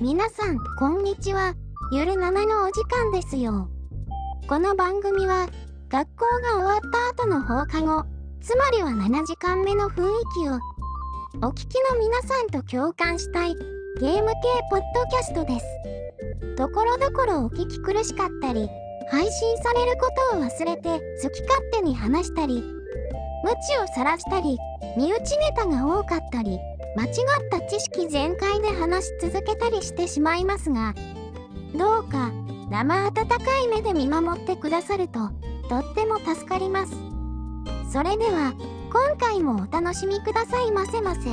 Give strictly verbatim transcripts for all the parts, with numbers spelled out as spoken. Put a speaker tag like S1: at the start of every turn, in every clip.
S1: 皆さん、こんにちは。ゆるななのお時間ですよ。この番組は、学校が終わった後の放課後、つまりはななじかんめの雰囲気を、お聞きの皆さんと共感したい、ゲーム系ポッドキャストです。ところどころお聞き苦しかったり、配信されることを忘れて好き勝手に話したり、無知をさらしたり、身内ネタが多かったり、間違った知識全開で話し続けたりしてしまいますが、どうか生温かい目で見守ってくださるととっても助かります。それでは今回もお楽しみくださいませませ。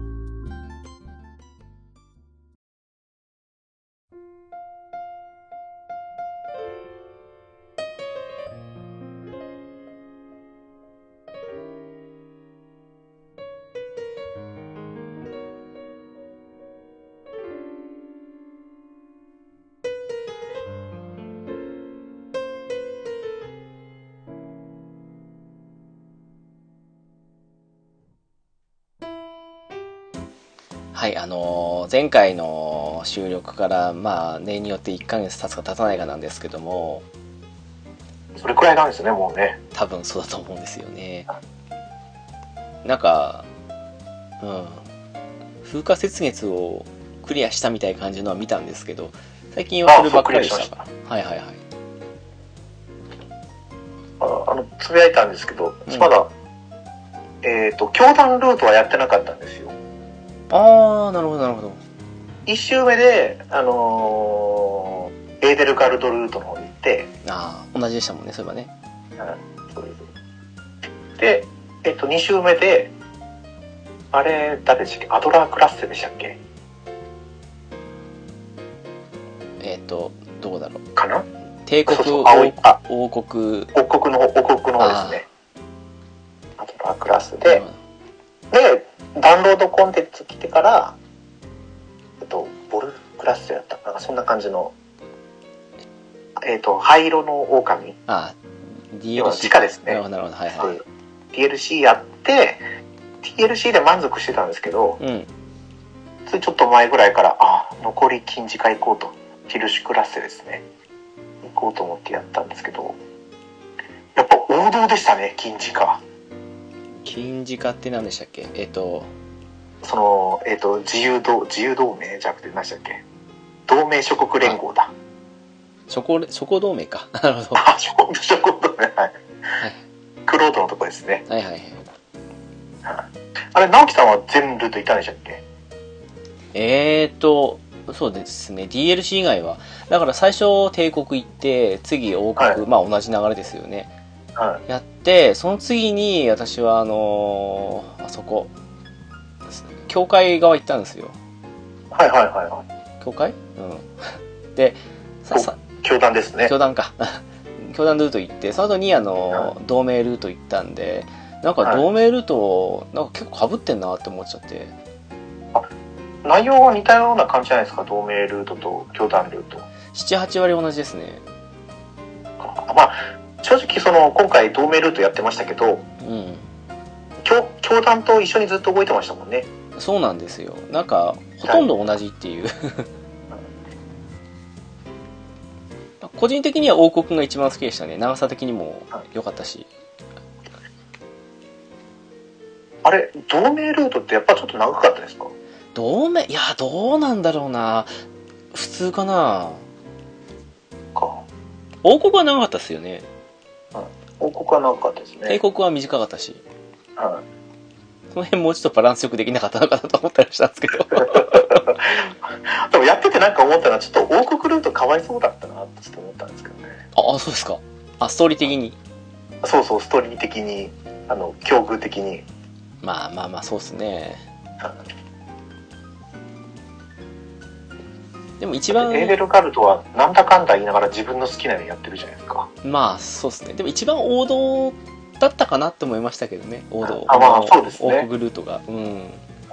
S2: はい、あのー、前回の収録からまあ例によっていっかげつ経つか経たないかなんですけども、
S3: それくらいなんですね、もうね。
S2: 多分そうだと思うんですよね。なんか、うん、風化雪月をクリアしたみたいな感じのは見たんですけど、最近はそればっかりでしたか。はいはいはい。
S3: ああのつぶやいたんですけど、うん、まだえっと教団ルートはやってなかったんですよ。
S2: ああ、なるほどなるほど。
S3: 一周目で、あのー、エーデルガルドルートの方に行って、
S2: ああ、同じでしたもんね、そういえばね。
S3: うん、そうですで、えっと、二周目で、あれ、誰でしたっけ、アドラークラッセでしたっけ。
S2: えっと、どこだろう。
S3: かな。
S2: 帝国
S3: そうそう青いあ
S2: 王国
S3: 王国の王国の方ですね。アドラークラスで、でダウンロードコンテンツ来てから、えっとボルクラスやったなんかそんな感じの、えっと灰色の狼。
S2: ああ、ディーエルシー
S3: 地下ですね。
S2: なるほどなるほど、はいはい。
S3: ディーエルシー やって、ディーエルシー で満足してたんですけど、
S2: うん。
S3: ついちょっと前ぐらいからあ残り金字化行こうと、ティルシュクラッセですね。行こうと思ってやったんですけど、やっぱ王道でしたね、金字化。
S2: 金字化って何でしたっけ。えっと
S3: そのえっと自由同自由同盟じゃなくて何でしたっけ、同盟諸国連合だ。
S2: 諸国諸国同盟か。なるほど。
S3: あ、諸国諸国同盟、はい。はい。クロードのとこですね。
S2: はいはいはい。
S3: あれ、直樹さんは全ルートいたんでしたっけ。
S2: えーとそうですね。ディーエルシー 以外はだから最初帝国行って次王国、はい、まあ同じ流れですよね。はい、やってその次に私はあのー、あそこ教会側行ったんですよ。
S3: はいはいはいはい。
S2: 教会？うん。で、
S3: ささ教団ですね。
S2: 教団か。教団ルート行って、その後にあの、はい、同盟ルート行ったんで、なんか同盟ルート、はい、なんか結構被ってんなって思っちゃって。
S3: あ、内容は似たような感じじゃないですか、同盟ルートと教団ルート。
S2: なな、はち割同じですね。
S3: あ、まあ正直その今回同盟ルートやってましたけど、うん、教教団と一緒にずっと動いてましたもんね。
S2: そうなんですよ。なんかほとんど同じっていう、はい、個人的には王国が一番好きでしたね。長さ的にも良かったし、
S3: はい、あれ同盟ルートってやっぱちょっと長かったですか。
S2: 同盟、いやどうなんだろうな、普通かな。
S3: か
S2: 王国は長かったですよね。
S3: はい、王国は長かったですね。
S2: 帝国は短かったし、
S3: はい、
S2: その辺もうちょっとバランスよくできなかったのかなと思ったりしたんですけど
S3: でもやっててなんか思ったのは、ちょっと王国ルートかわいそうだったなってちょっと思ったんですけどね。
S2: ああ、そうですか。あ、ストーリー的に。
S3: そうそう、ストーリー的に、あの境遇的に。
S2: まあまあまあ、そうですね。でも一番
S3: エーデルガルドはなんだかんだ言いながら自分の好きなようにやってるじゃないですか。
S2: まあそうですね。でも一番王道だったかなって思いましたけどね。王道。
S3: あ、まあそうですね。
S2: 王国ルートが、うん、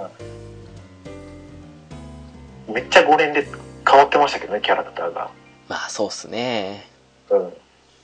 S3: めっちゃごねんで変わってましたけどね、キャラクターが。
S2: まあそうですね。
S3: うん。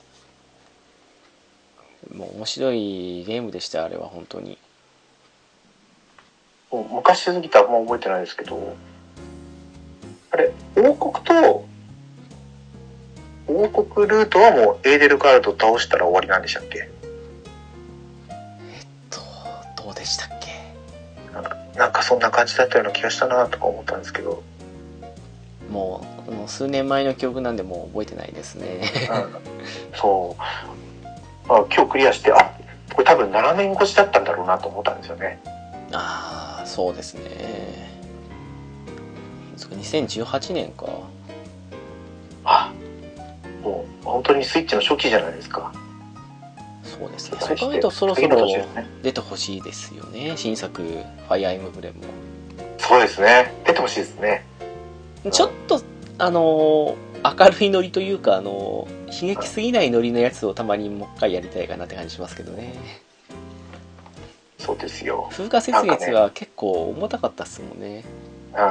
S2: もう面白いゲームでした、あれは本当に。
S3: もう昔すぎたらもう覚えてないですけど、 あれ王国と王国ルートはもうエーデルガルド倒したら終わりなんでしたっけ？
S2: えっとどうでしたっけ？
S3: なんか、なんかそんな感じだったような気がしたなとか思ったんですけど、
S2: もう、もう数年前の記憶なんでもう覚えてないですね、
S3: うん、そうあ今日クリアしてあこれ多分ななねん越しだったんだろうなと思ったんですよね。
S2: ああそうですね。にせんじゅうはちねんか。
S3: あもう本当にスイッチの初期じゃないですか。
S2: そうですね。そう考えるとそろそろ出てほしいですよね。新作ファイアーエムブレムも。
S3: そうですね。出てほしいですね。
S2: ちょっと、うん、あの明るいノリというかあの悲劇すぎないノリのやつをたまにもう一回やりたいかなって感じしますけどね。
S3: そうですよ。
S2: 風化雪月は結構重たかったっすもんね。
S3: うん。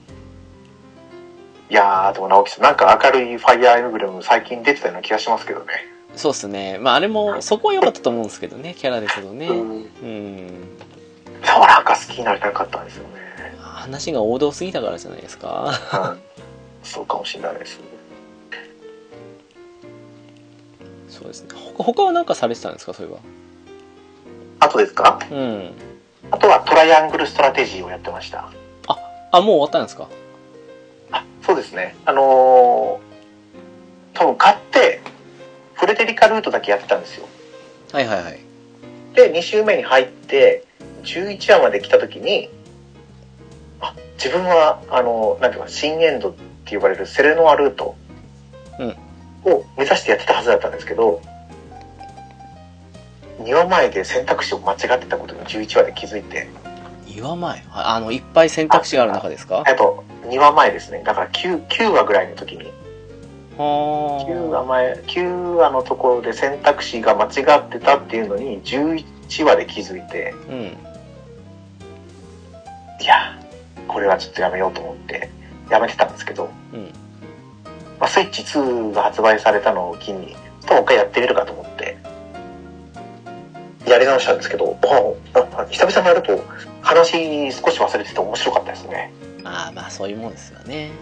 S3: いやーでも直樹さんなんか明るいファイアーエムブレム最近出てたような気がしますけどね。
S2: そうっすね。まああれもそこは良かったと思うんですけどね、キャラですけどね。うん。うん。
S3: そうなんか好きになりたかったんですよね。
S2: 話が王道すぎたからじゃないですか。
S3: うん。そうかもしれないです。
S2: そうですね。他他は何かされてたんですか、それは。
S3: あとですか？
S2: うん。
S3: あとはトライアングルストラテジーをやってました。
S2: あ、あもう終わったんですか？
S3: あ、そうですね。あのー、多分買ってフレデリカルートだけやってたんですよ。
S2: はいはいはい。
S3: でに週目に入ってじゅういちわまで来た時に、あ、自分はあのなんていうか新エンドって呼ばれるセレノアルートを目指してやってたはずだったんですけど、にわまえで選択肢を間違ってたことにじゅういちわで気づいて。
S2: にわまえ、あのいっぱい選択肢がある中ですか？
S3: えっとにわまえですね。だから 9, きゅうわぐらいの時に
S2: は
S3: きゅうわ前きゅうわのところで選択肢が間違ってたっていうのにじゅういちわで気づいて、
S2: うん、
S3: いやこれはちょっとやめようと思ってやめてたんですけど、
S2: うん
S3: まあ、スイッチツーが発売されたのを機にもう一回やってみるかと思ってやり直したんですけど、あ久々にやると話少し忘れてて面白かったですね。
S2: ああまあそういうもんですよね、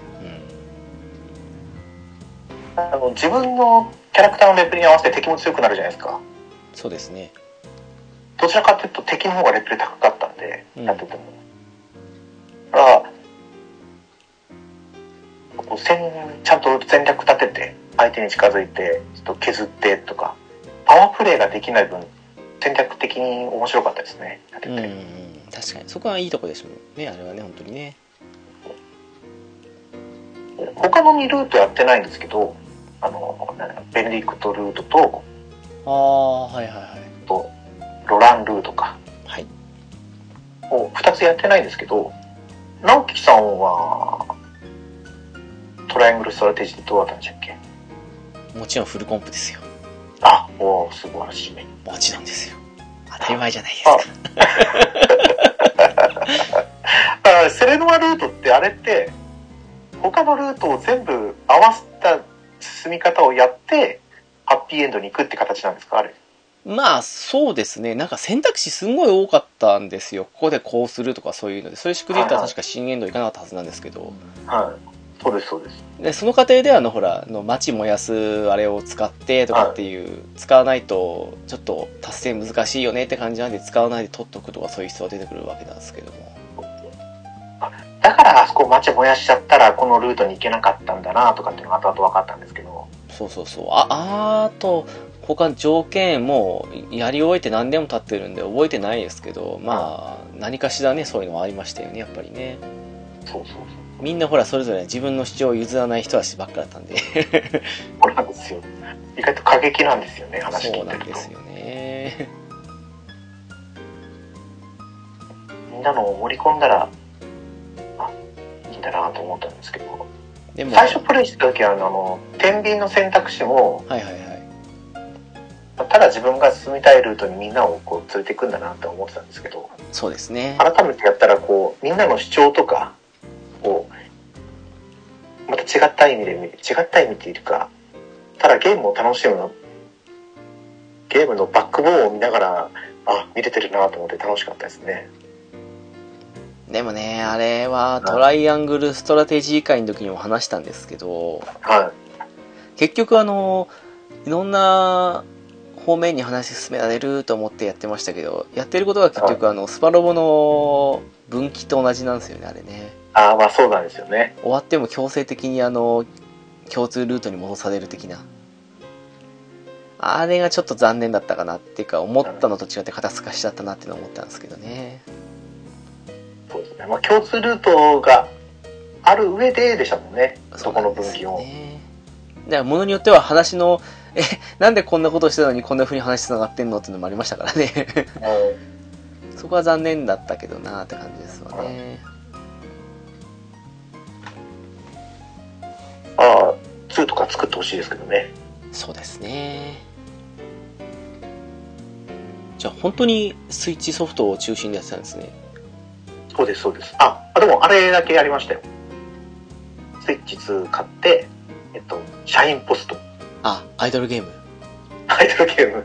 S3: うん、あの自分のキャラクターのレベルに合わせて敵も強くなるじゃないですか。
S2: そうですね。
S3: どちらかというと敵の方がレベル高かったんで、
S2: うん、
S3: やっててもだからこう戦ちゃんと戦略立てて相手に近づいてちょっと削ってとかパワープレイができない分戦略的に面白かったですね。やってて、
S2: うん、確かにそこはいいとこでしょうね、あれはね本当にね。
S3: 他のにルートやってないんですけど、あのベネディクトルートと、
S2: ああはいはいはい
S3: とロランルートか、
S2: はい、
S3: をふたつやってないんですけど、直樹さんはトライアングルストラテジーでどうだったんでしたっけ？
S2: もちろんフルコンプですよ。
S3: あ、おー素晴らしいね。
S2: もちろんですよ。当たり前じゃないですか。
S3: ああセレノアルートってあれって他のルートを全部合わせた進み方をやってハッピーエンドに行くって形なんですか、あれ？
S2: まあそうですね。なんか選択肢すんごい多かったんですよ。ここでこうするとかそういうので、それしくじったら確か新エンドいかなかったはずなんですけど、
S3: はい、そうですそうです。
S2: でその過程であのほらの町燃やすあれを使ってとかっていう、はい、使わないとちょっと達成難しいよねって感じなんで使わないで取っとくとかそういう必要が出てくるわけなんですけども、
S3: だからあそこ町燃やしちゃったらこのルートに行けなかったんだなとかっていうのが後々分かったんですけど、
S2: そうそうそう、ああと他条件もやり終えて何年も経ってるんで覚えてないですけど、まあ何かしらねそういうのはありましたよねやっぱりね。
S3: そうそうそう、
S2: みんなほらそれぞれ自分の主張を譲らない人たちばっかだったんで
S3: これなんですよ、意外と過激なんですよね、話聞いてると。そうなんですよね。みんなのを盛り込んだらあいいんだなと思ったんですけど、でも最初プレイした時はあの天秤の選択肢も、
S2: はいはいはい、
S3: ただ自分が進みたいルートにみんなをこう連れていくんだなって思ってたんですけど、
S2: そうですね、
S3: 改めてやったらこうみんなの主張とかをまた違った意味で違った意味っていうか、ただゲームを楽しむのゲームのバックボーンを見ながらあ見れてるなと思って楽しかったですね。
S2: でもね、あれはトライアングルストラテジー会の時にも話したんですけど、
S3: はい、
S2: 結局あのいろんな方面に話進められると思ってやってましたけど、やってることは結局あのスパロボの分岐と同じなんですよね、あれね。
S3: ああ、まあそうなんですよね。
S2: 終わっても強制的にあの共通ルートに戻される的な、あれがちょっと残念だったかなっていうか、思ったのと違って肩透かしちゃったなっていうのを思ったんですけどね。
S3: そうですね、まあ、共通ルートがある上ででしたもんね、そこの分岐を。
S2: ね、だから物によっては話のえなんでこんなことしてたのにこんな風に話つながってんのっていうのもありましたからね、うん、そこは残念だったけどなって感じですわね、
S3: うん、ああツーとか作ってほしいですけどね。
S2: そうですね。じゃあ本当にスイッチソフトを中心にやってたんですね。
S3: そうですそうです。あ、でもあれだけやりましたよ。スイッチツー買って、えっと、シャインポスト。
S2: あ、アイドルゲーム。
S3: アイドルゲーム。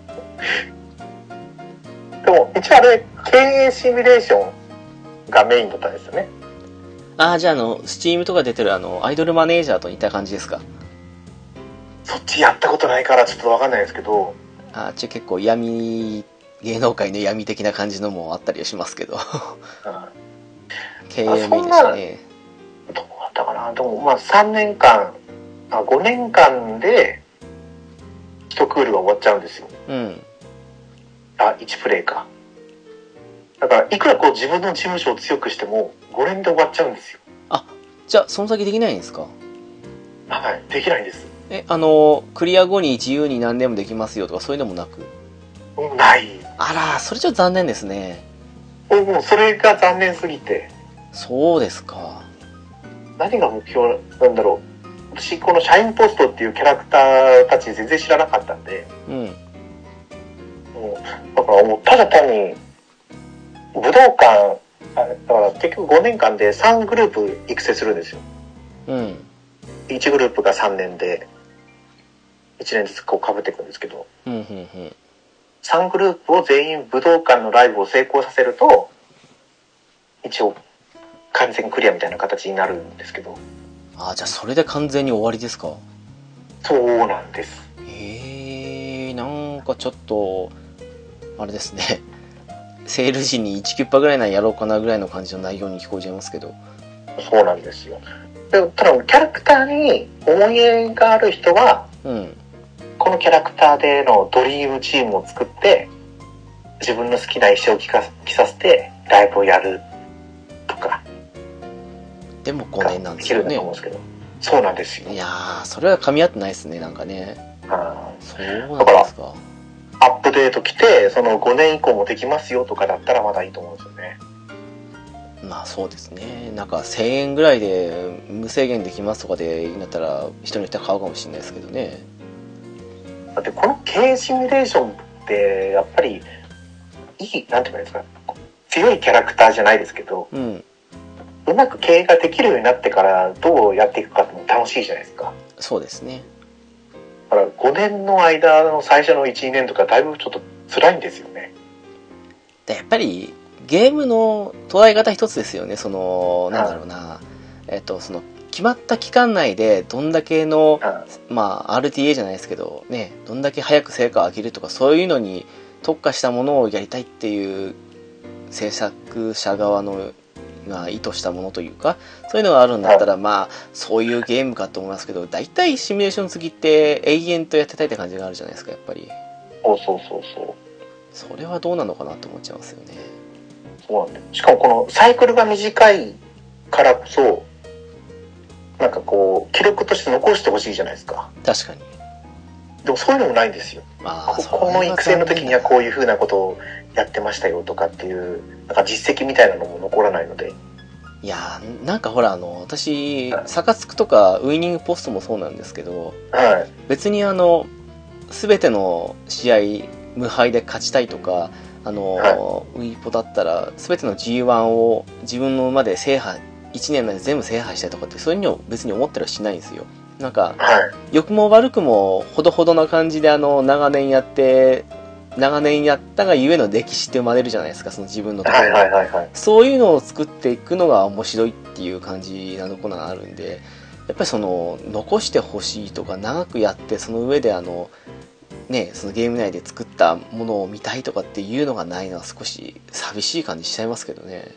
S3: でも、一応あれ、経営シミュレーションがメインだったんですよね。
S2: あ、じゃあ、あの、スチームとか出てるあの、アイドルマネージャーと似た感じですか？
S3: そっちやったことないからちょっとわかんないですけど。
S2: あ、ちょ結構闇、芸能界の闇的な感じのもあったりはしますけど。経営メインでしたね。
S3: どうだったかな。でもまあさんねんかん、あごねんかんでいちクールが終わっちゃうんですよ。
S2: うん。
S3: あ、いちプレイか。だからいくらこう自分の事務所を強くしてもごねんで終わっちゃうんですよ。
S2: あ、じゃあその先できないんですか？
S3: はい、できないんです。
S2: え、あのクリア後に自由に何でもできますよとかそういうのもなく？
S3: ない。
S2: あら、それちょっと残念ですね。
S3: もうそれが残念すぎて。そう
S2: ですか。
S3: 何が目標なんだろう。私このシャインポストっていうキャラクターたち全然知らなかったんで、
S2: うん、
S3: もうだからもうただ単に武道館、だから結局ごねんかんでさんグループ育成するんですよ。
S2: うん、
S3: いちグループがさんねんでいちねんずつこう被っていくんですけど、
S2: うんうんうん、
S3: さんグループを全員武道館のライブを成功させると一応完全クリアみたいな形になるんですけど。
S2: あ、じゃあそれで完全に終わりですか？
S3: そうなんです。
S2: へえ、なんかちょっとあれですね、セール時にいちキュッパぐらいならやろうかなぐらいの感じの内容に聞こえちゃいますけど。
S3: そうなんですよ。でもただキャラクターに思い入れがある人は、
S2: うん、
S3: このキャラクターでのドリームチームを作って自分の好きな衣装を着か着させてライブをやるとか。
S2: でもごねんなんですよね。
S3: そうなんですよ。
S2: いやー、それは噛み合ってないですね、なんかね。
S3: あ、
S2: そうなんですか。
S3: アップデート来てそのごねん以降もできますよとかだったらまだいいと思うんですよね。
S2: まあそうですね。なんかせんえんぐらいで無制限できますとかでいいんだったら人によっては買うかもしれないですけどね。
S3: だってこの経営シミュレーションってやっぱりいい、なんていうんですか、強いキャラクターじゃないですけど、
S2: うん、
S3: うまく経営ができるようになってからどうやっていくかっても楽しいじゃないですか。
S2: そうですね。
S3: だからごねんの間の最初のいち、にねんとかだいぶちょっと辛いんですよね。
S2: でやっぱりゲームの捉え方一つですよね。そのなんだろうな、えっとその決まった期間内でどんだけの、まあ アールティーエー じゃないですけどね、どんだけ早く成果を上げるとかそういうのに特化したものをやりたいっていう制作者側のが意図したものというか、そういうのがあるんだったら、まあそういうゲームかと思いますけど、大体シミュレーション次って永遠とやってたいって感じがあるじゃないですか、やっぱり。
S3: そうそうそうそう。
S2: それはどうなのかなと思っちゃいますよね。
S3: そうなんだよ。しかもこのサイクルが短いからこそ、なんかこう記録として残してほしいじゃないですか。
S2: 確かに。
S3: でもそういうのもないんですよ。
S2: まあ、
S3: この育成の時にはこういう風なことをやってましたよとかっていうなんか実績みたいなのも残らないので。
S2: いやー、なんかほら、あの私、はい、サカツクとかウイニングポストもそうなんですけど、
S3: はい、
S2: 別にあの全ての試合無敗で勝ちたいとか、あの、はい、ウイポだったら全ての ジーワン を自分の馬で制覇、いちねん内で全部制覇したいとかってそういうのを別に思ったりはしないんですよ。なんか、
S3: はい、
S2: 良くも悪くもほどほどな感じであの長年やって長年やったがゆえの歴史って生まれるじゃないですか、その自分のところで、
S3: はいはいはいはい、
S2: そういうのを作っていくのが面白いっていう感じなところがあるんで、やっぱりその残してほしいとか長くやってその上であのね、そのゲーム内で作ったものを見たいとかっていうのがないのは少し寂しい感じしちゃいますけどね。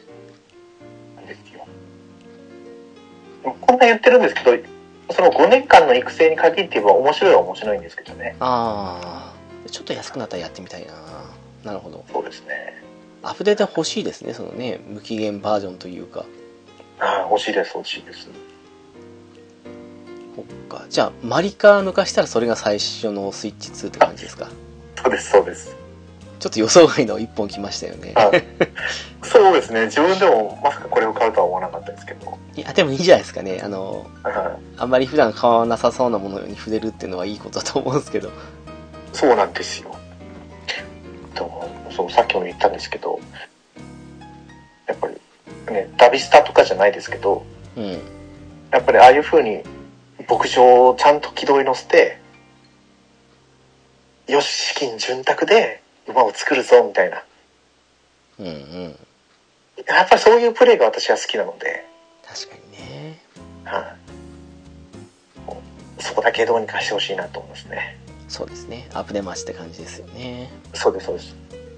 S3: こんな言ってるんですけど、そのごねんかんの育成に限って言えば面白いは面白いんですけどね。
S2: ああ、ちょっと安くなったらやってみたいな。なるほど。
S3: そうですね。
S2: アップデート欲しいですね、そのね、無期限バージョンというか。
S3: ああ、欲しいです欲しいです。
S2: そっか。じゃあマリカ抜かしたらそれが最初のスイッチツーって感じですか。
S3: そうですそうです。
S2: ちょっと予想外の一本来ましたよね。
S3: そうですね、自分でもまさかこれを買うとは思わなかったですけど。
S2: いやでもいいじゃないですかね。あの、あんまり普段買わなさそうなものに触れるっていうのはいいことだと思うんですけど。
S3: そうなんですよ。でもそうさっきも言ったんですけど、やっぱりね、ダビスタとかじゃないですけど、うん、やっぱりああいう風に牧場をちゃんと軌道に乗せて、よし資金潤沢で馬を作るぞみたいな、うんうん、やっぱりそういうプレーが私は好きなので。
S2: 確かにね、
S3: はい、そこだけどうにかしてほしいなと思いますね。
S2: そうですね、アップデマッチって感じですよね。
S3: そうですそうです。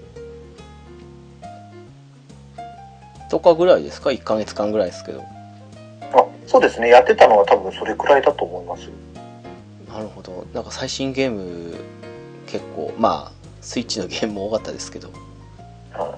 S2: とかぐらいですか、いっかげつかんぐらいですけど。
S3: あ、そうですね、やってたのは多分それくらいだと思います。
S2: なるほど。なんか最新ゲーム結構、まあスイッチのゲームも多かったですけど、はい、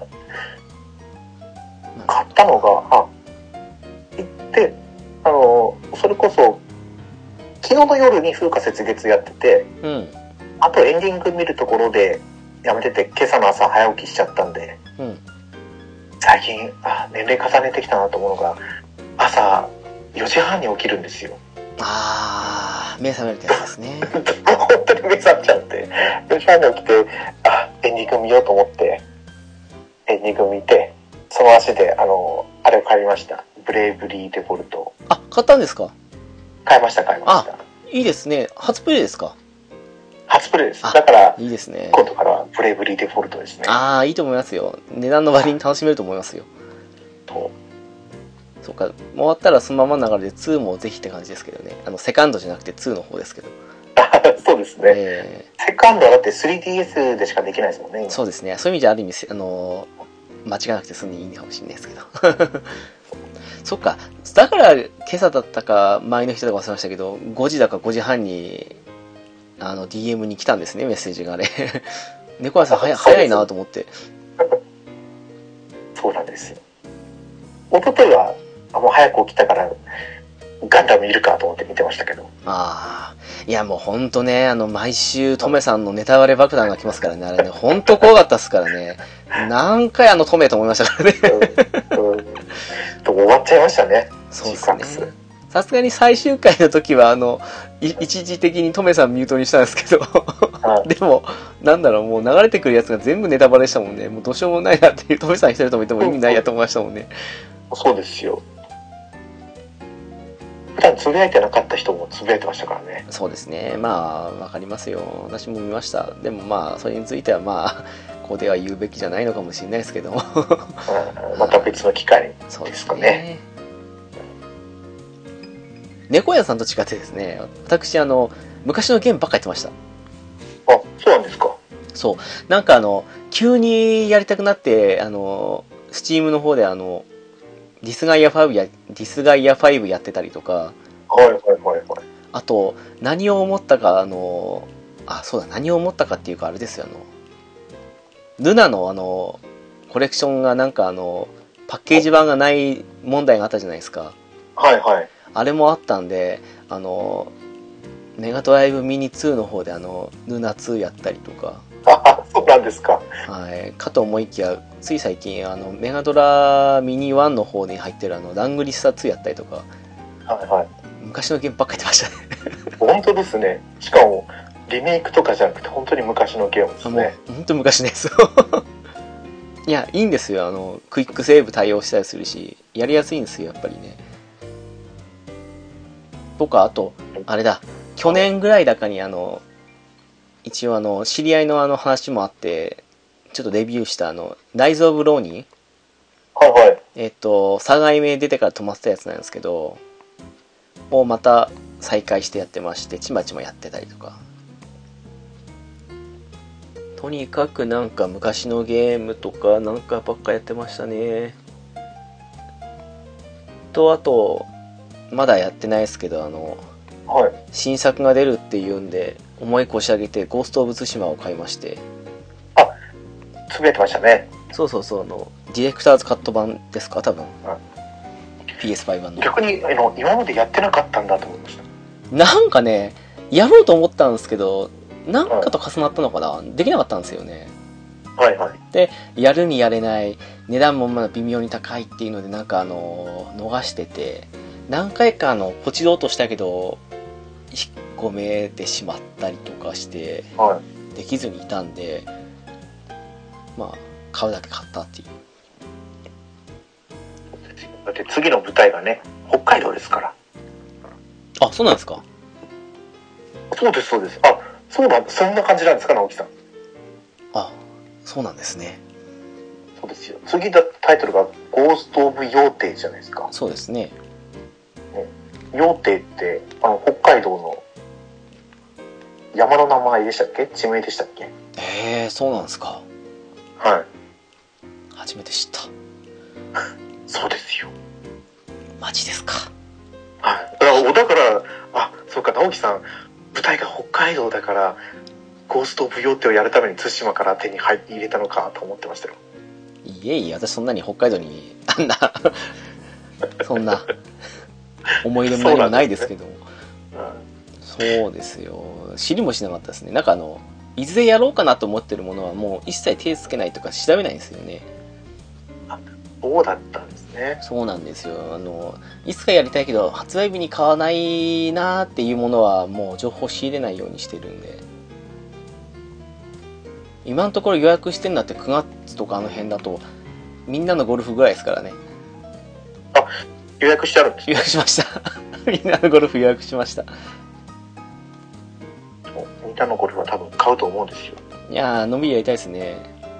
S3: 買ったのが、あ、行ってあのそれこそ昨日の夜に風花雪月やってて、うん、あとエンディング見るところでやめてて、今朝の朝早起きしちゃったんで、うん、最近あ年齢重ねてきたなと思うのが、朝よじはんに起きるんですよ。
S2: あー、目覚めるってやつですね。
S3: 本当に目覚めちゃって、よじはんに起きて、あ、エンディング見ようと思ってエンディング見て、その足であのあれを買いました。ブレイブリーデフォルト。
S2: あ、買ったんですか。
S3: 買いました買いました。
S2: あ、いいですね。初プレイですか。
S3: 初プレイです。だから
S2: いいですね。
S3: 今度からはブレイブリーデフォルトですね。
S2: ああ、いいと思いますよ。値段の割に楽しめると思いますよ。とそうか、回ったらそのままの流れでツーもぜひって感じですけどね。あのセカンドじゃなくてツーの方ですけど。
S3: そうですね、えー、セカンドはだって スリーディーエス でしかできないですもんね。
S2: そうですね。そういう意味じゃある意味あの間違わなくて済んでいいかもしれないですけど。そっか、だから今朝だったか前の人とか忘れましたけど、ごじだかごじはんにあの ディーエム に来たんですね、メッセージがあれ。猫屋さん早早いなと思って。
S3: そうなんですよ。一昨日はもう早く起きたからガンダムいるかと思って見てましたけど。
S2: ああ、いやもうほんとね、あの毎週トメさんのネタバレ爆弾が来ますからね、あれね、ほんと怖かったっすからね。何回あのトメと思いましたからね。
S3: うんうん、と終わっちゃいましたね。
S2: そうですね。さすがに最終回の時はあの一時的にトメさんミュートにしたんですけど、はい、でもなんだろう、もう流れてくるやつが全部ネタバレしたもんね。もうどうしようもないなっていう、トメさん一人ともいても意味ないやと思いましたもんね。
S3: そうですよ。普段つぶやいてなかった人もつぶやいてましたからね。
S2: そうですね。まあわかりますよ。私も見ました。でもまあそれについてはまあここでは言うべきじゃないのかもしれないですけども、
S3: うん、また別の機会ですかね。
S2: 猫屋さんと違ってですね、私あの昔のゲームばっかやってました。
S3: あ、そうなんですか。
S2: そう、なんかあの急にやりたくなって、あのスチームの方であのディスガイアファイブやディスガイアファイブやってたりとか、
S3: はいはいはいはい。
S2: あと何を思ったか、あのあそうだ何を思ったかっていうかあれですよ、あのルナのあのコレクションがなんかあのパッケージ版がない問題があったじゃないですか。
S3: はいはい。
S2: あれもあったんで、あのメガドライブミニツーの方であのルナツーやったりとか。
S3: あ、そうなんですか。
S2: はい、かと思いきやつい最近あのメガドラミニワンの方に入ってるあのラングリスタツーやったりとか、
S3: はいはい、
S2: 昔のゲームばっかりやってましたね。
S3: 本当ですね。しかもリメイクとかじゃなくて本当に昔のゲームですね。も
S2: う本当昔のやつ。いやいいんですよ、あのクイックセーブ対応したりするしやりやすいんですよやっぱりね。とかあとあれだ、去年ぐらいだかにあの一応あの知り合いのあの話もあってちょっとレビューしたあのライズ・オブ・ローニー、
S3: はいはい、
S2: えっとさんがいめ出てから止まってたやつなんですけどをまた再開してやってまして、ちまちまやってたりとか、とにかくなんか昔のゲームとかなんかばっかやってましたね。とあとまだやってないですけど、あの、
S3: はい、
S2: 新作が出るっていうんで思い越し上げてゴースト・オブ・ツシマを買いまして。
S3: あ、つぶやいてましたね。
S2: そうそうそう、あのディレクターズカット版ですか多分、うん、ピーエスファイブ 版の。
S3: 逆にあの今までやってなかったんだと思いました。
S2: なんかね、やろうと思ったんですけどなんかと重なったのかな、はい、できなかったんですよね。
S3: はいはい。
S2: で、やるにやれない、値段もまだ微妙に高いっていうのでなんかあの逃してて、何回かあのポチろうとしたけど引っ込めてしまったりとかして、
S3: はい、
S2: できずにいたんで、まあ買うだけ買ったっていう。
S3: だって次の舞台がね北海道ですから。
S2: あ、そうなんですか。
S3: そうですそうです。あ、そうだ、そんな感じなんですか直樹さん。
S2: あ、そうなんですね。
S3: そうですよ。次だタイトルがゴースト・オブ・ヨーテイじゃないですか。
S2: そうですね。
S3: ね、ヨーテイってあの北海道の山の名前でしたっけ、地名でしたっけ。
S2: へえ、そうなんですか。
S3: はい。
S2: 初めて知った。
S3: そうですよ。
S2: マジですか。
S3: はい。だからだからあ、そうか直樹さん舞台が北海道だからゴースト・オブ・ヨーテイをやるために対馬から手に入れたのかと思ってましたよ。
S2: いえいえ、私そんなに北海道にあんなそんな思い出も何もないですけども。そうですね、うん、そうですよ。知りもしなかったですね。なんかあのいずれやろうかなと思ってるものはもう一切手つけないとか調べないんですよね。
S3: あ、そうだったんですね。
S2: そうなんですよ。あのいつかやりたいけど発売日に買わないなーっていうものはもう情報仕入れないようにしてるんで。今のところ予約してんだってくがつとかあの辺だとみんなのゴルフぐらいですからね。
S3: あ、予約してあるんです、ね、
S2: 予約しましたみんなのゴルフ予約しました。
S3: みんなのゴルフは多分買うと思うんですよ。
S2: いやー、のんびりやりたいですね。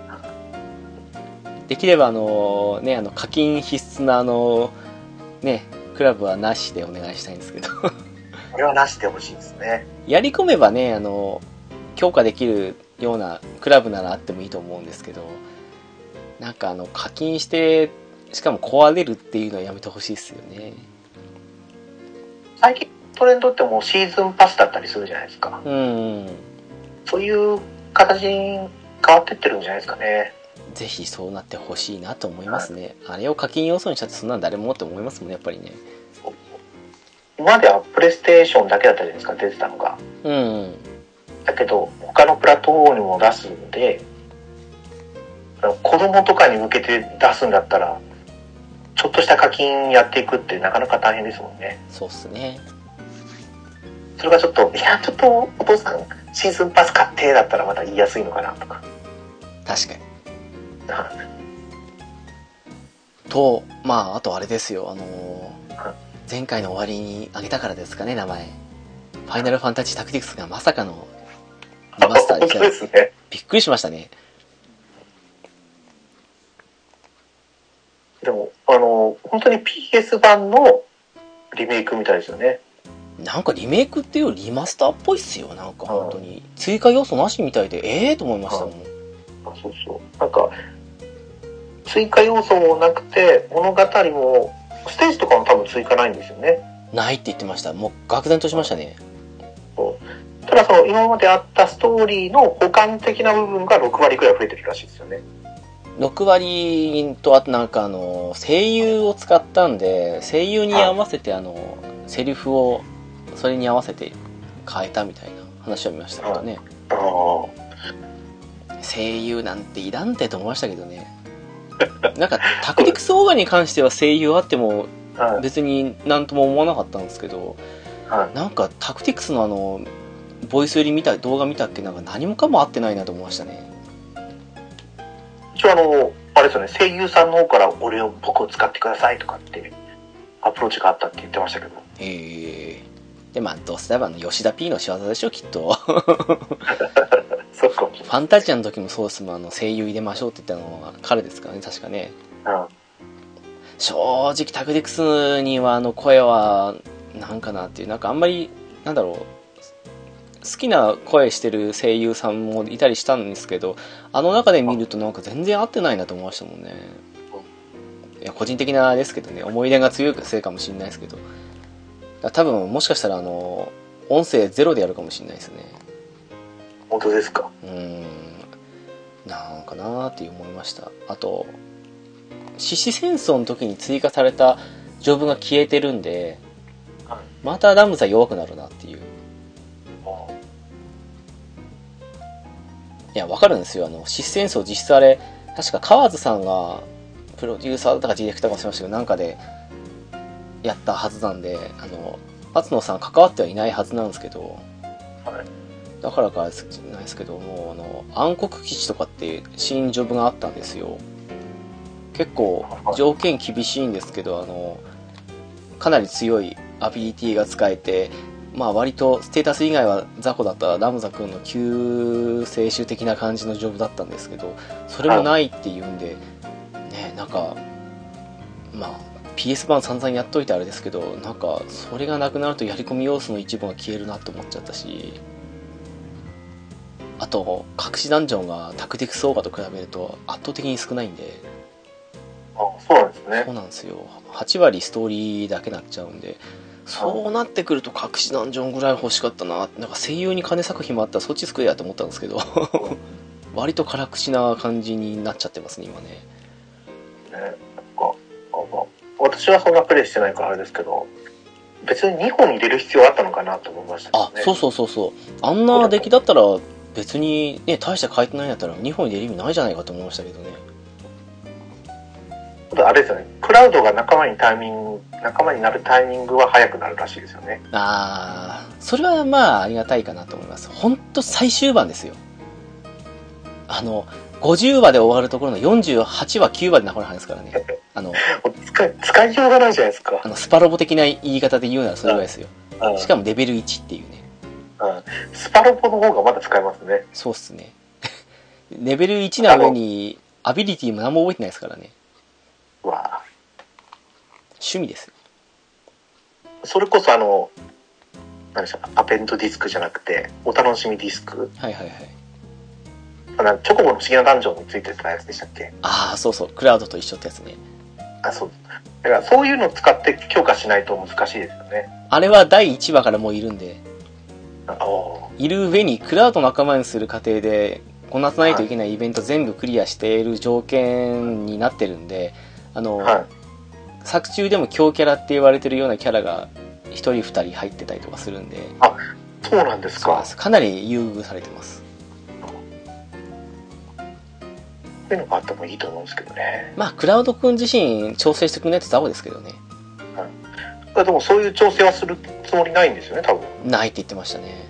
S2: できればあのね、あの課金必須なあのねクラブはなしでお願いしたいんですけどこ
S3: れはなしでほしいですね。
S2: やり込めばね、あの強化できるようなクラブならあってもいいと思うんですけど、なんかあの課金してしかも壊れるっていうのはやめてほしいですよね。
S3: 最近トレンドってもうシーズンパスだったりするじゃないですか。
S2: うん、
S3: そういう形に変わってってるんじゃないですかね。
S2: ぜひそうなってほしいなと思いますね、はい、あれを課金要素にしたってそんなん誰もって思いますもんね、やっぱりね。
S3: 今まではプレイステーションだけだったじゃないですか、出てたのが。
S2: うん、
S3: だけど他のプラットフォームにも出すんで、子供とかに向けて出すんだったらちょっとした課金やっていくってなかなか大変ですもんね。
S2: そうっすね。
S3: それがちょっと、いやちょっとお父さんシーズンパス買ってだったらまた言いやすいのかなとか。
S2: 確かにと、まああとあれですよ、あのー、前回の終わりにあげたからですかね、名前。ファイナルファンタジータクティクスがまさかのリマスターで来た。
S3: ですね。
S2: びっくりしましたね。
S3: でもあの本当に ピーエス 版のリメイクみたいですよね。
S2: なんかリメイクっていうよりリマスターっぽいっすよ。なんか本当に追加要素なしみたいでええー、と思いましたもん。
S3: あ、そうそう。なんか追加要素もなくて物語もステージとかも多分追加ないんですよね。
S2: ないって言ってました。もう愕然としましたね。
S3: そうただその今まであったストーリーの補完的な部分がろくわりくらい増えてるらしいですよね。
S2: ろくわりとあとなんかあの声優を使ったんで声優に合わせてあのセリフをそれに合わせて変えたみたいな話を見ましたけどね。
S3: ああ、
S2: 声優なんていらんてと思いましたけどね。なんかタクティクスオーガに関しては声優あっても別になんとも思わなかったんですけど、はい、なんかタクティクスのあのボイスより見た動画見たっけ、なんか何もかも合ってないなと思いましたね。
S3: 一応あのあれですよね、声優さんの方から俺を僕を使ってくださいとかってアプローチがあったって言ってましたけど。
S2: へえ。 で、まあ、どうせ多分吉田 P の仕業でしょ、きっと。
S3: そこ。
S2: ファンタジアの時もそうですもん、あの、声優入れましょうって言ったのは彼ですからね、確かね。
S3: うん。
S2: 正直、タクティクスにはあの声は、なんかなっていう、なんかあんまり、なんだろう、好きな声してる声優さんもいたりしたんですけど、あの中で見るとなんか全然合ってないなと思いましたもんね。いや、個人的なですけどね、思い出が強いせいかもしれないですけど。多分もしかしたらあの音声ゼロでやるかもしれないですね。
S3: 本当ですか。
S2: うーん、なんかなーって思いました。あと獅子戦争の時に追加されたジョブが消えてるんで、またラムザ弱くなるなっていう。いや、わかるんですよ。あの獅子戦争実質あれ確か川津さんがプロデューサーだったかディレクターかもしれましたけど、なんかでやったはずなんで、あの松野さん関わってはいないはずなんですけど、
S3: はい、
S2: だからかじゃないですけども、あの暗黒基地とかって新ジョブがあったんですよ。結構条件厳しいんですけど、あのかなり強いアビリティが使えて、まあ割とステータス以外は雑魚だったラムザ君の救世主的な感じのジョブだったんですけど、それもないっていうんで、ね、なんかまあピーエス 版散々やっといてあれですけど、なんかそれがなくなるとやり込み要素の一部が消えるなって思っちゃったし、あと隠しダンジョンがタクティクスオーガと比べると圧倒的に少ないんで。
S3: あ、そうなんですね。
S2: そうなんですよ。はち割ストーリーだけなっちゃうんで、そうなってくると隠しダンジョンぐらい欲しかったな。なんか声優に金作品もあったらそっち作れやと思ったんですけど割と辛口な感じになっちゃってますね今ね。ね、
S3: なんか私はそんなプレイしてないからあれですけど、別ににほん入れる必要あったのかなと思いましたね。
S2: あ、そうそうそうそう。あんな出来だったら別にね、大して変えてないんだったらにほん入れる意味ないじゃないかと思いましたけどね。
S3: あれですよね、クラウドが仲間にタイミング仲間になるタイミングは早くなるらしいですよね。
S2: ああ、それはまあありがたいかなと思います。本当最終盤ですよ。あのごじゅうわで終わるところのよんじゅうはちわきゅうわで仲間になるんですからね。あの
S3: 使い使いようがないじゃないですか。
S2: あのスパロボ的な言い方で言うならそれぐらいですよ。しかもレベルいちっていうね。
S3: うん、スパロボの方がまだ使えますね。
S2: そうっすね。レベルいちな上にアビリティも何も覚えてないですからね。
S3: うわ、
S2: 趣味ですよ。
S3: それこそあの何でしょう、アペンドディスクじゃなくてお楽しみディスク。
S2: はいはいはい。
S3: あのチョコボの不思議なダンジョンについてたやつでしたっけ。
S2: ああ、そうそう、クラウドと一緒ってやつね。
S3: あ、そう。だからそういうのを使って強化しないと難しいですよね。
S2: あれはだいいちわからもういるんで、
S3: あ、
S2: いる上にクラウド仲間にする過程でこなさないといけないイベント全部クリアしている条件になってるんで、あの、はい、作中でも強キャラって言われてるようなキャラがひとりふたり入ってたりとかするんで。
S3: あ、そうなんですか。
S2: かなり優遇されてます。
S3: そういうのがあってもいいと思うんですけどね。
S2: まあクラウド君自身調整してくれないとザボですけどね。
S3: はい、でもそういう調整はするつもりないんですよね、多分。
S2: ないって言ってましたね。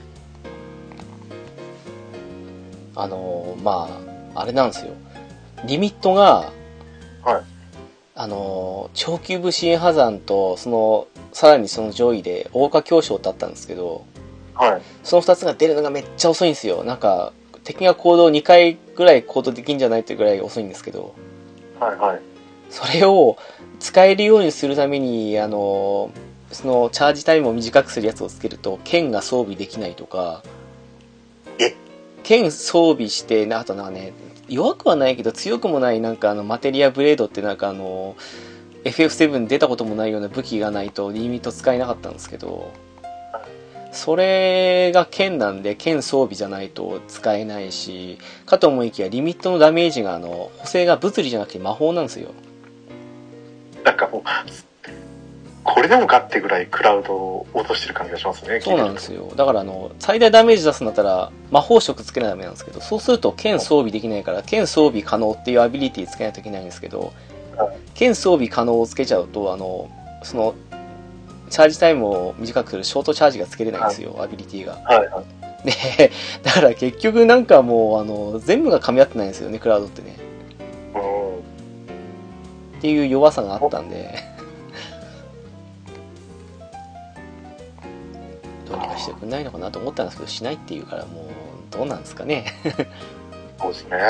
S2: あのまああれなんですよ、リミットが、
S3: はい、
S2: あの超級部支援破山とそのさらにその上位で桜花強将ってあったんですけど、
S3: はい、
S2: そのふたつが出るのがめっちゃ遅いんですよ。なんか敵が行動にかいぐらい行動できんじゃないっていうぐらい遅いんですけど、
S3: はいはい、
S2: それを使えるようにするためにあのそのチャージタイムを短くするやつをつけると剣が装備できないとか、
S3: え
S2: 剣装備して、あとなんかね、弱くはないけど強くもないなんかあのマテリアブレードってなんかあの エフエフセブン 出たこともないような武器がないとリミット使えなかったんですけど、それが剣なんで剣装備じゃないと使えないし、かと思いきやリミットのダメージがあの補正が物理じゃなくて魔法なんですよ。
S3: なんかもうこれでもかってぐらいクラウドを落としてる感じがしますね。
S2: そうなんですよ。だからあの最大ダメージ出すんだったら魔法色つけないとダメなんですけど、そうすると剣装備できないから剣装備可能っていうアビリティつけないといけないんですけど、剣装備可能をつけちゃうとあのそのチャージタイムを短くするショートチャージがつけれないんですよ、はい、アビリティが。
S3: はいはい、
S2: でだから結局なんかもうあの全部が噛み合ってないんですよね、クラウドってね。
S3: うん、
S2: っていう弱さがあったんでしてくれないのかなと思ったんですけど、しないっていうから、もうどうなんですかね。
S3: そうですね。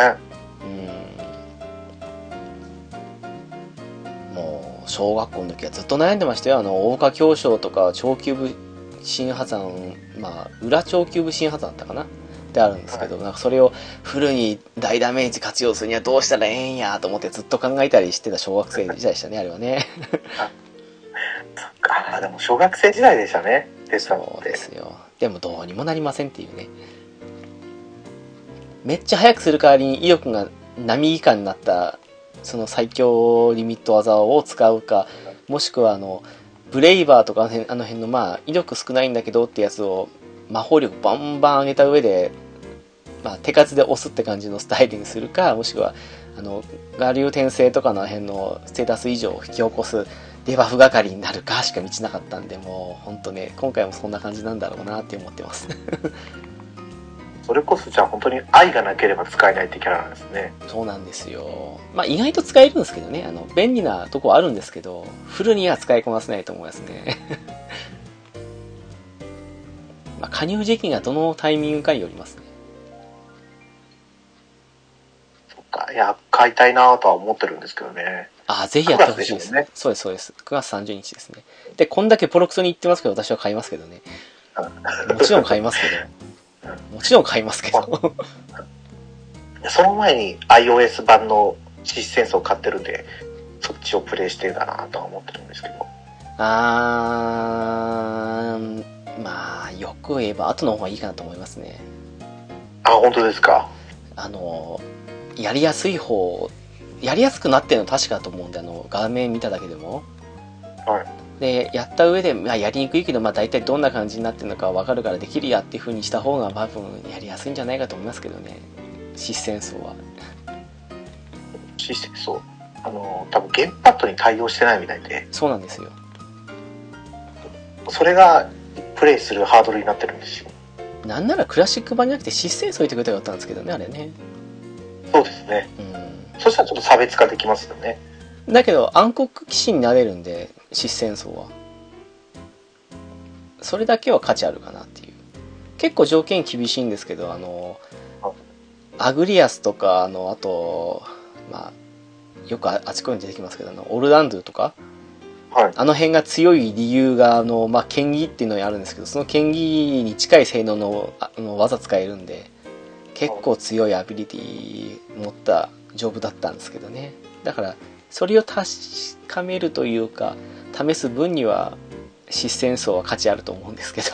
S2: うん。もう小学校の時はずっと悩んでましたよ。あの大花狭小とか長級部新破山、まあ裏長級部新破山だったかなってあるんですけど、はい、なんかそれをフルに大ダメージ活用するにはどうしたらええんやと思ってずっと考えたりしてた小学生時代でしたね、あれはね。
S3: そっか、でも小学生時代でしたね。でしたの
S2: そうですよ。でもどうにもなりませんっていうね。めっちゃ速くする代わりに威力が波以下になったその最強リミット技を使うか、もしくはあのブレイバーとかあの辺、あの辺のまあ威力少ないんだけどってやつを魔法力バンバン上げた上で、まあ、手数で押すって感じのスタイルにするか、もしくはあの我流転生とかの辺のステータス以上を引き起こすデバフ係になるかしか道なかったんで、もう本当ね、今回もそんな感じなんだろうなって思ってます
S3: それこそじゃあ本当に愛がなければ使えないってキャラなんですね。
S2: そうなんですよ。まあ意外と使えるんですけどね、あの便利なとこはあるんですけど、フルには使いこなせないと思いますねまあ加入時期がどのタイミングかによりますね。
S3: そっか、いや買いたいなとは思ってるんですけどね。
S2: ああ、ぜひやってほしいです。ね、そうですそうです。くがつさんじゅうにちですね。で、こんだけポロクソに言ってますけど、私は買いますけどね。もちろん買いますけど。もちろん買いますけど
S3: その前に iOS 版のシステンスを買ってるんで、そっちをプレイしてるかなとは思ってるんですけど。
S2: あー、まあよく言えば後の方がいいかなと思いますね。
S3: あ、本当ですか。あ
S2: のやりやすい方、やりやすくなってるの確かだと思うんで、あの画面見ただけでも、
S3: はい、
S2: でやった上で、まあ、やりにくいけど、まあ、大体どんな感じになってるのか分かるからできるやっていう風にした方が多分やりやすいんじゃないかと思いますけどね、シス戦争は。
S3: シス戦争、あの多分ゲームパッドに対応してないみたいで。
S2: そうなんですよ。
S3: それがプレイするハードルになってるんですよ。
S2: なんならクラシック版じゃなくてシス戦争言ってくれたらよかったんですけどね、あれね。
S3: そうですね、うん、そしたらちょっと差別化できますよね。
S2: だけど暗黒騎士になれるんで、シス戦争はそれだけは価値あるかなっていう。結構条件厳しいんですけど、あのアグリアスとか、あのあとまあよくあちこちに出てきますけど、あのオルランドゥとか、はい、あの辺が強い理由があの、まあ、剣技っていうのにあるんですけど、その剣技に近い性能 の, あの技使えるんで、結構強いアビリティ持った丈夫だったんですけどね。だからそれを確かめるというか試す分にはシス戦争は価値あると思うんですけど、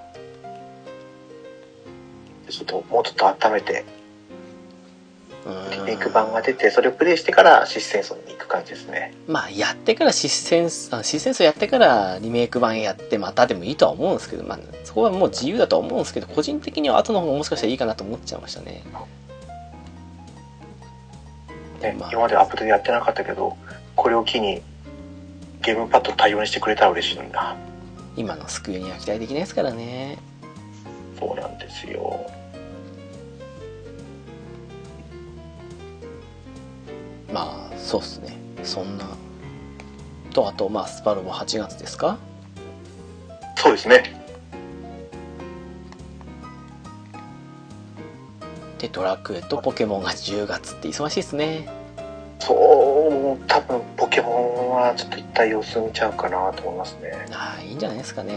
S3: ちょっともうちょっと温めてリメイク版が出て、それをプレイしてからシス戦争に行く感じですね。
S2: まあやってからシス戦争シス戦争やってからリメイク版やってまたでもいいとは思うんですけど、まあそこはもう自由だとは思うんですけど、個人的には後の方がもしかしたらいいかなと思っちゃいましたね。
S3: ね、まあ、今までアップでやってなかったけど、これを機にゲームパッド対応にしてくれたら嬉しいのにな。
S2: 今のスクエニは期待できないですからね。
S3: そうなんですよ。
S2: まあそうっすね、そんなと、あとまあスパロボはちがつですか。
S3: そうですね。
S2: でドラクエとポケモンがじゅうがつって忙しいですね。
S3: そう、多分ポケモンはちょっと一旦様子見ちゃうかなと思いますね。
S2: ああ、いいんじゃないですかね。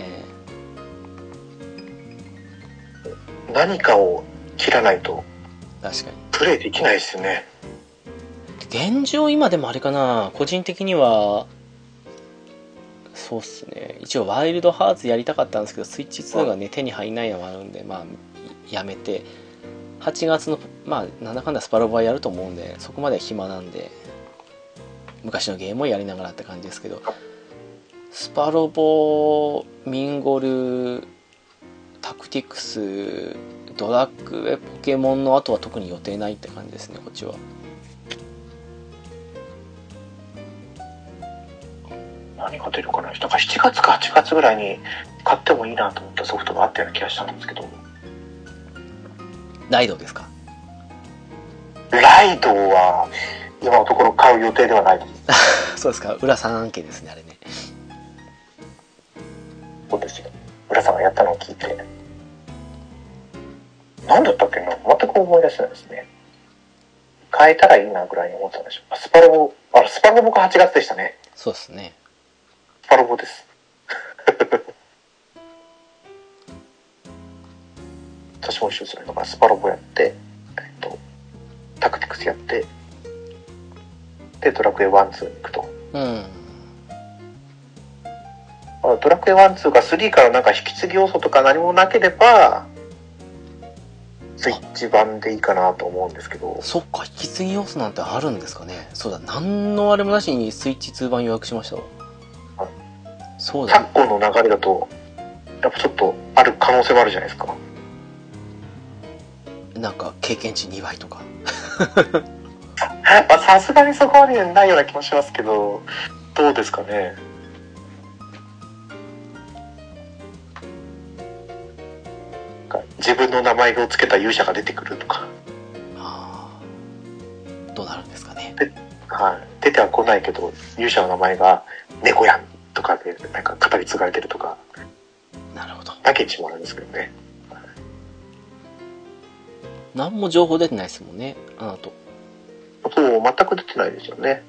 S3: 何かを切らないと
S2: 確かに
S3: プレイできないですよね。
S2: 現状今でもあれかな、個人的にはそうっすね、一応ワイルドハーツやりたかったんですけど、スイッチツーがね手に入んないのもあるんで、まあやめて、はちがつのまあなんだかんだスパロボはやると思うんで、そこまで暇なんで昔のゲームをやりながらって感じですけど、スパロボ、ミンゴル、タクティクス、ドラクエ、ポケモンの後は特に予定ないって感じですね、こっちは。
S3: 何が出るかな。なんかしちがつかはちがつぐらいに買ってもいいなと思ったソフトがあったような気がしたんですけど。
S2: ライドですか。
S3: ライドは今のところ買う予定ではないです。
S2: そうですか。浦さん案件ですね、あれね。
S3: そうですよ。浦さんがやったのを聞いて。 なんだったっけな、全く思い出せないですね。変えたらいいなぐらいに思ってたんでしょう。スパロボ、あ、スパロボ僕はちがつでしたね。
S2: そうですね。
S3: スパロボです。私も一緒ですね。だからスパロボやって、えっと、タクティクスやって、で、ドラクエワン、ツーに行くと。
S2: うん。
S3: ドラクエワン、ツーがスリーからなんか引き継ぎ要素とか何もなければ、スイッチ版でいいかなと思うんですけど。
S2: そっか、引き継ぎ要素なんてあるんですかね。そうだ、何のあれもなしにスイッチツー版予約しましたわ。
S3: はい、
S2: そうだ、ね。
S3: 昨今の流れだと、やっぱちょっとある可能性もあるじゃないですか。
S2: なんか経験値にばいとか。
S3: さすがにそこまでないような気もしますけど、どうですかね。自分の名前を付けた勇者が出てくるとか。
S2: ああ、どうなるんですかね。
S3: で、はい、出ては来ないけど勇者の名前が猫やんとかでなんか語り継がれてるとか。
S2: なるほど。
S3: だけ一もあるんですけどね。
S2: 何も情報出てないですもんね、あの後。
S3: そう、全く出てないですよね。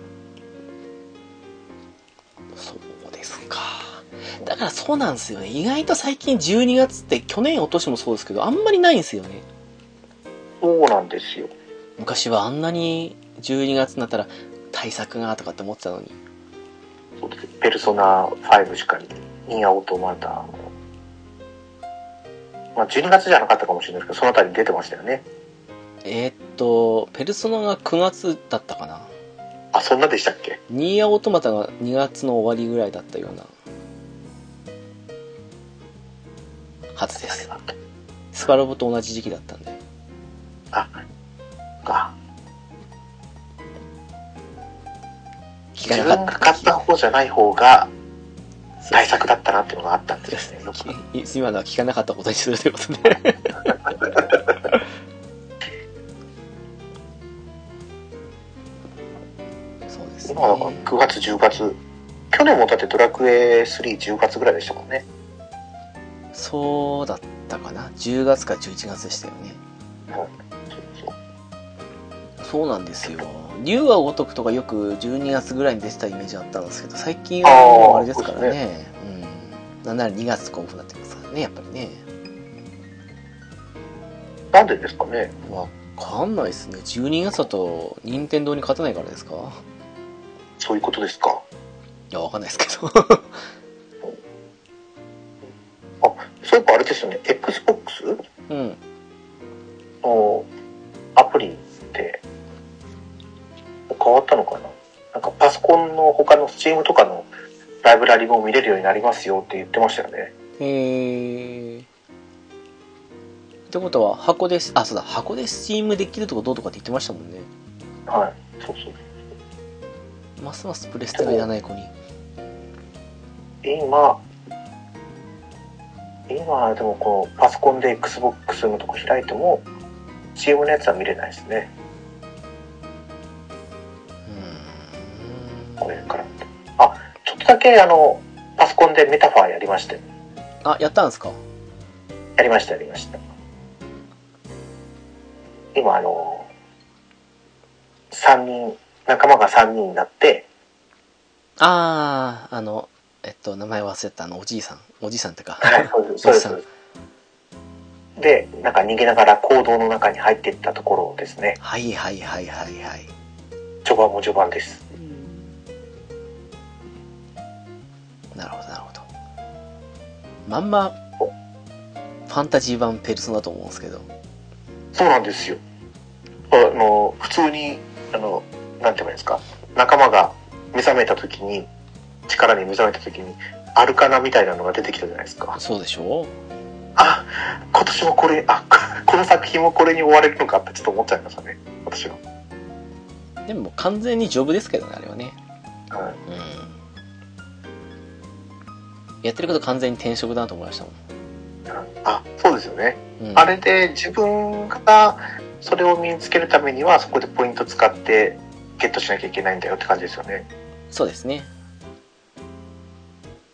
S2: そうですか。だからそうなんですよね。意外と最近じゅうにがつって去年おとしもそうですけどあんまりないんですよね。
S3: そうなんですよ。
S2: 昔はあんなにじゅうにがつになったら対策がとかって思ってたのに。
S3: そうです。ペルソナファイブしかり、ニアオートマタも、まあじゅうにがつじゃなかったかもしれないですけど、そのあたりに出てましたよね。
S2: えー、っとペルソナがくがつだったかな。
S3: あ、そんなでしたっけ。
S2: ニーアオートマタがにがつの終わりぐらいだったようなはずです。スパロボと同じ時期だったんで。
S3: あ、か。自分が買った方じゃない方が対策だったなっていうのがあったんですね。
S2: 今のは聞かなかったことにするということで。そうですね。
S3: 今はくがつじゅうがつ、去年もだってドラクエスリーじゅうがつぐらいでしたもんね。
S2: そうだったかな。じゅうがつかじゅういちがつでしたよね。
S3: うん、そうそう。
S2: そうなんですよ。竜が如くとかよくじゅうにがつぐらいに出てたイメージあったんですけど、最近はもうあれですからね。ね、うん。なんならにがつ甲府になってますからね、やっぱりね。
S3: なんでですかね。
S2: わかんないですね。じゅうにがつだと任天堂に勝てないからですか。
S3: そういうことですか。
S2: いや、わかんないですけど。
S3: あ、そういえばあれですよね。Xbox？
S2: うん。
S3: のアプリって変わったのかな。なんかパソコンの他の Steam とかのライブラリも見れるようになりますよって言ってましたよね。
S2: へー。ってことは箱で、あ、そうだ、箱で Steam できるとこどうとかって言ってましたもんね。
S3: はい、そうそう。
S2: ますますプレステがいらない子に。
S3: 今、今でもこのパソコンで Xbox のとこ開いても Steam のやつは見れないですね。
S2: うーん。
S3: これから。あ、ちょっとだけあのパソコンでメタファーやりましたよ。
S2: あ、やったんですか？
S3: やりましたやりました。今あのさんにん、仲間がさんにんになって、
S2: あー、あのえっと名前忘れた、あのおじいさんおじいさんってか、
S3: はい、そうですそうですで、なんか逃げながら行動の中に入っていったところですね。
S2: はいはいはいはいはい。
S3: 序盤も序盤です。
S2: なるほどなるほど。まんまファンタジー版ペルソナだと思うんですけど。
S3: そうなんですよ。あの普通にあのなんて言うんですか、仲間が目覚めた時に、力に目覚めた時にアルカナみたいなのが出てきたじゃないですか。
S2: そうでしょう。
S3: あ、今年もこれ、あ、この作品もこれに追われるのかってちょっと思っちゃいましたね、私は。
S2: でも完全にジョブですけどね、あれはね。
S3: はい、うん。
S2: やってること完全に転職だなと思いましたもん。
S3: あ、そうですよね。
S2: うん、
S3: あれで自分がそれを身につけるためにはそこでポイント使ってゲットしなきゃいけないんだよって感じですよね。
S2: そうですね。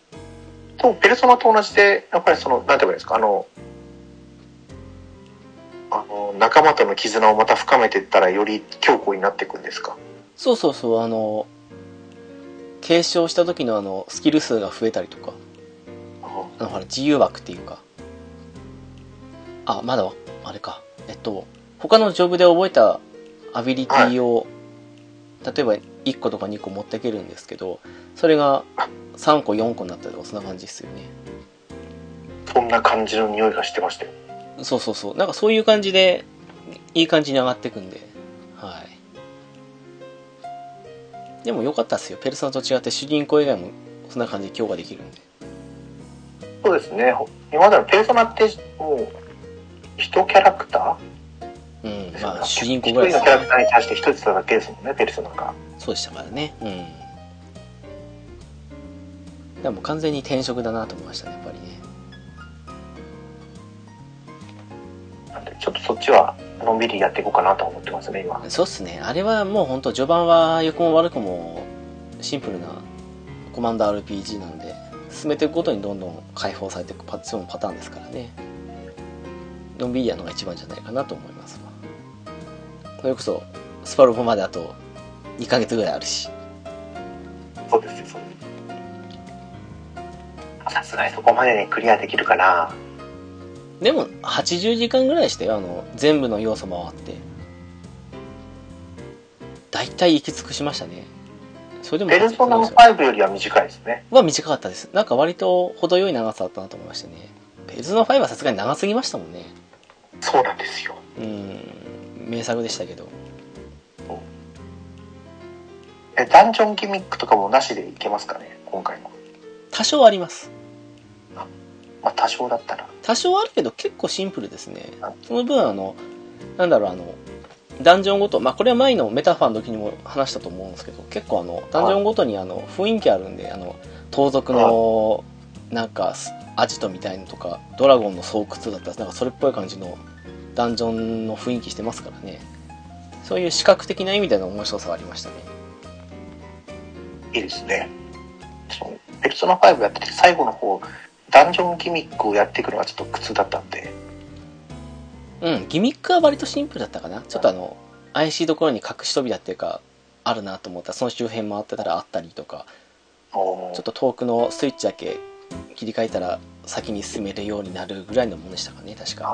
S3: とペルソナと同じで、やっぱりそのなんて言うんですか、あのあの仲間との絆をまた深めていったらより強固になっていくんですか？
S2: そうそうそう、あの継承した時のあのスキル数が増えたりとか、あのほら自由枠っていうか、あ、まだあれか、えっと他のジョブで覚えたアビリティを、はい、例えばいっことかにこ持っていけるんですけど、それがさんこよんこになったりとか、そんな感じですよね。
S3: そんな感じの匂いがしてましたよ。
S2: そうそうそう、なんかそういう感じでいい感じに上がっていくんで、はい。でも良かったですよ。ペルソナと違って主人公以外もそんな感じで強化できるんで。
S3: そうですね。今までのペルソナってもう一キャラクタ
S2: ー、うん、
S3: ま
S2: あ主人公ぐらい
S3: ですね。一人のキャラクターに対して一つだけですもんね、ペルソナが。
S2: そうでしたからね。うん。でも完全に転職だなと思いましたね、やっぱりね。
S3: なんでちょっとそっちはのんびりやっていこうかなと思ってますね、今。
S2: そうっすね。あれはもう本当序盤は良くも悪くもシンプルなコマンド アールピージー なんで、進めていくごとにどんどん解放されていくパターンですからね。のんびりやるのが一番じゃないかなと思いますわ。それこそスパロボまであとにかげつぐらいあるし。
S3: そうですよ、そうです。さすがにそこまでにクリアできるかな。
S2: でもはちじゅうじかんぐらいしたよ、あの全部の要素回ってだいたい行き尽くしましたね。それでも
S3: ペルソナファイブよりは短いですね。
S2: は短かったです。なんか割と程よい長さだったなと思いましたね。ペルソナファイブはさすがに長すぎましたもんね。
S3: そうなんですよ。
S2: うん、名作でしたけど。
S3: え、ダンジョンギミックとかもなしでいけますかね、今回の。
S2: 多少あります。
S3: あ、まあ多少だったら。
S2: 多少あるけど結構シンプルですね。その分あのなんだろう、あのダンジョンごと、まあこれは前のメタファーの時にも話したと思うんですけど、結構あのダンジョンごとにあの雰囲気あるんで、あの盗賊のなんかアジトみたいのとかドラゴンの巣窟だったらなんかそれっぽい感じのダンジョンの雰囲気してますからね。そういう視覚的な意味での面白さはありましたね。
S3: いいですね。そのペルソナファイブやってて最後の方ダンジョンギミックをやっていくのがちょっと苦痛だったんで。
S2: うん、ギミックは割とシンプルだったかな。ちょっとあの怪しいところに隠し扉っていうかあるなと思ったらその周辺回ってたらあったりとか、ちょっと遠くのスイッチだけ切り替えたら先に進めるようになるぐらいのものでしたかね、確か。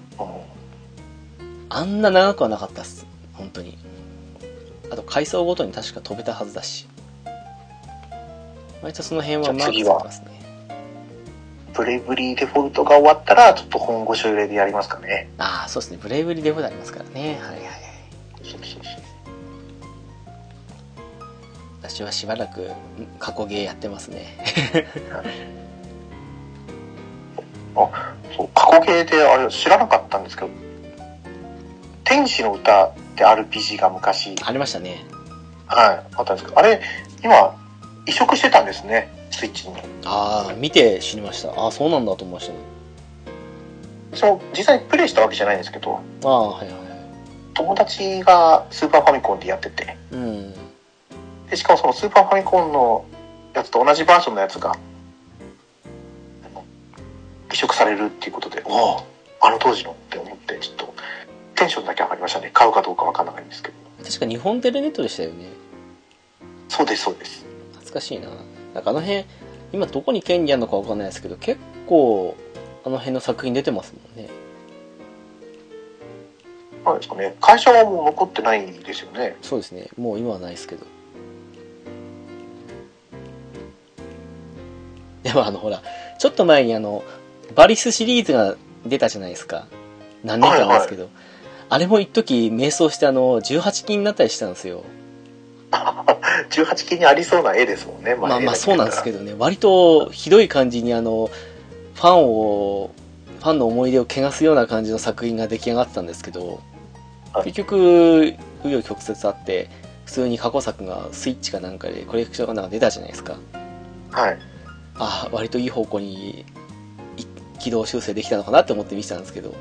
S2: あんな長くはなかったっす、本当に。あと階層ごとに確か飛べたはずだし、割とその辺はうまく使いますね。
S3: ブレイブリーデフォルトが終わったらちょっと本腰を入れてやりますかね。
S2: ああ、そうですね、ブレイブリーデフォルトありますからね。はいはいはい。
S3: そうそうそう。
S2: 私はしばらく過去ゲーやってますね。
S3: あ、そう、過去ゲーであれ知らなかったんですけど、天使の歌って アールピージー が昔
S2: ありましたね。
S3: はい、あったんですけど、あれ今移植してたんですね、スイッチに。
S2: ああ、見て知りました。ああ、そうなんだと思いましたね。
S3: そう実際にプレイしたわけじゃないんですけど、
S2: ああ、はいはい。
S3: 友達がスーパーファミコンでやってて、
S2: うん、
S3: でしかもそのスーパーファミコンのやつと同じバージョンのやつが移植されるっていうことで、おお、あの当時のって思ってちょっとテンションだけ上がりましたね。買うかどうかわかんないんですけど。
S2: 確か日本テレネットでしたよね。
S3: そうですそうです。
S2: 懐かしいな。なんかあの辺今どこに権利あるのかわかんないですけど、結構あの辺の作品出てますもんね。
S3: なんですかね、会社はもう残ってないですよね。
S2: そうですね、もう今はないですけど。でもあのほらちょっと前にあのバリスシリーズが出たじゃないですか、何年かなんですけど、はいはい、あれも一時迷走してあのじゅうはちきになったりしたんですよ。
S3: じゅうはちきにありそうな絵ですもんね。
S2: まあまあそうなんですけどね、割とひどい感じにあのファンをファンの思い出を汚すような感じの作品が出来上がってたんですけど、はい、結局紆余曲折あって普通に過去作がスイッチかなんかでコレクションなんか出たじゃないですか。
S3: はい。
S2: ああ、割といい方向に軌道修正できたのかなって思って見てたんですけど、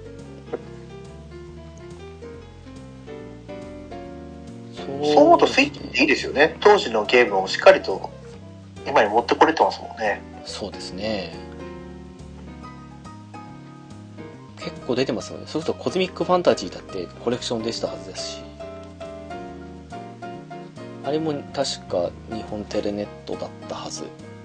S3: そう思うとスイッチっていいですよね。当時のゲームをしっかりと今に持ってこれてますもんね。
S2: そうですね。 結構出てますよね。そうするとコズミックファンタジーだってコレクションでしたはずですし、あれも確か日本テレネットだったはず。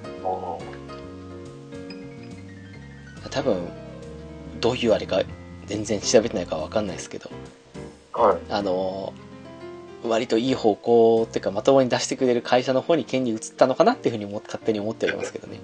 S2: 多分どういうあれか全然調べてないから分かんないですけど、
S3: はい、
S2: あの割といい方向っていうかまともに出してくれる会社の方に権利移ったのかなっていうふうに思勝手に思っておりますけどね。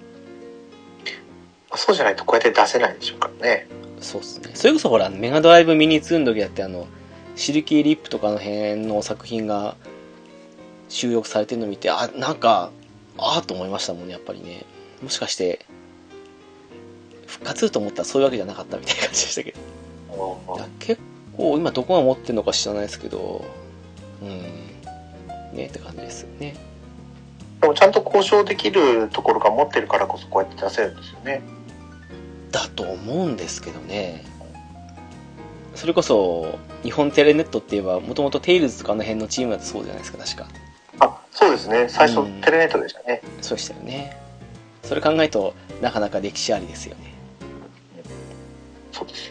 S3: そうじゃないとこうやって出せないんでしょうからね。
S2: そうですね。それこそほらメガドライブミニツーの時だってあのシルキーリップとかの辺の作品が収録されてるのを見て、あ、なんかああと思いましたもんね、やっぱりね。もしかして復活すると思ったらそういうわけじゃなかったみたいな感じでしたけど、いや結構今どこが持ってるのか知らないですけど、うんねって感じですよね。
S3: でもちゃんと交渉できるところが持ってるからこそこうやって出せるんですよね。
S2: だと思うんですけどね。それこそ日本テレネットって言えばもともとテイルズとかの辺のチームだとそうじゃないですか、確か。
S3: あ、そうですね、最初、うん、テレネットでしたね。
S2: そうでしたよね。それ考えるとなかなか歴史ありですよね。
S3: そうですよ。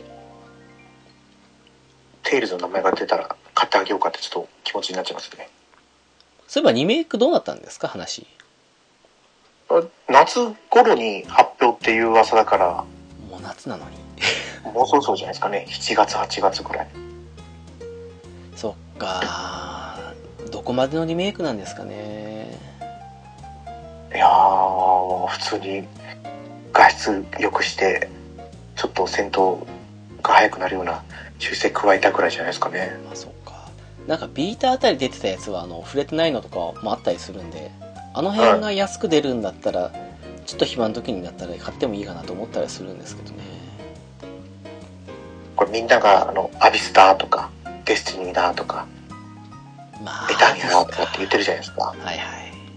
S3: テイルズの名前が出たら買ってあげようかってちょっと気持ちになっちゃいますね。
S2: そういえばリメイクどうなったんですか、話。
S3: 夏頃に発表っていう噂だから。
S2: もう夏なのに
S3: もうそろそろじゃないですかね。しちがつはちがつぐらい。
S2: そっか、どこまでのリメイクなんですかね。
S3: いやー、普通に画質良くしてちょっと戦闘が速くなるような修正加えたくらいじゃないですかね。
S2: まあそっか。なんかビータあたり出てたやつはあの触れてないのとかもあったりするんで、あの辺が安く出るんだったら、はい、ちょっと暇の時になったら買ってもいいかなと思ったりするんですけどね。
S3: これみんながあのアビスだとかデスティニーだとか、まあ、エターニアだとかって言ってるじゃないですか。
S2: はいはい。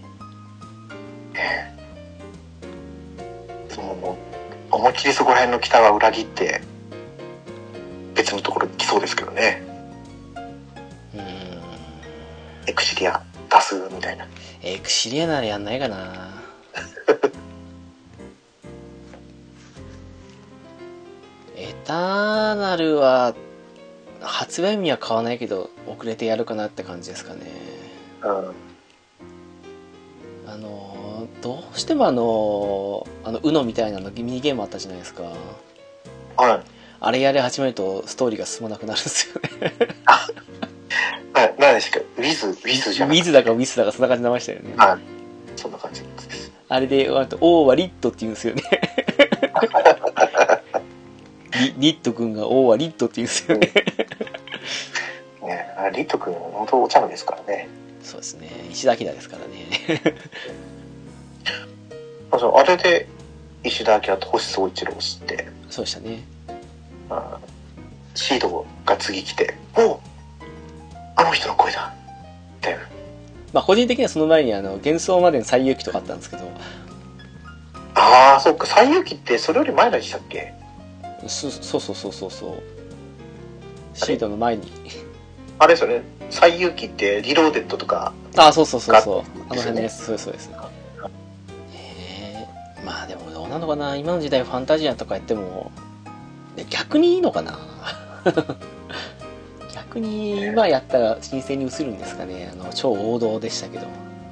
S3: ねえ、そのもう思いっきりそこら辺の北は裏切って別のところに来そうですけどね。
S2: うーん。
S3: エクシリア出すみたいな。
S2: エクシリアならやんないかな。エターナルは発売日には買わないけど遅れてやるかなって感じですかね。
S3: うん。
S2: あのどうしてもあのあの ユーノ みたいなのミニゲームあったじゃないですか。
S3: はい。
S2: あれやり始めるとストーリーが進まなくなるんですよね。
S3: あ、な何ですか、ウィズウィズじゃなくて、
S2: ウィズだかウィスだかそんな感じで名前したよね。
S3: はい。そんな感じです。
S2: あれであとオーはリットって言うんですよね。リ, リット君がオーはリットって言うんですよね。
S3: ね、あリット君本当お茶目ですからね。
S2: そうですね。石田明ですからね。
S3: あれで石田明と星宗一郎を知って。
S2: そうでしたね。
S3: あシードが次来て、おうあの人の声だって。
S2: まあ個人的にはその前にあの幻想までの最遊記とかあったんですけど。
S3: ああ、そっか、最遊記ってそれより前でしたっけ。
S2: そそうそうそうそうそう。シードの前に。
S3: あれですよね。最遊記ってリローデッドとか。
S2: ああ、そうそうそうそう。あの辺です。そうですそうです。えー、まあでもどうなのかな。今の時代ファンタジアとかやっても逆にいいのかな。逆に今やったら新鮮に映るんですかね。あの超王道でしたけど。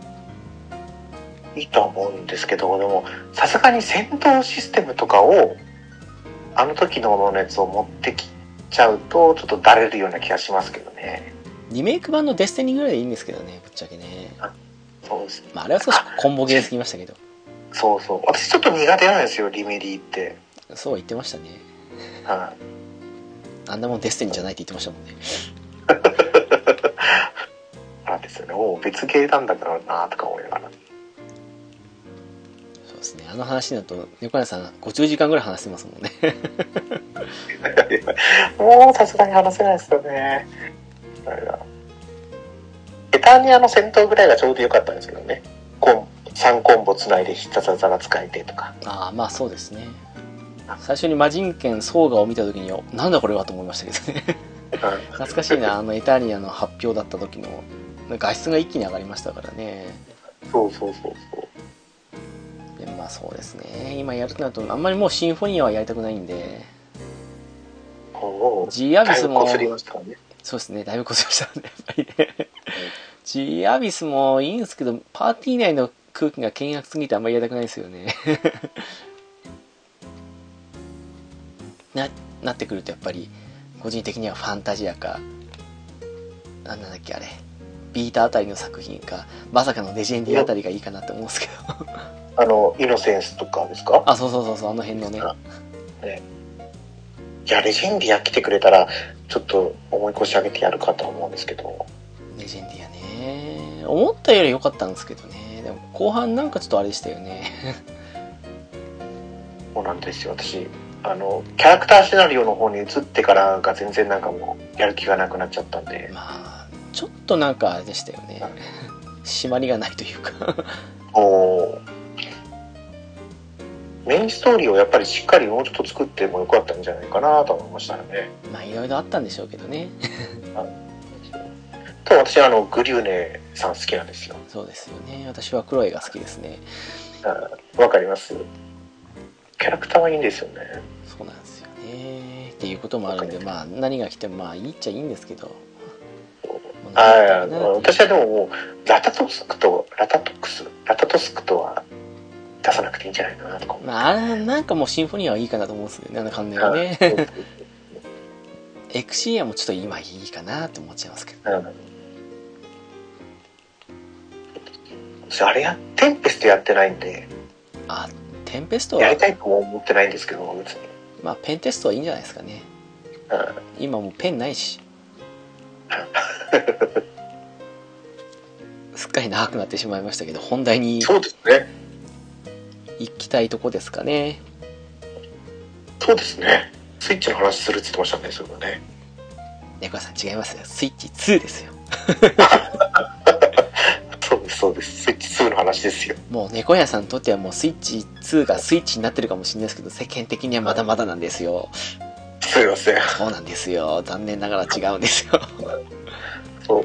S3: いいと思うんですけど、でもさすがに戦闘システムとかをあの時のやつを持ってきちゃうとちょっとだれるような気がしますけどね。
S2: リメイク版のデスティニーぐらいでいいんですけどね、ぶっちゃけね。
S3: あ、そうですね。
S2: まあ、あれは少しコンボゲーすぎましたけど。
S3: そうそう。私ちょっと苦手なんですよ、リメディって。
S2: そう言ってましたね。
S3: はい。
S2: あんなもんデスティニーじゃないって言ってましたもんね。
S3: なんですよね。もう別ゲーなんだからなとか思いながら。
S2: そうですね。あの話だと横山さんごじゅうじかんぐらい話してますもんね。
S3: もうさすがに話せないですよね。あれだ。エターニアの戦闘ぐらいがちょうど良かったんですけどね。コンさんコンボつないで必殺技が使えてとか。
S2: ああ、まあそうですね。最初に魔人剣ソーガを見た時になんだこれはと思いましたけどね。懐かしいな、あのエターニアの発表だった時の画質が一気に上がりましたからね。
S3: そうそうそうそう。
S2: でまあそうですね。今やるとなるとあんまりもうシンフォニアはやりたくないんで。 G アビスも、
S3: だいぶ擦りましたからね。
S2: そうですね、だいぶこすりましたね、やっぱりね。G アビスもいいんですけど、パーティー内の空気が険悪すぎてあんまりやりたくないですよね。な、なってくるとやっぱり、個人的にはファンタジアか、なんだっけあれ、ビータあたりの作品か、まさかのレジェンディあたりがいいかなって思うんですけど。
S3: あの、イノセンスとかですか？
S2: あ、そうそうそうそう、あの辺のね。
S3: ね、いや、レジェンディア来てくれたら、ちょっと思い越し上げてやるかと思うんですけど。
S2: レジェンディアね。思ったより良かったんですけどね。でも後半なんかちょっとあれでしたよね。
S3: そうなんですよ、私。あの、キャラクターシナリオの方に移ってからが全然なんかもう、やる気がなくなっちゃったんで。
S2: まあ、ちょっとなんかあれでしたよね。締まりがないというか。
S3: おメインストーリーをやっぱりしっかりもうちょっと作ってもよかったんじゃないかなと思いましたよね。
S2: まあいろいろあったんでしょうけどね。
S3: と私はあのグリューネさん好きなんですよ。
S2: そうですよね。私はクロエが好きですね。
S3: わかります。キャラクターはいいんですよね。
S2: そうなんですよね。っていうこともあるんで、まあ何が来てもまあいいっちゃいいんですけど。
S3: ああ、私はでももうラタトスクとラタトクスラタトスクとは出さなくていいんじゃないかなとか思って。
S2: まあなんかもうシンフォニアはいいかなと思うんですよね。あの関連はね。エクシーアもちょっと今いいかなって思っちゃいますけど。うん、
S3: あれやテンペストやってないんで。
S2: あ、テンペストは
S3: やりたいとも思ってないんですけど別に。
S2: まあペンテストはいいんじゃないですかね。うん、今もうペンないし。すっかり長くなってしまいましたけど、本題に
S3: そうですね
S2: 行きたいとこですかね。
S3: そうですね。スイッチの話するって言ってましたね、それはね。
S2: 猫屋さん違いますよ。スイッチツーですよ。
S3: そうですそうです。スイッチツーの話ですよ。
S2: もう猫屋さんにとってはもうスイッチツーがスイッチになってるかもしれないですけど、世間的にはまだまだなんですよ。
S3: すいません。
S2: そうなんですよ。残念ながら違うんですよ。
S3: そう。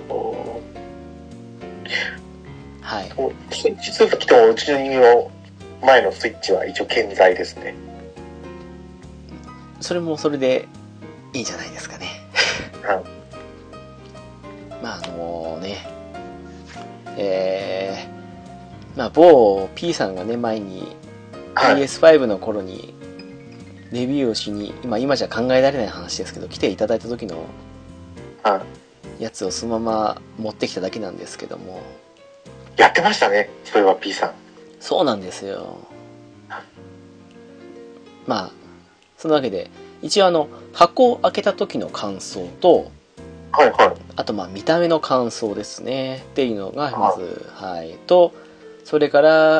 S2: はい。
S3: スイッチツーが来てもうちの前のスイッチは一応健在ですね。
S2: それもそれでいいんじゃないですかね。うん、まああのね、えー、まあ某 P さんがね前に ピーエスファイブ の頃にレビューをしに、今今じゃ考えられない話ですけど来ていただいた時のやつをそのまま持ってきただけなんですけども。
S3: やってましたね、それは P さん。
S2: そうなんですよ。まあそのわけで一応あの箱を開けた時の感想と、
S3: はいはい、
S2: あとまあ見た目の感想ですねっていうのがまず、はい、はい、とそれから、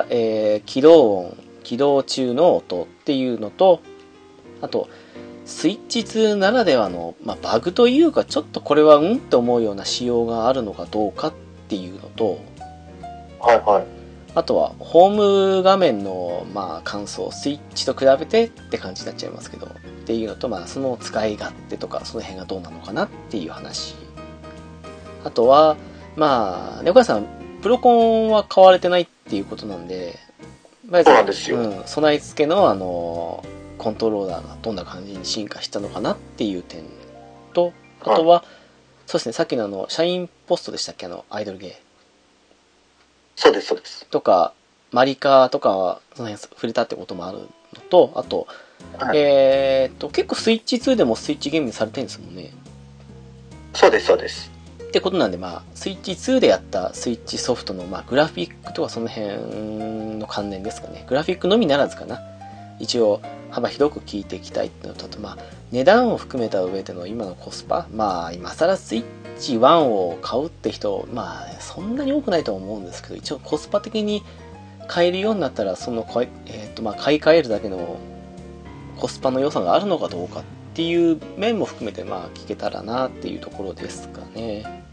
S2: えー、起動音起動中の音っていうのと、あとスイッチツーならではの、まあ、バグというかちょっとこれはうんって思うような仕様があるのかどうかっていうのと、
S3: はいはい、
S2: あとはホーム画面のまあ感想、スイッチと比べてって感じになっちゃいますけどっていうのと、まあその使い勝手とかその辺がどうなのかなっていう話。あとはまあ猫屋さんプロコンは買われてないっていうことなんで、まず
S3: そうなんですよ、
S2: うん、備え付けのあのコントローラーがどんな感じに進化したのかなっていう点と、あとは、はい、そうですね、さっきのあのシャインポストでしたっけ、あのアイドルゲー、
S3: そうですそうです。
S2: とかマリカとかその辺触れたってこともあるのと、あと、はい、えー、っと結構スイッチツーでもスイッチゲームにされてるんですもんね。
S3: そうですそうです。
S2: ってことなんで、まあスイッチツーでやったスイッチソフトのまあグラフィックとかその辺の関連ですかね。グラフィックのみならずかな。一応幅広く聞いていきたいっていうのと、あとまあ値段を含めた上での今のコスパ、まあ今更スイッチワンを買うって人、まあそんなに多くないと思うんですけど、一応コスパ的に買えるようになったら、その、えーとまあ、買い替えるだけのコスパの良さがあるのかどうかっていう面も含めてまあ聞けたらなっていうところですかね。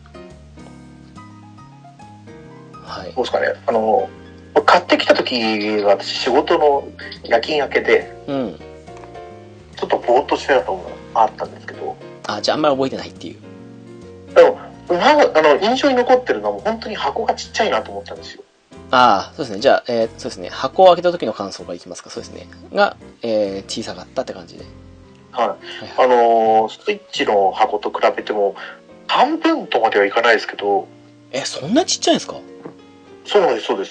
S2: はい。
S3: そうですかね。あの買ってきた時は私仕事の夜勤明けで、うん、ちょっとぼーっとしてたと思うあったんですけど、
S2: あ、じゃああんまり覚えてないっていう。
S3: でもあの印象に残ってるのはもう本当に箱がちっちゃいなと思ったんですよ。
S2: ああ、そうですね。じゃあ、えー、そうですね。箱を開けた時の感想からいきますか。そうですね。が、えー、小さかったって感じで。
S3: はい。あのー、スイッチの箱と比べても、半分とまではいかないですけど。
S2: え、そんなちっちゃいんですか？
S3: そうです、そうです。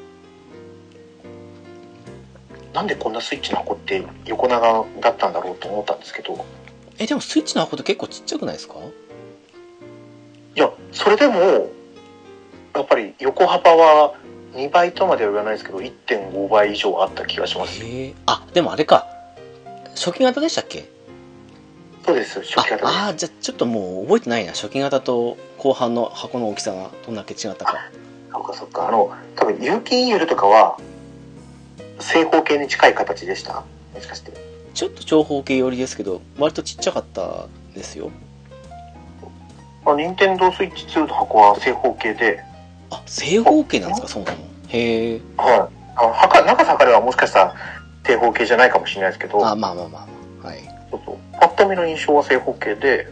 S3: なんでこんなスイッチの箱って横長だったんだろうと思ったんですけど。
S2: え、でもスイッチの箱って結構ちっちゃくないですか？
S3: いや、それでも、やっぱり横幅はにばいとまでは言わないですけど、いってんごばい以上あった気がします。
S2: へえ。あ、でもあれか。初期型でしたっけ？
S3: そうです、初期型です。
S2: ああ、じゃあちょっともう覚えてないな。初期型と後半の箱の大きさがどんだけ違ったか。
S3: そっかそっか。あの、多分有機 イーエル とかは、正方形に近い形でした？もしかして。
S2: ちょっと長方形寄りですけど、割とちっちゃかったですよ。
S3: あ、任天堂スイッチツーの箱は正方形で。
S2: あ、正方形なんですか、そもそも。へえ。
S3: はい。あ、はか、長さ測ればもしかしたら正方形じゃないかもしれないですけど。
S2: あ、まあまあまあ。はい。
S3: そうそう。パッと見の印象は正方形で、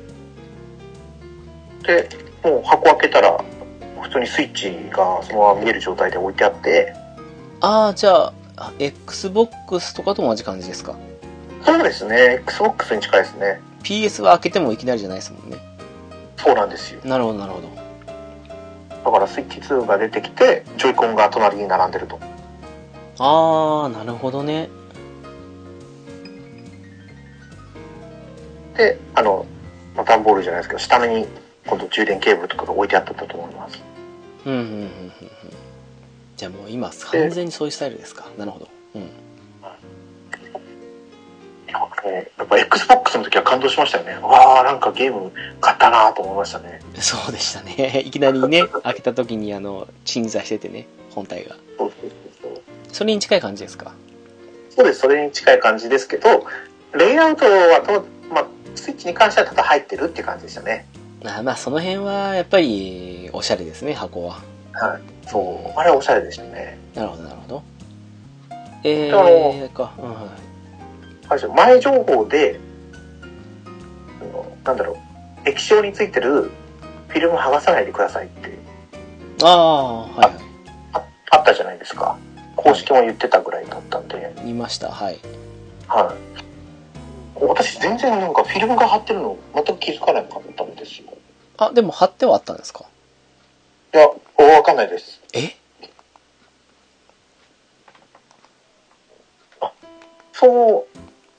S3: で、もう箱開けたら、普通にスイッチがそのまま見える状態で置いてあって。
S2: ああ、じゃあ、Xbox とかと同じ感じですか？
S3: そうですね。Xbox に近いですね。
S2: ピーエス は開けてもいきなりじゃないですもんね。
S3: そうなんですよ。
S2: なるほど、なるほど。
S3: だからスイッチツーが出てきて、ジョイコンが隣に並んでると。
S2: ああ、なるほどね。
S3: で、あの、まあ、段ボールじゃないですけど、下目に今度充電ケーブルとかが置いてあったと思います。
S2: うんうんうんうんうん。じゃあもう今完全にそういうスタイルですか？なるほど。うん。
S3: やっぱ Xbox の時は感動しましたよね。わあ、なんかゲーム買ったなと思いましたね。
S2: そうでしたね。いきなりね、開けた時にあの鎮座しててね、本体が。
S3: そうそうそうそう。
S2: それに近い感じですか？
S3: そうです、それに近い感じですけど、レイアウトはと、まあ、スイッチに関してはただ入ってるっていう感じでしたね。
S2: あ、まあその辺はやっぱりおしゃれですね、箱は。
S3: はい。そう、あれはおしゃれでしたね。
S2: なるほど、なるほど。えーか、うん、はい。
S3: 前情報で、なんだろう、液晶についてるフィルム剥がさないでくださいって。
S2: ああ、はい、はい。
S3: あ、あったじゃないですか。公式も言ってたぐらいだったんで。
S2: 見ました、はい。
S3: はい。私全然なんかフィルムが貼ってるの全く気づかなかったんですよ。
S2: あ、でも貼ってはあったんですか？
S3: いや、わかんないです。
S2: え？
S3: あ、そう、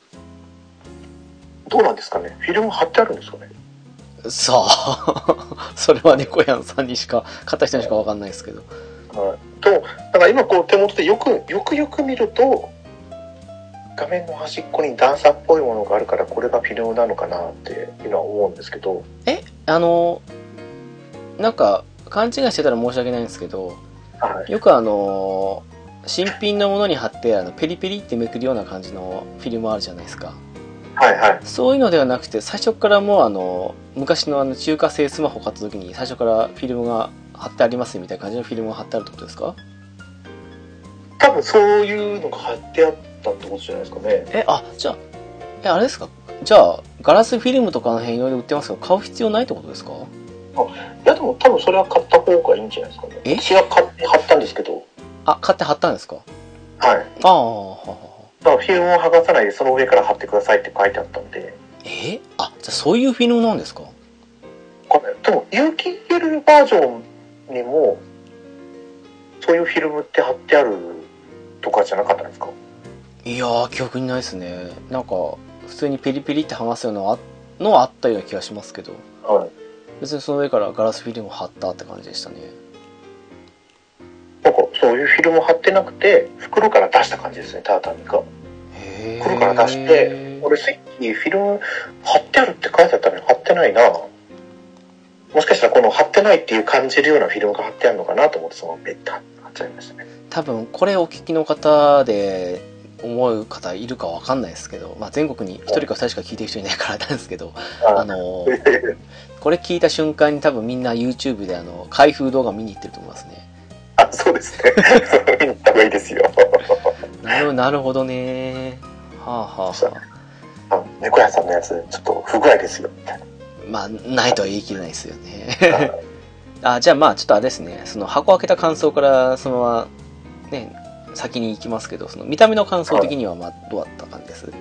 S3: どうなんですかね。フィルム貼ってあるんですかね。
S2: さあ、それは猫やんさんにしか、買った人にしかわかんないですけど。
S3: はい。と、だから今こう手元でよく、よくよく見ると、画面の端っこに段差っぽいものがあるから、これがフィルムなのかなっていうのは思うんですけど。
S2: え、あの、なんか、勘違いしてたら申し訳ないんですけど、
S3: はい、
S2: よくあの、新品のものに貼って、あの、ペリペリってめくるような感じのフィルムあるじゃないですか。
S3: はいはい。
S2: そういうのではなくて、最初からもうあの、昔のあの中華製スマホ買った時に最初からフィルムが貼ってありますみたいな感じのフィルムが貼ってあるってことですか？
S3: 多分そういうのが貼ってあったってことじゃないですかね。
S2: え、あ、じゃあ、え、あれですか？じゃあ、ガラスフィルムとかの辺用で売ってますけど、買う必要ないってことですか？
S3: あ、いやでも多分それは買った方がいいんじゃないですかね。
S2: え？
S3: 私は買って貼ったんですけど。
S2: あ、買って貼ったんですか？
S3: はい。
S2: ああ、はは。
S3: だからフィルムを剥がさないでその上から貼ってくださいって書いてあったんで。
S2: え？あ、じゃあそういうフィルムなんですか？
S3: でも有機 イーエル バージョンにもそういうフィルムって貼ってあるとかじゃなかったんですか？
S2: いやー、記憶にないですね。なんか普通にペリペリって剥がすようなのはあったような気がしますけど、
S3: はい、
S2: 別にその上からガラスフィルム貼ったって感じでしたね。
S3: なんかそういうフィルム貼ってなくて袋から出した感じですね、ただ単にか。
S2: へー。
S3: 袋から出して、俺スイッチにフィルム貼ってあるって書いてあったのに貼ってないな。もしかしたらこの貼ってないっていう感じるようなフィルムが貼ってあるのかなと思ってそのままベッタ貼っちゃいましたね。
S2: 多分これお聞きの方で思う方いるかわかんないですけど、まあ、全国にひとりかふたりしか聞いてる人いないからなんですけど、あのこれ聞いた瞬間に多分みんな YouTube であの開封動画見に行ってると思いますね。
S3: あ、そうですね。見に行った方がいいですよ。
S2: なるなるほどね。はあはあは
S3: あ。あ、猫屋さんのやつちょっと不具合ですよみたいな。
S2: まあないとは言い切れないですよね。あ、じゃあまあちょっとあれですね、その箱開けた感想からそのままね先に行きますけど、その見た目の感想的にはまあどうだった感じです？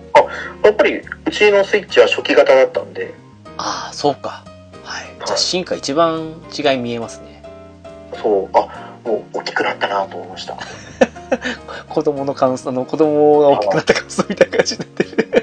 S3: あ、やっぱりうちのスイッチは初期型だったんで。
S2: ああ、そうか。はい。じゃあ進化一番違い見えますね。
S3: そう、あ、もう大きくなったなと思いました。
S2: 子供の感想の子供が大きくなった感想みたいな感じになってる。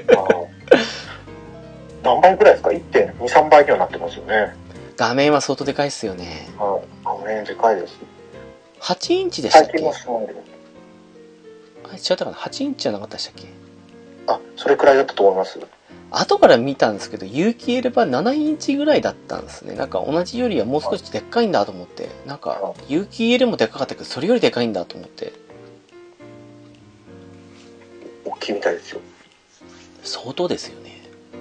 S3: 何倍ぐらいですか？ いってんに、さんばいにはなってますよね。
S2: 画面は相当でかいっすよね。
S3: はい、画面でかいです。
S2: はちインチでしたっけ？
S3: 最近もそうで。
S2: あれ違ったかな？ はち インチじゃなかったでしたっけ？
S3: あ、それくらいだったと思います。
S2: 後から見たんですけど、有機 L 版ななインチぐらいだったんですね。なんか同じよりはもう少しでっかいんだと思って、なんか有機 L もでかかったけど、それよりでかいんだと思って。
S3: 大きいみたいですよ。
S2: 相当ですよね。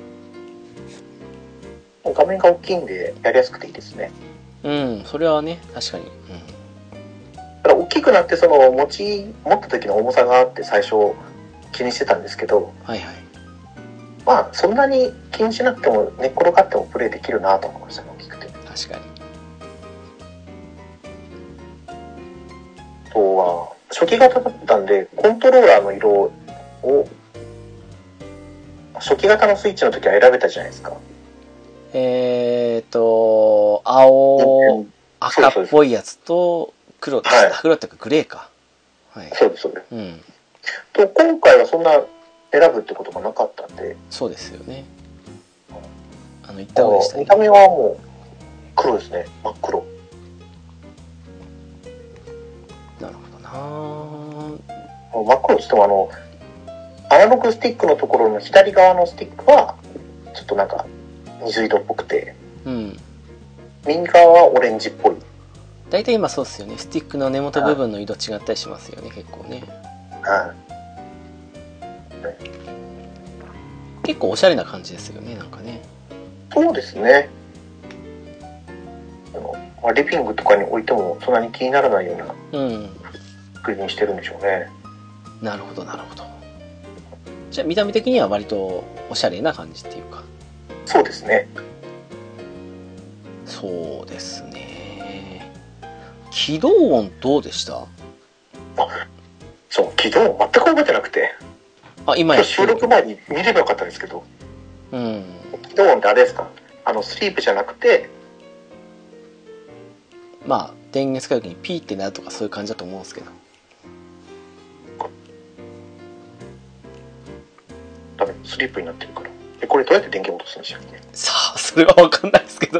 S3: 画面が大きいんでやりやすくていいですね。
S2: うん、それはね、確かに。うん。
S3: だから大きくなってその持ち持った時の重さがあって最初気にしてたんですけど、
S2: はいはい。
S3: まあそんなに気にしなくても寝っ転がってもプレイできるなと思いましたね、大きくて。
S2: 確かに。
S3: あとは初期型だったんでコントローラーの色を初期型のスイッチの時は選べたじゃないですか。
S2: えーと、青、赤っぽいやつと黒でした。はい、黒っていうかグレーか。
S3: はい。そうです、そうです。
S2: うん。
S3: と、今回はそんな選ぶってことがなかったんで。
S2: そうですよね。あの、言った方がいいでしたね。
S3: 見た目はもう黒ですね。真っ黒。
S2: なるほどな。
S3: 真っ黒って言ってもあの、アナログスティックのところの左側のスティックは、ちょっとなんか、水色っぽくて、
S2: うん、
S3: 右側はオレンジっぽい。
S2: 大体今そうですよね。スティックの根元部分の色違ったりしますよね、結構ね。
S3: はい。
S2: 結構おしゃれな感じですよね、なんかね。
S3: そうですね。あの、まあ、リビングとかに置いてもそんなに気にならないような作りにしてるんでしょうね。
S2: うん、なるほどなるほど。じゃあ見た目的には割とおしゃれな感じっていうか。
S3: そうですね。
S2: そうですね。起動音どうでした？あ、
S3: そう、起動音全く覚えてなくて。
S2: あ、今や
S3: 収録前に見ればよかったんですけど。
S2: うん。
S3: 起動音ってあれですか？あのスリープじゃなくて、
S2: まあ電源使う時にピーってなるとかそういう感じだと思うんですけど。
S3: ダメ、スリープになってるから。え、これどうやって電源落とすんでしたっけ？
S2: さあ、それは分かんないですけど。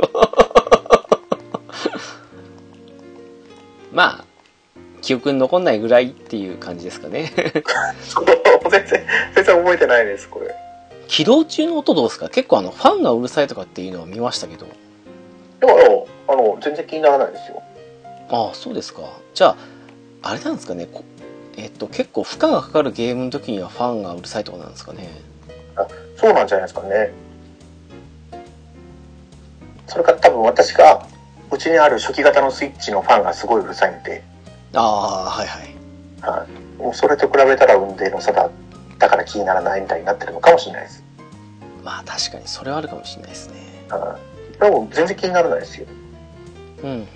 S2: まあ、記憶に残んないぐらいっていう感じですかね。
S3: 全然、全然覚えてないです、これ。
S2: 起動中の音どうですか？結構あの、ファンがうるさいとかっていうのは見ましたけど。
S3: でも、あの、全然気にならないですよ。
S2: ああ、そうですか。じゃあ、あれなんですかね。えっと、結構負荷がかかるゲームの時にはファンがうるさいとかなんですかね。
S3: あ、そうなんじゃないですかね。それから多分私がうちにある初期型のスイッチのファンがすごいうるさいんで。
S2: ああ、はいはい。
S3: はい。もうそれと比べたら運転の差だだから気にならないみたいになってるのかもしれないです。
S2: まあ確かにそれはあるかもしれないですね。
S3: はい。でも全然気にならないですよ。
S2: うんうんうん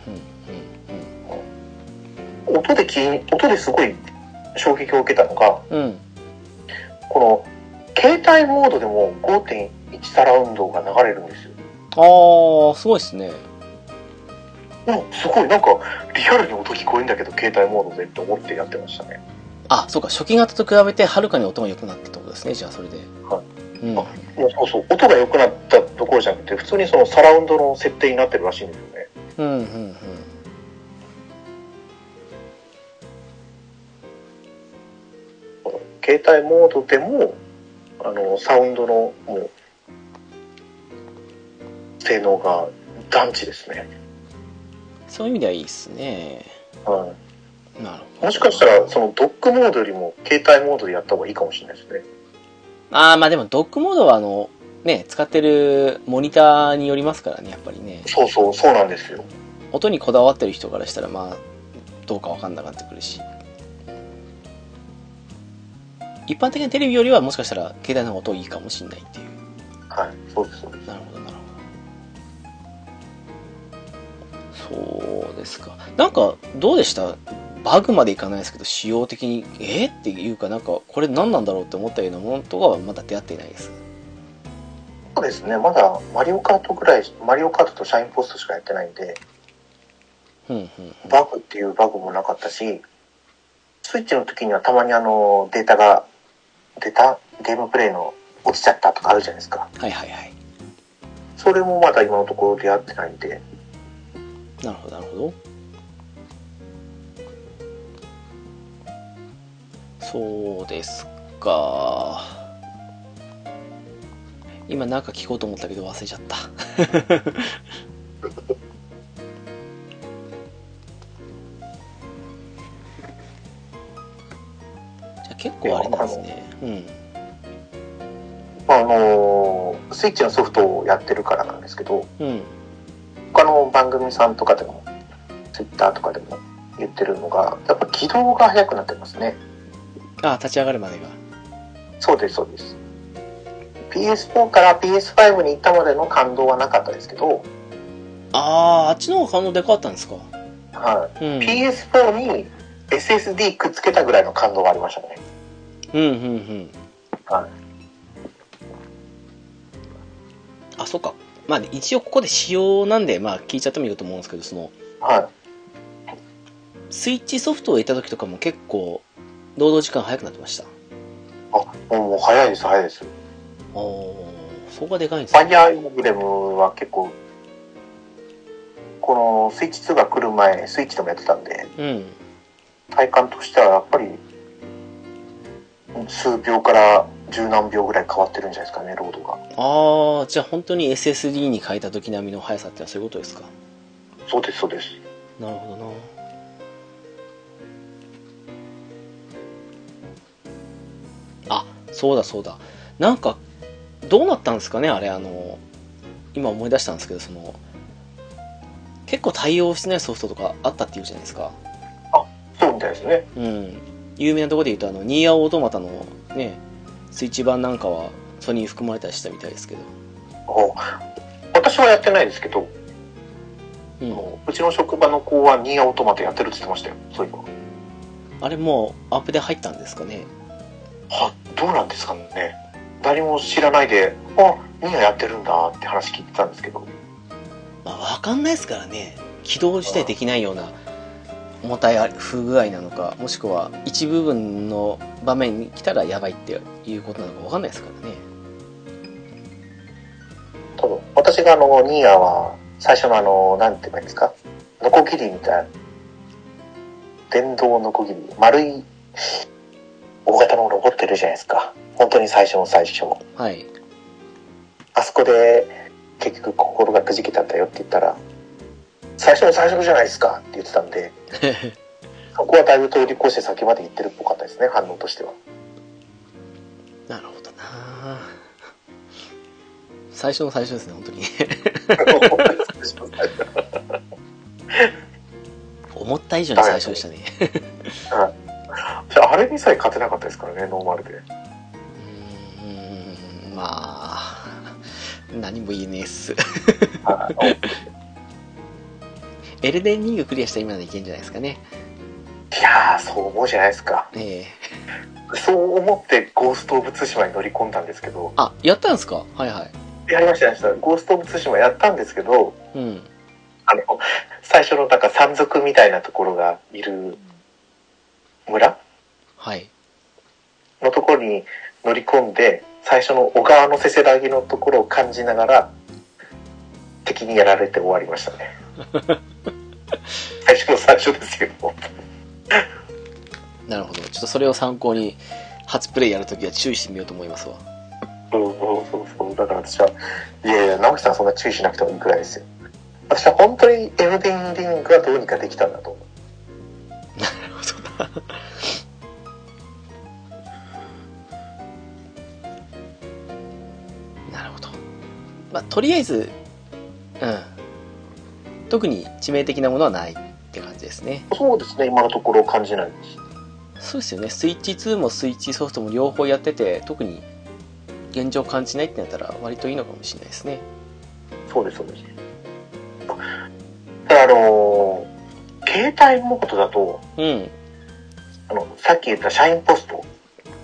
S3: うん。音で気に音ですごい衝撃を受けたのが、
S2: うん、
S3: この携帯モードでも ごてんいち サラウンドが流れるんですよ。
S2: ああ、すごいですね。
S3: うん、すごいなんかリアルに音聞こえるんだけど携帯モードでって思ってやってましたね。
S2: あ、そうか、初期型と比べてはるかに音が良くなったってことですね。じゃあそれで。
S3: はい。うん、あ、
S2: もう
S3: そうそう、音が良くなったところじゃなくて普通にそのサラウンドの設定になってるらしいんですよね。
S2: うんうんうん。
S3: 携帯モードでもあのサウンドのもう性能が団地ですね。
S2: そういう意味ではいいですね。
S3: はい。
S2: なるほど。
S3: もしかしたらそのドックモードよりも携帯モードでやった方がいいかもしれないですね。
S2: ああ、まあでもドックモードはあのね、使ってるモニターによりますからね、やっぱりね。
S3: そうそうそうなんですよ。
S2: 音にこだわってる人からしたらまあどうかわかんなくなってくるし。一般的なテレビよりはもしかしたら携帯の音いいかもしれないっていう。
S3: はい、そうですそうです。
S2: なるほどなるほど。そうですか。なんかどうでした？ バグまでいかないですけど、仕様的に、えー、っていうか、なんか、これ何なんだろうって思ったようなものとかはまだ出会っていないです。
S3: そうですね、まだマリオカートぐらい、マリオカートとシャインポストしかやってないんで、
S2: うんうんうん、
S3: バグっていうバグもなかったし、スイッチの時にはたまにあのデータが、データゲームプレイの落ちちゃったとかあるじゃないですか。
S2: はいはいはい。
S3: それもまだ今のところ出会ってないんで。
S2: なるほどなるほど。そうですか。今なんか聞こうと思ったけど忘れちゃったじゃあ結構あれなんですね。うん。
S3: あのスイッチのソフトをやってるからなんですけど、
S2: うん、
S3: 他の番組さんとかでもツイッターとかでも言ってるのが、やっぱ起動が早くなってますね。
S2: ああ、立ち上がるまでが。
S3: そうですそうです。 ピーエスフォー から ピーエスファイブ に行ったまでの感動はなかったですけど、
S2: ああ、あっちの方が感動でかかったんですか。
S3: はい、
S2: うん、
S3: ピーエスフォー に エスエスディー くっつけたぐらいの感動がありましたね。
S2: うんうんうん。
S3: はい。
S2: あ、そっか。まあ一応ここで仕様なんで、まあ聞いちゃってもいいと思うんですけど、その、
S3: はい。
S2: スイッチソフトを入れた時とかも結構労働時間早くなってました。
S3: あ、もう早いです早いです。
S2: おお、そこがでかいんです
S3: ね。ファイアーエンブレムは結構、このスイッチツーが来る前、スイッチでもやってたんで、
S2: うん、
S3: 体感としてはやっぱり数秒から十何秒ぐらい変わってるんじゃないですかね、ロードが。
S2: ああ、じゃあ本当に エスエスディー に変えた時並みの速さってのはそういうことですか。
S3: そうですそうです。
S2: なるほどな。あ、そうだそうだ。なんかどうなったんですかね、あれ。あの今思い出したんですけど、その結構対応してないソフトとかあったっていうじゃないですか。
S3: あ、そうみたいですね。
S2: うん。有名なところで言うと、あのニーアオートマタのね、スイッチ版なんかはソニー含まれたりしたみたいですけど。
S3: 私はやってないですけど、
S2: うん、
S3: うちの職場の子はニーアオートマタやってるって言ってましたよ。そういうの。
S2: あれもうアップで入ったんですかね。
S3: は、どうなんですかね。誰も知らないで、あ、ニーアやってるんだって話聞いてたんですけど。
S2: まあ、分かんないですからね。起動自体できないような重たい不具合なのか、もしくは一部分の場面に来たらやばいっていうことなのか分かんないですからね。
S3: 多分私があのニーアは最初のあのなんて言えばいいんですか、ノコギリみたいな電動ノコギリ、丸い大型のロボットいるじゃないですか。本当に最初の最初。
S2: はい。
S3: あそこで結局心がくじけたんだよって言ったら、最初の最初じゃないですかって言ってたんでそこはだいぶ通り越して先まで行ってるっぽかったですね、反応としては。
S2: なるほどな。最初の最初ですね、本当に思った以上に最初でしたね
S3: はい、じゃああれにさえ勝てなかったですからね、ノーマルで。う
S2: ーん、まあ何も言えねえっすエルデンリングクリアしたら今のでいけんじゃないですかね。
S3: いやー、そう思うじゃないですか。
S2: え
S3: えー、そう思ってゴースト・オブ・ツシマに乗り込んだんですけど。
S2: あ、やったんですか。はいはい。
S3: やりましたやりました。ゴースト・オブ・ツシマやったんですけど、
S2: うん、
S3: あの最初のなんか山賊みたいなところがいる村、
S2: はい、
S3: のところに乗り込んで、最初の小川のせせらぎのところを感じながら敵にやられて終わりましたね最初の最初ですよ
S2: なるほど。ちょっとそれを参考に初プレイやるときは注意してみようと思いますわ。
S3: うんうん、そうそう。だから私は、いやいや、直樹さんそんな注意しなくてもいいくらいですよ。私は本当にエルデンリングがどうにかできたんだと思う。
S2: なるほどななるほど。まあ、とりあえず、うん。特に致命的なものはないって感じですね。
S3: そうですね、今のところ感じないです。
S2: そうですよね。スイッチツーもスイッチソフトも両方やってて、特に現状感じないってなったら割といいのかもしれないですね。
S3: そうです、そうです。ただあのー、 携帯モードだと、
S2: うん、
S3: あのさっき言ったシャインポスト、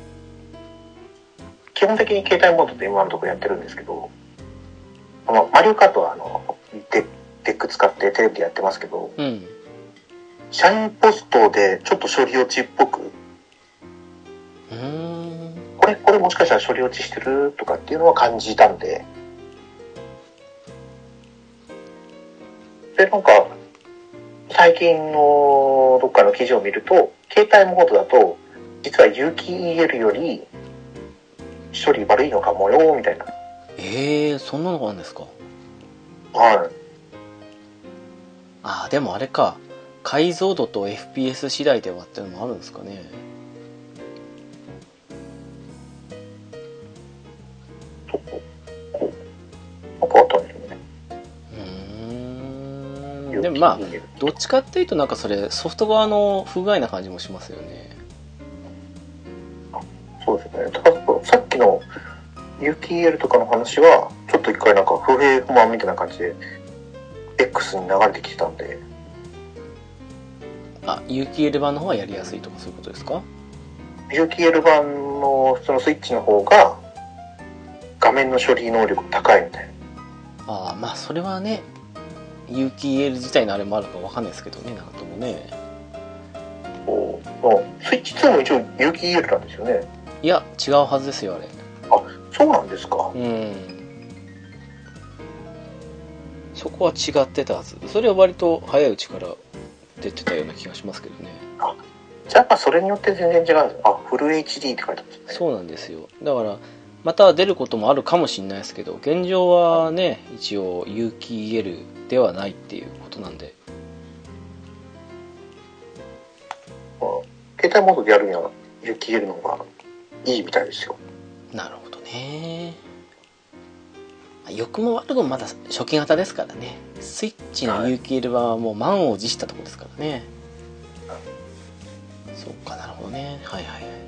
S3: 基本的に携帯モードで今のところやってるんですけど、あのマリオカートはあの デ, デック使ってテレビでやってますけど、
S2: うん、
S3: シャインポストでちょっと処理落ちっぽく、
S2: うーん、
S3: これこれもしかしたら処理落ちしてるとかっていうのは感じたんで、でなんか最近のどっかの記事を見ると、携帯モードだと実は有機 イーエル より処理悪いのかもよみたいな。
S2: えー、そんなのがあるんですか。
S3: はい。
S2: ああ、でもあれか、解像度と エフピーエス 次第ではっていうのもあるんですかね。
S3: そここうなんかあったんですよね。
S2: うーん、でもまあどっちかっていうとなんかそれソフト側の不具合な感じもしますよね。
S3: そうですね。たださっきの有機 イーエル とかの話はちょっと一回なんか不平不満みたいな感じで X に流れてきてたんで。
S2: あ、有機 イーエル 版の方はやりやすいとかそういうことですか。
S3: 有機 イーエル 版の普通のスイッチの方が画面の処理能力高いみたい
S2: な。ああ、まあそれはね、有機 イーエル 自体のあれもあるかわかんないですけどね、なんともね。
S3: おスイッチツーも一応有機 イーエル なんですよね。
S2: いや違うはずですよあれ。
S3: あ、そうなんですか。
S2: うん、そこは違ってたはず。それは割と早いうちから出てたような気がしますけどね。
S3: あ、じゃあやっぱそれによって全然違うんです。あ、フル エイチディー って書いてますね。
S2: そうなんですよ。だからまた出ることもあるかもしれないですけど、現状はね一応有機 イーエル ではないっていうことなんで、
S3: あ、携帯モードでやるには有機 イーエル の方がいいみたいですよ。
S2: なるほどね。良くも悪くもまだ初期型ですからね。スイッチの有機 イーエル 版はもう満を持したところですからね。はい、そうか、なるほどね。はいはいはい。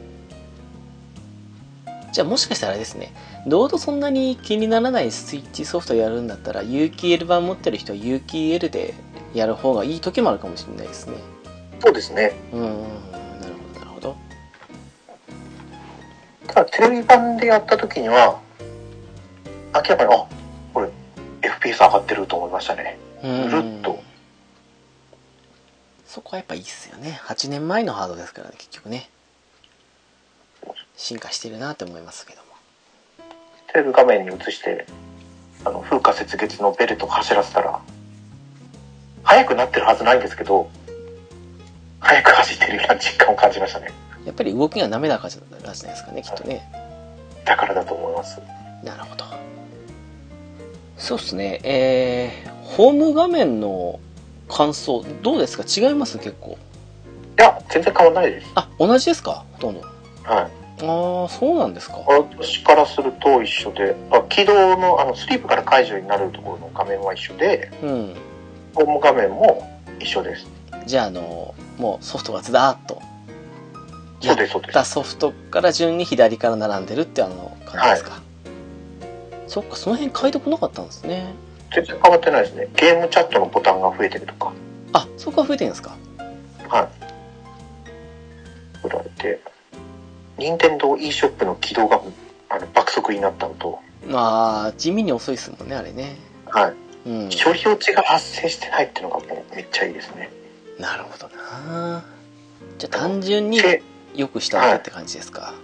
S2: じゃあもしかしたらあれですね、ロードそんなに気にならないスイッチソフトやるんだったら有機 イーエル 版持ってる人は有機 イーエル でやる方がいい時もあるかもしれないですね。
S3: そうですね。
S2: うん、なるほどなるほど。
S3: ただテレビ版でやった時には明らかに、あ、これ エフピーエス 上がってると思いましたね。ぬるっと。
S2: そこはやっぱいいっすよね。はちねんまえのハードですからね、結局ね。進化してるなって思いますけども。
S3: テレビ画面に映してあの風化雪月のベルトを走らせたら速くなってるはずないんですけど、速く走ってるような実感を感じましたね。
S2: やっぱり動きが滑らかじゃないですかね、きっとね。
S3: だからだと思います。
S2: なるほど。そうっすね。えー、ホーム画面の感想どうですか？違います？結構。
S3: いや、全然変わらないです。
S2: あ、同じですか？ほとんど。
S3: はい。
S2: ああ、そうなんですか。
S3: 私からすると一緒で、あ、起動のあのスリープから解除になるところの画面は一緒で、
S2: うん、
S3: ホーム画面も一緒です。
S2: じゃあ、あのもうソフトがずらーっと
S3: そうですそうです。
S2: やったソフトから順に左から並んでるってあの感じですか。はい、そっか、その辺書いてこなかったんですね。
S3: 全然変わってないですね。ゲームチャットのボタンが増えてるとか。
S2: あ、そこが増えてるんですか。
S3: はい。売られて、任天堂 e ショップの起動があの爆速になったのと。
S2: まあ地味に遅いですもんね、あれね。
S3: はい。
S2: うん、
S3: 処理落ちが発生してないっていうのがもうめっちゃいいですね。
S2: なるほどな。じゃあ単純によくしたわけって感じですか。はい、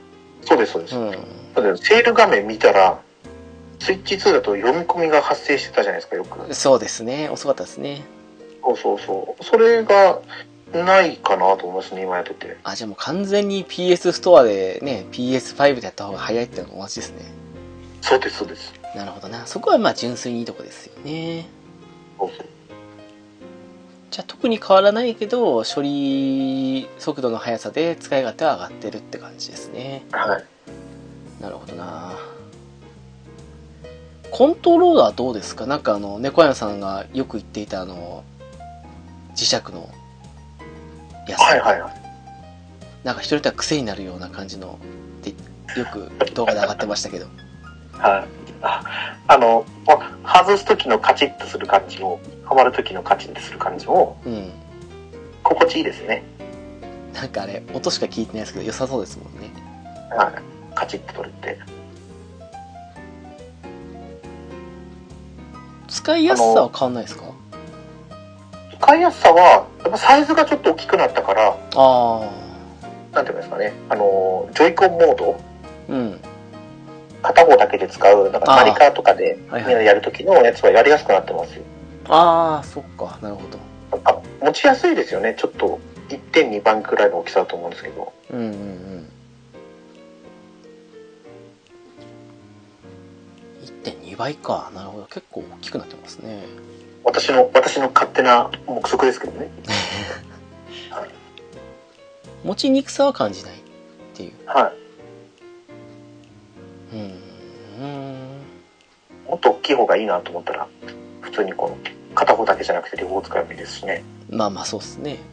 S3: そうですそうです。
S2: うん、
S3: セール画面見たらスイッチツーだと読み込みが発生してたじゃないですか、よく。
S2: そうですね、遅かったですね。
S3: そうそうそう。それがないかなと思いますね、今やってて。
S2: あ、じゃあもう完全に ピーエス ストアでね、ピーエスファイブ でやった方が早いってのが同じですね。
S3: そうですそうです。
S2: なるほどな。そこはまあ純粋にいいとこですよね。
S3: そうそう。
S2: じゃあ特に変わらないけど処理速度の速さで使い勝手は上がってるって感じですね。
S3: はい。
S2: なるほどな。コントローラーどうですか？なんかあの猫屋さんがよく言っていたあの磁石のやつ、
S3: はいはいはい、
S2: なんか一人では癖になるような感じのでよく動画で上がってましたけど。
S3: はい。あ、あの外す時のカチッとする感じも、はまる時のカチッとする感じも、
S2: うん、
S3: 心地いいですね。
S2: なんかあれ音しか聞いてないですけど良さそうですもんね。
S3: はい、カチッと取れて。
S2: 使いやすさは変わんないですか？
S3: 使いやすさはやっぱサイズがちょっと大きくなったから、
S2: あ
S3: あ、なんていうんですかね、あのジョイコンモード、
S2: うん、
S3: 片方だけで使うなんかマリカーとかでみんなでやるときのやつはやりやすくなってますよ。
S2: ああ、そっか、なるほど。
S3: あ、持ちやすいですよね。ちょっと いってんに 番くらいの大きさだと思うんですけど。
S2: うんうんうん。いってんに 倍か。なるほど。結構大きくなってますね。
S3: 私の私の勝手な目測ですけどね。はい、
S2: 持ちにくさは感じないっていう。
S3: はい。うん。もっと大きい方がいいなと思ったら、普通にこの片方だけじゃなくて両方使えばいいですしね。
S2: まあまあそうですね。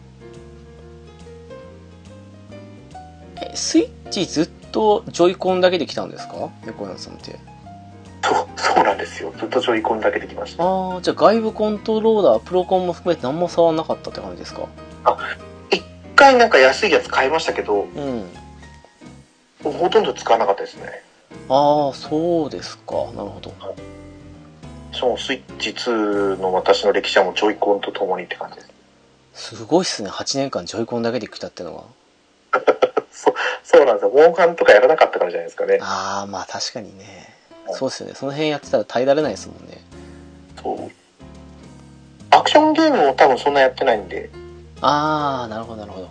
S2: え、スイッチずっとジョイコンだけで来たんですか？横山さんって。
S3: そう、そうなんですよ。ずっとジョイコンだけで来ました。
S2: ああ、じゃあ外部コントローラー、プロコンも含めて何も触らなかったって感じですか？
S3: あ、一回なんか安いやつ買いましたけど、
S2: うん。
S3: ほとんど使わなかったですね。
S2: ああ、そうですか。なるほど。
S3: そのスイッチツーの私の歴史はもうジョイコンとともにって感じです。
S2: すごいっすね。はちねんかんジョイコンだけで来たってのは。
S3: そ, そうなんですよ。モンハンとかやらなかったからじゃないですかね。
S2: ああ、まあ確かにね。そうですよね。その辺やってたら耐えられないですもんね。
S3: そう。アクションゲームも多分そんなやってないんで。
S2: ああ、なるほどなるほど。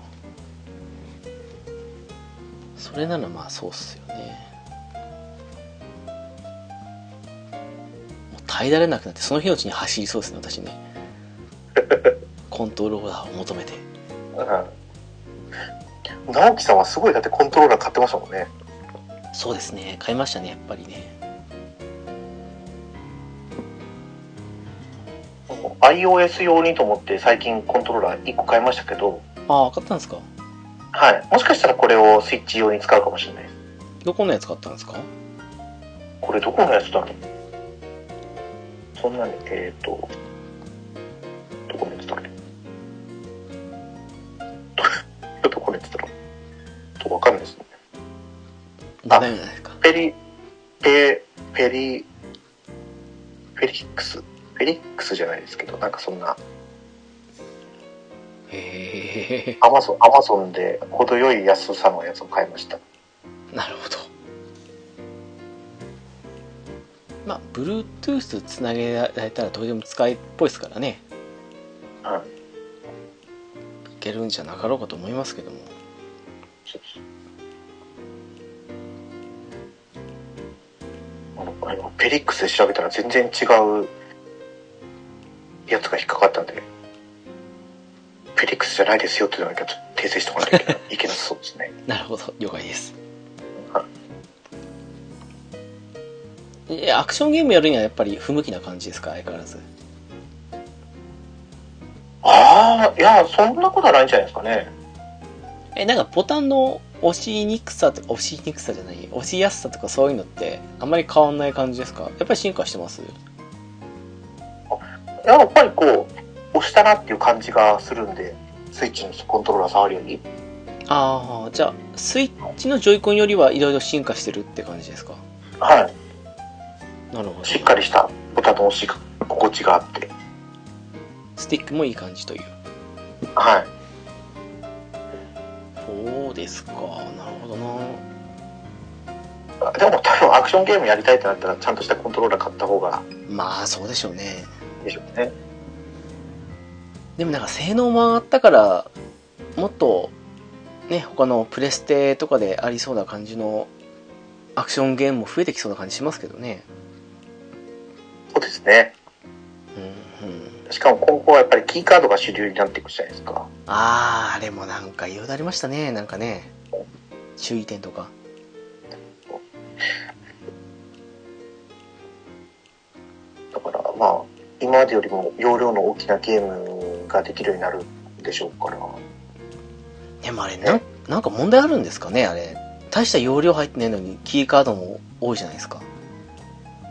S2: それならまあそうっすよね。もう耐えられなくなってその日のうちに走りそうですね、私ね。コントローラーを求めて。
S3: うん。直樹さんはすごいだってコントローラー買ってましたもんね。
S2: そうですね。買いましたね、やっぱりね。
S3: iOS 用にと思って最近コントローラーいっこ買いましたけど。
S2: ああ、買ったんですか？
S3: はい。もしかしたらこれをスイッチ用に使うかもしれないです。
S2: どこのやつ買ったんですか？
S3: これどこのやつだろう。そんなに、えっ、ー、と、どこのやつだろう。どこのやつだろう。とわかんないですね。
S2: ダメじゃないですか。
S3: ペリ、ペ、ペリ、フェリックス。フェリックスじゃないですけど、なんかそんな。
S2: へえ。
S3: アマゾン、アマゾンで程よい安さのやつを買いました。
S2: なるほど。まあ、Bluetooth つなげられたらどれでも使いっぽいですからね。
S3: うん。い
S2: けるんじゃなかろうかと思いますけども。
S3: あのペリックスで調べたら全然違うやつが引っかかったんで、ペリックスじゃないですよっていうのはちょっと訂正しておかないといけなさそうですね。
S2: なるほど、了解です。
S3: はい、
S2: アクションゲームやるにはやっぱり不向きな感じですか、相変わらず。
S3: ああ、いや、そんなことはないんじゃないですかね。
S2: え、なんかボタンの押しにくさとか、押しにくさじゃない、押しやすさとかそういうのってあんまり変わんない感じですか？やっぱり進化してます？
S3: やっぱりこう押したなっていう感じがするんで、スイッチのコントローラー触るより。
S2: ああ、じゃあスイッチのジョイコンよりはいろいろ進化してるって感じですか？
S3: はい。
S2: なるほど。
S3: しっかりしたボタンの押し心地があって、
S2: スティックもいい感じという。
S3: はい。
S2: そうですか、なるほどな。
S3: でも多分アクションゲームやりたいってなったらちゃんとしたコントローラー買った方が。
S2: まあそうでしょうね。
S3: でしょうね。
S2: でもなんか性能も上がったからもっとね、他のプレステとかでありそうな感じのアクションゲームも増えてきそうな感じしますけどね。
S3: そうですね。うんうん。しかも今後はやっぱりキーカードが主流になっていくじゃないですか。
S2: あー、あれもなんかいろいろありましたね。なんかね、注意点とか。
S3: だからまあ今までよりも容量の大きなゲームができるようになるでしょうから。
S2: でもあれ、ね、な, なんか問題あるんですかね、あれ。大した容量入ってないのにキーカードも多いじゃないですか。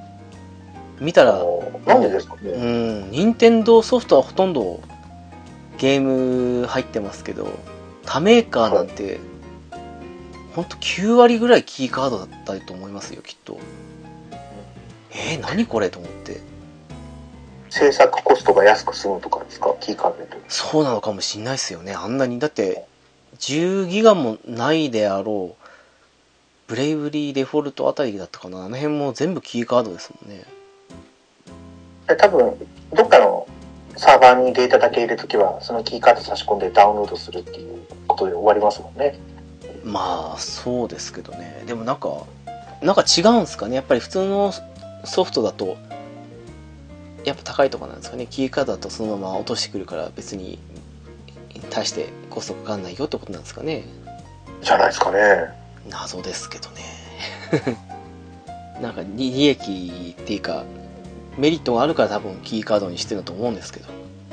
S2: 見たら、
S3: なんでですかね。
S2: うん、任天堂ソフトはほとんどゲーム入ってますけど、他メーカーなんて、ほんときゅうわりぐらいキーカードだったと思いますよ、きっと。えー、何これと思って。
S3: 制作コストが安く済むとかですか、キーカードで。
S2: そうなのかもしんないですよね。あんなに。だって、じゅうギガもないであろう、ブレイブリーデフォルトあたりだったかな。あの辺も全部キーカードですもんね。
S3: 多分、どっかのサーバーにデータだけ入れとけば、そのキーカード差し込んでダウンロードするっていうことで終わりますもんね。
S2: まあ、そうですけどね。でもなんか、なんか違うんですかね。やっぱり普通のソフトだと、やっぱ高いとかなんですかね。キーカードだとそのまま落としてくるから別に大してコストかかんないよってことなんですかね。
S3: じゃないですかね。
S2: 謎ですけどね。なんか利益っていうかメリットがあるから多分キーカードにしてると思うんですけど。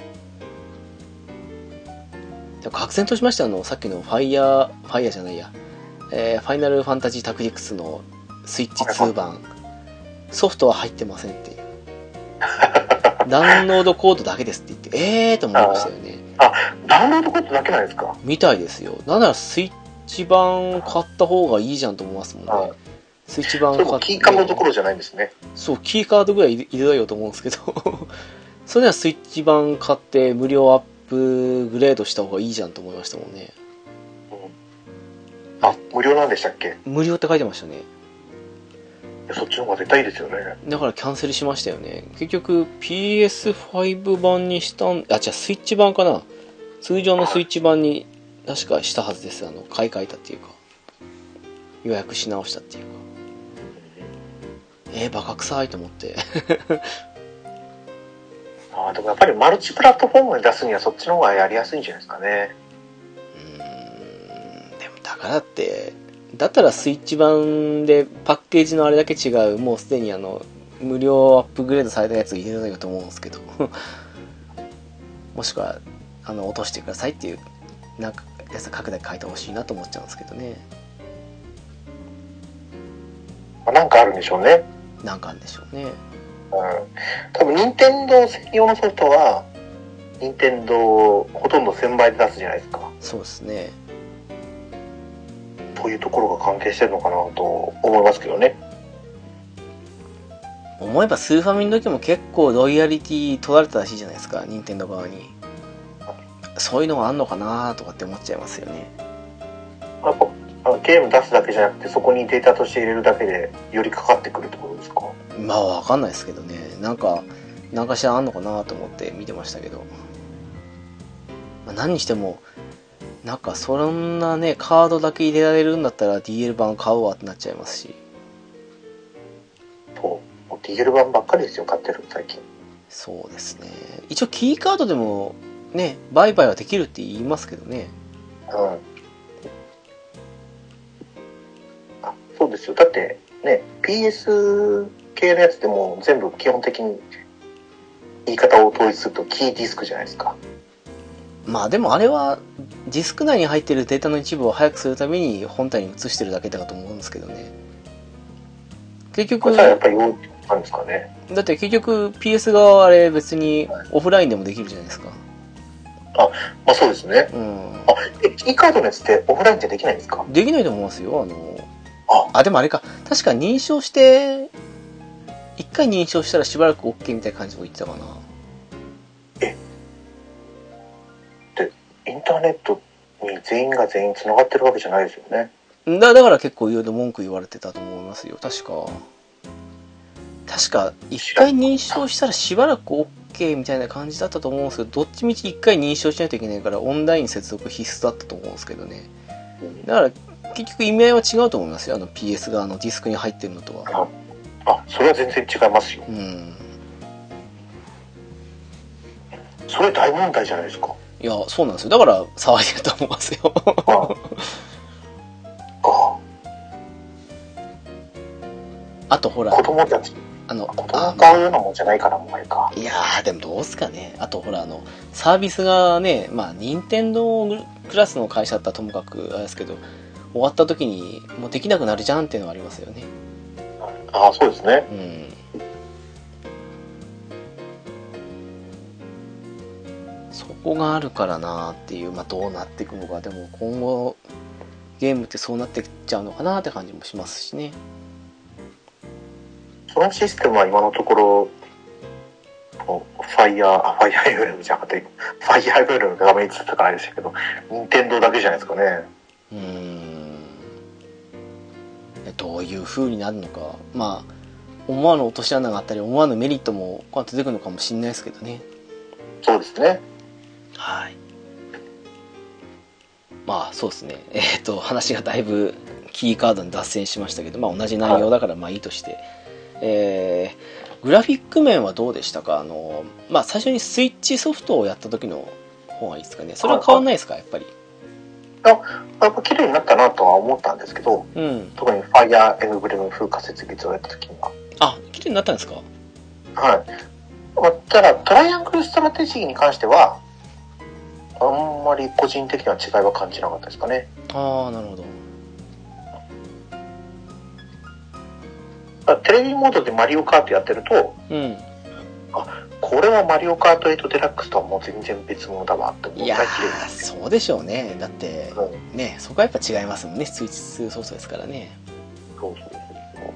S2: でも確然としましてあのさっきのファイヤーファイヤーじゃないや、えー、ファイナルファンタジータクティクスのスイッチツー版ソフトは入ってませんっていう。ダウンロードコードだけですって言ってえーと思いましたよね。
S3: あ、ダウンロードコードだけなんですか。
S2: みたいですよ。なんならスイッチ版買った方がいいじゃんと思いますもんね。スイッチ版買って。
S3: キーカードどころじゃないんですね。
S2: そう、キーカードぐらい入れろよと思うんですけど。それならスイッチ版買って無料アップグレードした方がいいじゃんと思いましたもんね。
S3: うん、あ、無料なんでしたっけ。
S2: 無料って書いてましたね。
S3: そっちの方が絶対いいですよね。
S2: だからキャンセルしましたよね。結局 ピーエスファイブ 版にしたん、あ、じゃあスイッチ版かな。通常のスイッチ版に確かしたはずです。あの買い替えたっていうか予約し直したっていうか。えー、バカ臭いと思って。
S3: あ、でもやっぱりマルチプラットフォームに出すにはそっちの方がやりやすいんじゃないですかね。
S2: うーん、でもだからってだったらスイッチ版でパッケージのあれだけ違う、もうすでにあの無料アップグレードされたやつ入れないかと思うんですけど。もしくはあの落としてくださいっていうなんかやつ書くだけ書いてほしいなと思っちゃうんですけどね。
S3: なんかあるんでしょうね。
S2: なんかあるんでしょうね。うん。
S3: 多分任天堂専用のソフトは任天堂ほとんどせんばいで出すじゃないですか。
S2: そうですね。
S3: というところが関係してるのかなと思いますけどね。
S2: 思えばスーファミの時も結構ロイヤリティ取られたらしいじゃないですか、任天堂側に。そういうのがあんのかなとかって思っちゃいますよね。
S3: やっぱあのゲーム出すだけじゃなくてそこにデータとして入れるだけでよりかかってくるってことですか。
S2: まあわかんないですけどね。なんか何かしらあんのかなと思って見てましたけど、まあ、何にしてもなんかそんなねカードだけ入れられるんだったら ディーエル 版買うわってなっちゃいますし。
S3: そう、ディーエル 版ばっかりですよ買ってる最近。
S2: そうですね。一応キーカードでもね売買はできるって言いますけどね。
S3: うん。あ、そうですよ。だってね ピーエス 系のやつでも全部基本的に言い方を統一するとキーディスクじゃないですか。
S2: まあでもあれはディスク内に入ってるデータの一部を早くするために本体に移してるだけだと思うんですけどね。結局
S3: やっぱりなんですかね。
S2: だって結局 ピーエス 側はあれ別にオフラインでもできるじゃないですか。
S3: あ、まあそうですね。
S2: うん。
S3: あ、え、キーカードのやつってオフラインじゃできないんですか？
S2: できないと思いますよ。あの
S3: あ
S2: あでもあれか、確か認証して一回認証したらしばらく OK みたいな感じを言ってたかな。
S3: えでインターネットに全員が全員繋がってるわけじゃないですよね。
S2: だだから結構いろいろ文句言われてたと思いますよ。確か確か一回認証したらしばらく OK みたいな感じだったと思うんですけど、どっちみち一回認証しないといけないからオンライン接続必須だったと思うんですけどね。だから結局意味合いは違うと思いますよ。あの ピーエス 側のディスクに入ってるのとは。
S3: あ、あ、それは全然違いますよ。
S2: うん。
S3: それ大問題じゃないですか。
S2: いや、そうなんですよ。だから騒いでると思いますよ。
S3: ああ。
S2: あとほら、
S3: 子供たち、
S2: あの
S3: 子供が買うようなもんじゃないからもあれか。
S2: いやーでもどうすかね。あとほらあのサービスがね、まあ任天堂クラスの会社だったらともかくあれですけど、終わった時にもうできなくなるじゃんっていうのはありますよね。
S3: ああ、そうですね。
S2: うん。そこがあるからなっていう、まあ、どうなっていくのか。でも今後ゲームってそうなってきちゃうのかなって感じもしますしね。
S3: そのシステムは今のところファイヤー、ファイヤーエムブレムじゃなくて、ファイヤーエムブレムが画面に映ったからあれでしたけど、任天堂だけじゃないですかね。
S2: うーん。どういう風になるのか。まあ、思わぬ落とし穴があったり、思わぬメリットもこう出てくるのかもしれないですけどね。
S3: そうですね。
S2: はい。まあ、そうですね。えっと、話がだいぶキーカードに脱線しましたけど、まあ同じ内容だからまあいいとして。えー、グラフィック面はどうでしたか？あの、まあ最初にスイッチソフトをやった時の方がいいですかね。それは変わんないですか、やっぱり。
S3: あ、やっぱ綺麗になったなとは思ったんですけど、うん、特にファイヤーエムブレム風化設立をやった時には。
S2: あ、綺麗になったんですか？
S3: はい。ただ、トライアングルストラテジーに関しては、あんまり個人的には違いは感じなかったですかね。
S2: ああ、なるほど。
S3: テレビモードでマリオカートやってると、うん、あ、これはマリオカートエイトデラックスとはもう全然別物だわって思うぐらい綺麗です。
S2: いやー、そうでしょうね。だって、うん、ね、そこはやっぱ違いますもんね。スイッチツーソフトですからね。そうそうそうそう。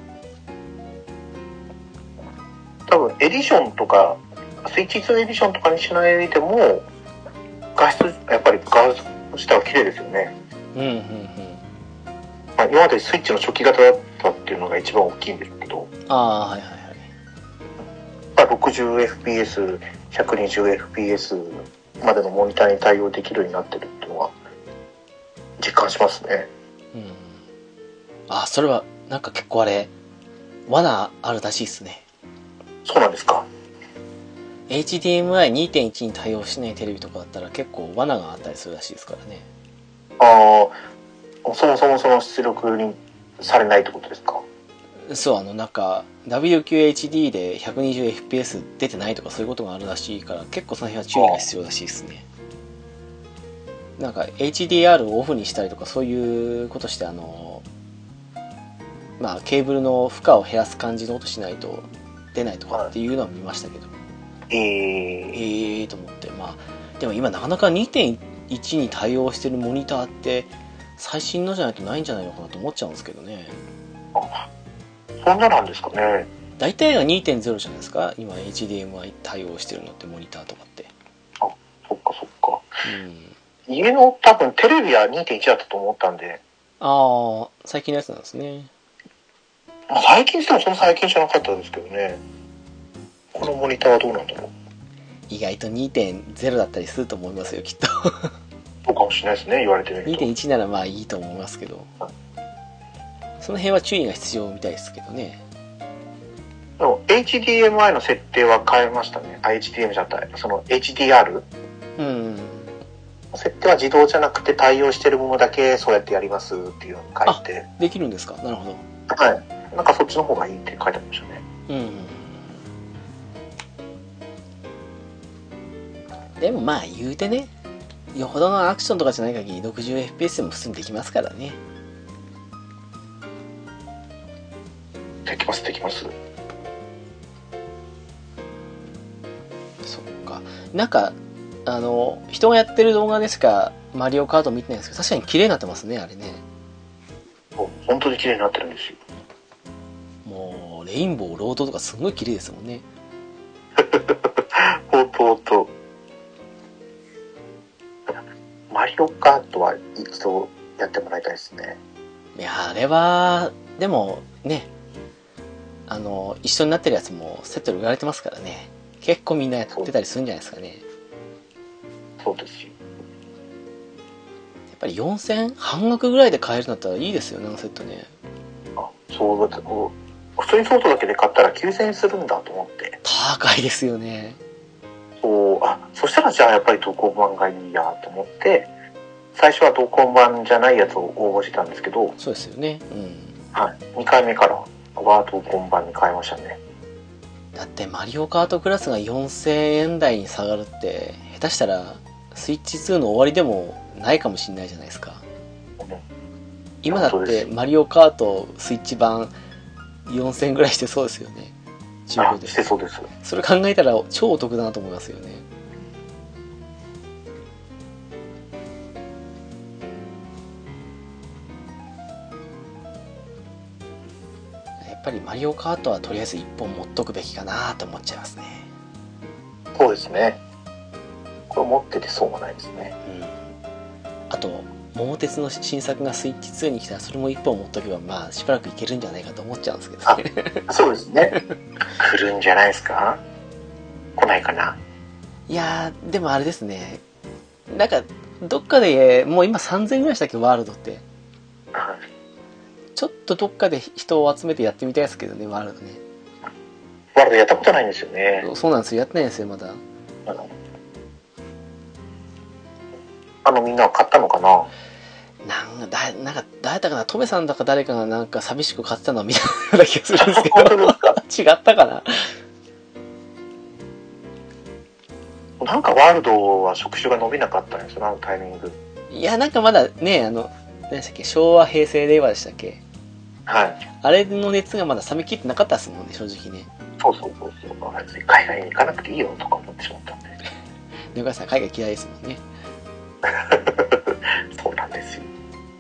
S3: 多分エディションとかスイッチツーエディションとかにしないでも画質やっぱり画質自体は綺麗ですよね。うんうんうん。まあ、今までスイッチの初期型だったっていうのが一番大きいんですけど。
S2: ああ、はいはいはい。
S3: まあ、ろくじゅうエフピーエス、ひゃくにじゅうエフピーエス までのモニターに対応できるようになってるっていうのは実感しますね。
S2: うん。あ、それはなんか結構あれ罠あるらしいですね。
S3: そうなんですか。
S2: エイチディーエムアイにてんいち に対応しないテレビとかだったら結構罠があったりするらしいですからね。
S3: ああ、そもそもその出力にされないってことですか？
S2: そう、あのなんか ダブリューキューエイチディー で ひゃくにじゅうエフピーエス 出てないとかそういうことがあるらしいから、結構その辺は注意が必要らしいですね。なんか エイチディーアール をオフにしたりとかそういうことして、あのまあケーブルの負荷を減らす感じの音しないと出ないとかっていうのは見ましたけど、えー、えーと思って。まあでも今なかなか にてんいち に対応してるモニターって最新のじゃないとないんじゃないのかなと思っちゃうんですけどね。
S3: あ、そんななんですかね。
S2: 大体が にてんゼロ じゃないですか、今 エイチディーエムアイ 対応してるのって、モニターとかって。
S3: あ、そっかそっか。うん、家の多分テレビは にてんいち だったと思ったんで。
S2: ああ、最近のやつなんですね。
S3: まあ、最近してもその最近じゃなかったですけどね。このモニターはどうなんだろう。
S2: 意外と にてんゼロ だったりすると思いますよ、きっと。
S3: そうかもしれないですね、言われてみると。
S2: にてんいち ならまあいいと思いますけど、はい、その辺は注意が必要みたいですけどね。
S3: でも エイチディーエムアイ の設定は変えましたね。エイチディーエム じゃない、その エイチディーアール、うん、設定は自動じゃなくて対応してるものだけそうやってやりますっていうのを書いて。
S2: できるんですか？なるほど。
S3: はい。なんかそっちの方がいいって書いてありましたね。うん。
S2: でもまあ言うてね、よほどのアクションとかじゃない限り ろくじゅうエフピーエス でも普通にできますからね。
S3: できますできます。
S2: そっか。なんかあの人がやってる動画でしかマリオカート見てないんですけど、確かに綺麗になってますね、あれね。
S3: 本当に綺麗になってるんですよ。
S2: もうレインボーロードとかすごい綺麗ですもんね。
S3: ほんとほんと。マリオカートは一度やってもらいたいですね。
S2: いや、あれはでもね、あの一緒になってるやつもセットで売られてますからね。結構みんなやってたりするんじゃないですかね。
S3: そうですよ。や
S2: っぱりよんせん半額ぐらいで買えるんだったらいいですよね、あのセットね。
S3: あ、そうだって、普通にソフトだけで買ったらきゅうせんえんするんだと思って。
S2: 高いですよね。
S3: そう、あ、そしたらじゃあやっぱり同梱版がいいやと思って、最初は同梱版じゃないやつを応募してたんですけど。
S2: そうですよね。うん。
S3: はい。にかいめからは同梱版に変えましたね。
S2: だってマリオカートクラスがよんせんえん台に下がるって、下手したらスイッチツーの終わりでもないかもしれないじゃないですか。うん、今だってマリオカートスイッチ版よんせんえんぐらいしてそうですよね。
S3: 中古でしてそうです。
S2: それ考えたら超お得だなと思いますよね。 っぱりマリオカートはとりあえずいっぽん持っとくべきかなと思っちゃいますね。
S3: そうですね。これ持ってて損はないですね。
S2: うん。あと桃鉄の新作がスイッチツーに来たらそれもいっぽん持っとけばまあしばらくいけるんじゃないかと思っちゃうんですけどね。
S3: あ、そうですね。来るんじゃないですか。来ないかな。
S2: いやーでもあれですね、なんかどっかでもう今さんぜんえんぐらいしたっけワールドって。ちょっとどっかで人を集めてやってみたいですけどね、ワールドね。
S3: ワールドやったことないんですよね。
S2: そうなんですよ、やってないんですよまだ。
S3: あのあのみんなは買ったのかな。
S2: なんかだなんか誰だったかな、トメさんだか誰かがなんか寂しく買ってたのを見たような気がするんですけど違ったかな。
S3: なんかワールドは触手が伸びなかったんですよ、あのタイミング。
S2: いやなんかまだね、あの何でしたっけ、昭和平成令和でしたっけ。
S3: はい。
S2: あれの熱がまだ冷めきってなかったですもんね、正直ね。
S3: そうそうそうそう。海外に行かなくていいよとか思ってしまったんで。
S2: ねかさん海外嫌いですもんね。
S3: そうなんですよ。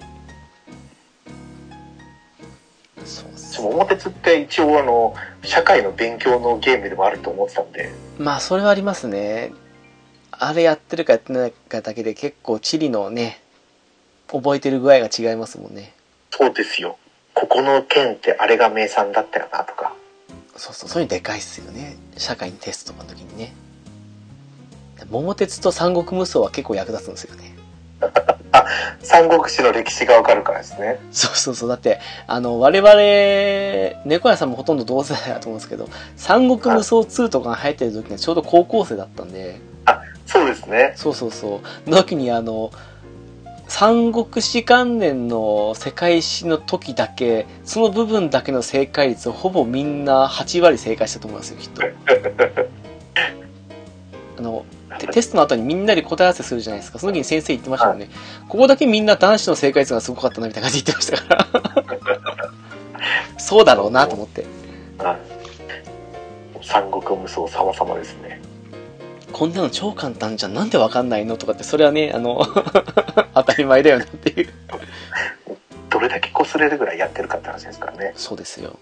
S2: そうっす。
S3: 桃鉄って一応あの社会の勉強のゲームでもあると思ってたんで。
S2: まあそれはありますね。あれやってるかやってないかだけで結構地理のね覚えてる具合が違いますもんね。
S3: そうですよ。ここの県ってあれが名産だったよなとか。
S2: そうそう、そういうのでかいっすよね、社会のテストとかの時にね。桃鉄と三国無双は結構役立つんですよね。
S3: あ、三国志の歴史がわかるからですね。
S2: そうそうそう、だってあの我々猫屋さんもほとんど同世代だと思うんですけど、三国無双ツーとかが流行ってる時にはちょうど高校生だったんで。
S3: あ、そうですね。
S2: そうそうそう、の時にあの三国志関連の世界史の時だけその部分だけの正解率をほぼみんなはちわり正解したと思いますよきっと。あのテストの後にみんなで答え合わせするじゃないですか。その時に先生言ってましたよね、ここだけみんな男子の正解率がすごかったなみたいな感じで言ってましたからそうだろうなと思って。
S3: 三国無双様々ですね。
S2: こんなの超簡単じゃん、なんでわかんないのとかって、それはねあの当たり前だよなっていう。
S3: どれだけ擦れるぐらいやってるかって話ですからね。
S2: そうですよ。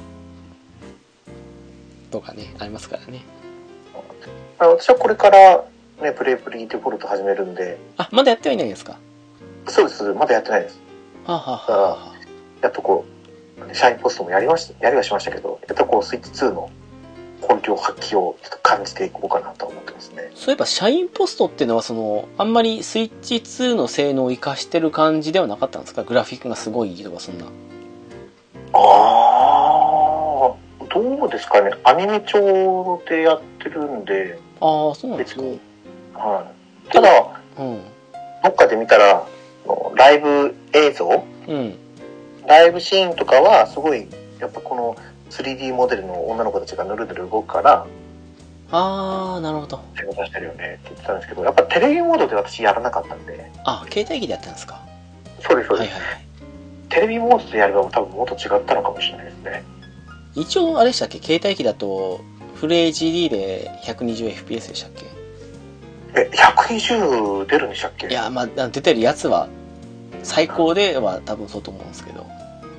S2: とかねありますからね。
S3: 私はこれからねプレイプリデフォルト始めるんで。
S2: あ、まだやってはいないんですか。
S3: そうです、まだやってないです。
S2: はあ、はあはあ、
S3: やっとこうシャインポストもやりましたやりはしましたけど、やっとこうスイッチツーの根拠発揮をちょっと感じていこうかなと思ってますね。
S2: そういえばシャインポストっていうのはそのあんまりスイッチツーの性能を生かしてる感じではなかったんですか。グラフィックがすごいいいとかそんな。
S3: ああ、どうですかね。アニメ調でやってるんで。
S2: ああ、そうなんですか。
S3: はい。ただ、うん、どっかで見たらライブ映像、うん、ライブシーンとかはすごいやっぱこのスリーディー モデルの女の子たちがぬるぬる動くから、
S2: ああなるほど、
S3: 手を出してるよねって言ってたんですけど、やっぱテレビモードで私やらなかったんで。
S2: あ、携帯機でやったんですか。
S3: そうですそうです、はいはいはい、テレビモードでやれば多分もっと違ったのかもしれないですね。
S2: 一応あれでしたっけ、携帯機だとフル エイチディー で ひゃくにじゅうエフピーエス でしたっけ。
S3: え、ひゃくにじゅう出るんでしたっけ。
S2: いや、まあ出てるやつは最高では多分そうと思うんですけど。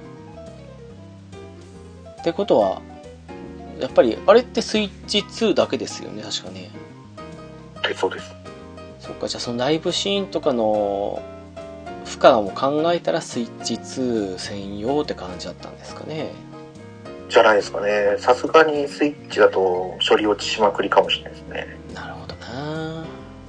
S2: ってことはやっぱりあれってスイッチツーだけですよね確かね。
S3: そうです。
S2: そっか、じゃあそのライブシーンとかの負荷も考えたらスイッチツー専用って感じだったんですかね。
S3: じゃないですかね。さすがにスイッチだと処理落ちしまくりかもしれないですね。
S2: なるほどな。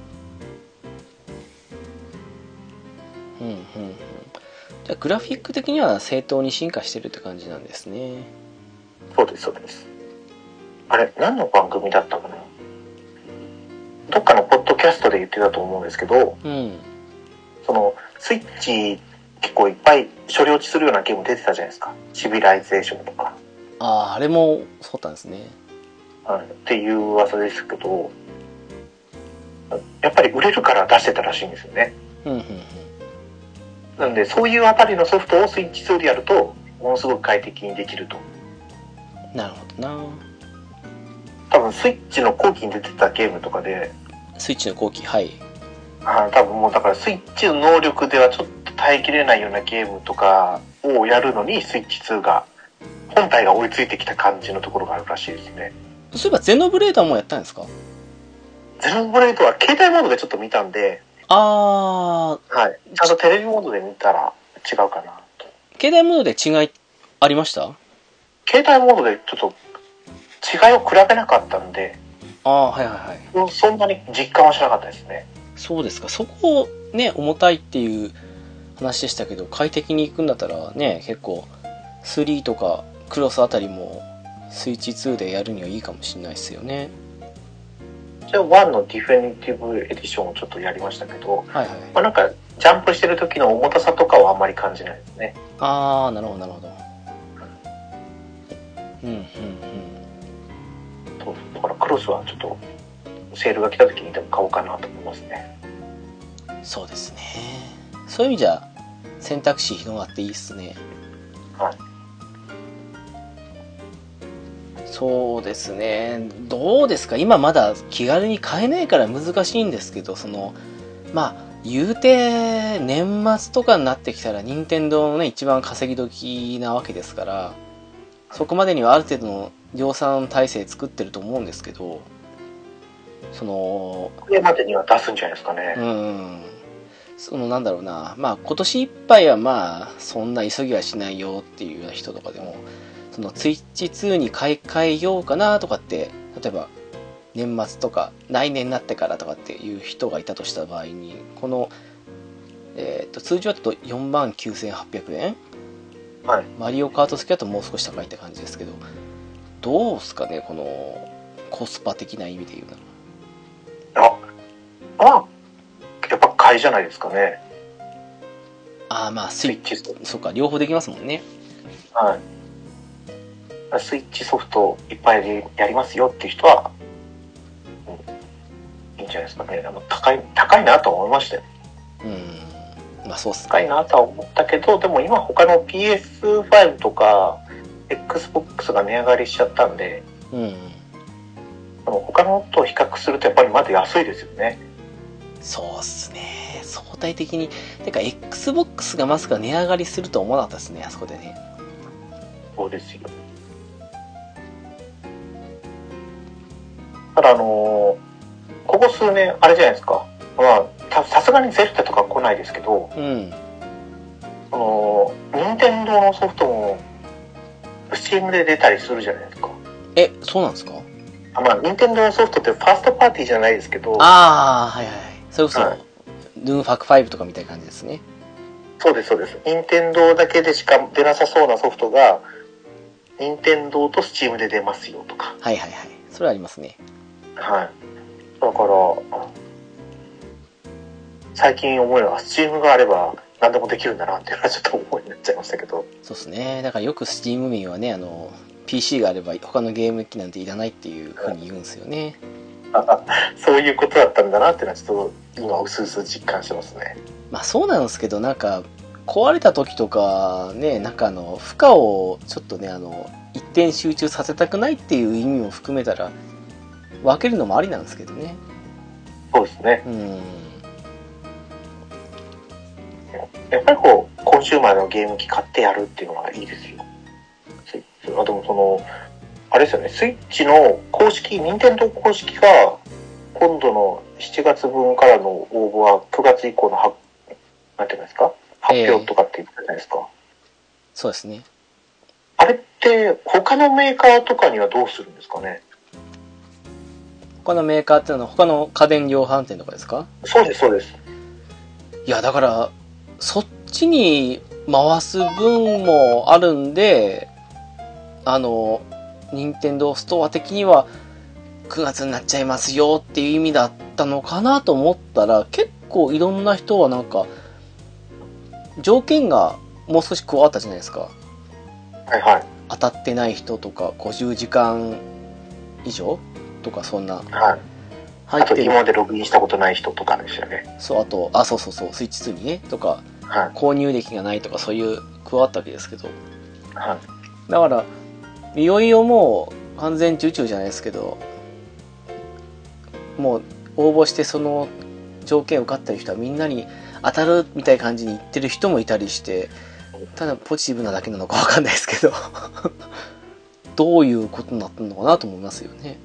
S2: うんうんうん。じゃあグラフィック的には正当に進化してるって感じなんですね。
S3: そうですそうです。あれ何の番組だったかな。どっかのポッドキャストで言ってたと思うんですけど、うん、そのスイッチ結構いっぱい処理落ちするようなゲーム出てたじゃないですか。シビライゼーションとか。
S2: ああ、あれもそうだったんですね。
S3: はい、っていう噂ですけど、やっぱり売れるから出してたらしいんですよね。うんうんうん。なんでそういうあたりのソフトをスイッチツーでやるとものすごく快適にできると。
S2: なるほどな。
S3: 多分スイッチの後期に出てたゲームとかで。
S2: スイッチの後期、はい。
S3: あ、多分もうだからスイッチの能力ではちょっと耐えきれないようなゲームとかをやるのにスイッチツーが本体が追いついてきた感じのところがあるらしいですね。
S2: そういえばゼノブレードもやったんですか？
S3: ゼノブレードは携帯モードでちょっと見たんで、
S2: あ
S3: ー、はい。ちゃんとテレビモードで見たら違うかなと。
S2: 携帯モードで違いありました？
S3: 携帯モードでちょっと違いを比べなかったんで、
S2: ああ、はいはいはい。
S3: そんなに実感はしなかったですね。
S2: そうですか。そこをね、重たいっていう話でしたけど、快適に行くんだったらね、結構スリーとかクロスあたりもスイッチツーでやるにはいいかもしれないですよね。
S3: じゃあワンのディフィニティブエディションをちょっとやりましたけど、
S2: はいはい。
S3: まあ、なんかジャンプしてる時の重たさとかはあんまり感じないですね。
S2: ああ、なるほどなるほど。うんうんうん。
S3: そうだからクロスはちょっとセールが来た時にでも買おうかなと思いますね。
S2: そうですね。そういう意味じゃ選択肢広がっていいですね。
S3: はい。
S2: そうですね。どうですか？今まだ気軽に買えないから難しいんですけど、そのまあ言うて年末とかになってきたら任天堂のね一番稼ぎ時なわけですから、そこまでにはある程度の量産体制作ってると思うんですけど、その
S3: これまでには出すんじゃないですかね。
S2: うん。そのなんだろうな、まあ今年いっぱいはまあそんな急ぎはしないよっていうような人とかでも、そのスイッチツーに買い替えようかなとかって、例えば年末とか来年になってからとかっていう人がいたとした場合に、この、えー、と通常だとよんまんきゅうせんはっぴゃくえん、
S3: はい、
S2: マリオカート付きだともう少し高いって感じですけど、どうすかね、このコスパ的な意味で言うなら。
S3: あ、まあやっぱ買いじゃないですかね。
S2: ああ、まあスイッチ、そうか、両方できますもんね。
S3: はい。スイッチソフトいっぱいでやりますよっていう人は、うん、いいんじゃないですかね。あの高い高いなと思いましたよ。
S2: うん、まあそうっすね。
S3: 高いなとは思ったけど、でも今他の ピーエスファイブ とか Xbox が値上がりしちゃったんで、
S2: うん、
S3: 他のと比較するとやっぱりまだ安いですよね。
S2: そうっすね。相対的に、てか Xbox がまさか値上がりすると思わなかったですね、あそこでね。
S3: そうですよ。ただあのー、ここ数年あれじゃないですか。まあさすがにゼルダとか来ないですけど、
S2: うん。
S3: その任天堂のソフトも Steam で出たりするじゃないですか。
S2: え、そうなんですか？
S3: あ、まあ任天堂のソフトってファーストパーティーじゃないですけど。
S2: ああ、はいはい。それこそ、
S3: はい、
S2: ドゥームファクファイブとかみたいな感じですね。
S3: そうですそうです。任天堂だけでしか出なさそうなソフトが任天堂と Steam で出ますよとか。
S2: はいはいはい。それありますね。
S3: はい。だから最近思えば Steam があれば何でもできるんだなっていうのはちょっと思いになっちゃいましたけど。
S2: そうですね。だからよく Steam 民はね、あの ピーシー があれば他のゲーム機なんていらないっていう風に言うんですよね。
S3: そういうことだったんだなっていうのはちょっと今うすうす実感してますね。
S2: まあそうなんですけど、なんか壊れた時とかね、なんかあの負荷をちょっとね、あの一点集中させたくないっていう意味も含めたら分けるのもありなんですけどね。そうですね。うん。
S3: やっぱりこうコンシューマーのゲーム機買ってやるっていうのはいいですよ。あ、でもそのあれですよね、スイッチの公式、任天堂公式が今度のしちがつぶんからの応募はくがつ以降のはなんていうんですか、発表とかって言ってたじゃないですか。えー、
S2: そうですね。
S3: あれって他のメーカーとかにはどうするんですかね。
S2: 他のメーカーっていうのは他の家電量販店とかですか？
S3: そうですそうです。
S2: いやだからそっちに回す分もあるんで、あの任天堂ストア的にはくがつになっちゃいますよっていう意味だったのかなと思ったら、結構いろんな人はなんか条件がもう少し加わったじゃないですか。
S3: はいはい。
S2: 当たってない人とかごじゅうじかん以上とかそんな、
S3: はい、入ってる。あと今までログインしたことない人とかですよね。
S2: そう、あとあそうそうそうスイッチツーにねとか、はい、購入歴がないとかそういう加わったわけですけど、はい、だからいよいよもう完全受注じゃないですけど、もう応募してその条件受かってる人はみんなに当たるみたいな感じに言ってる人もいたりして、 ただポジティブなだけなのかわかんないですけどどういうことになったのかなと思いますよね。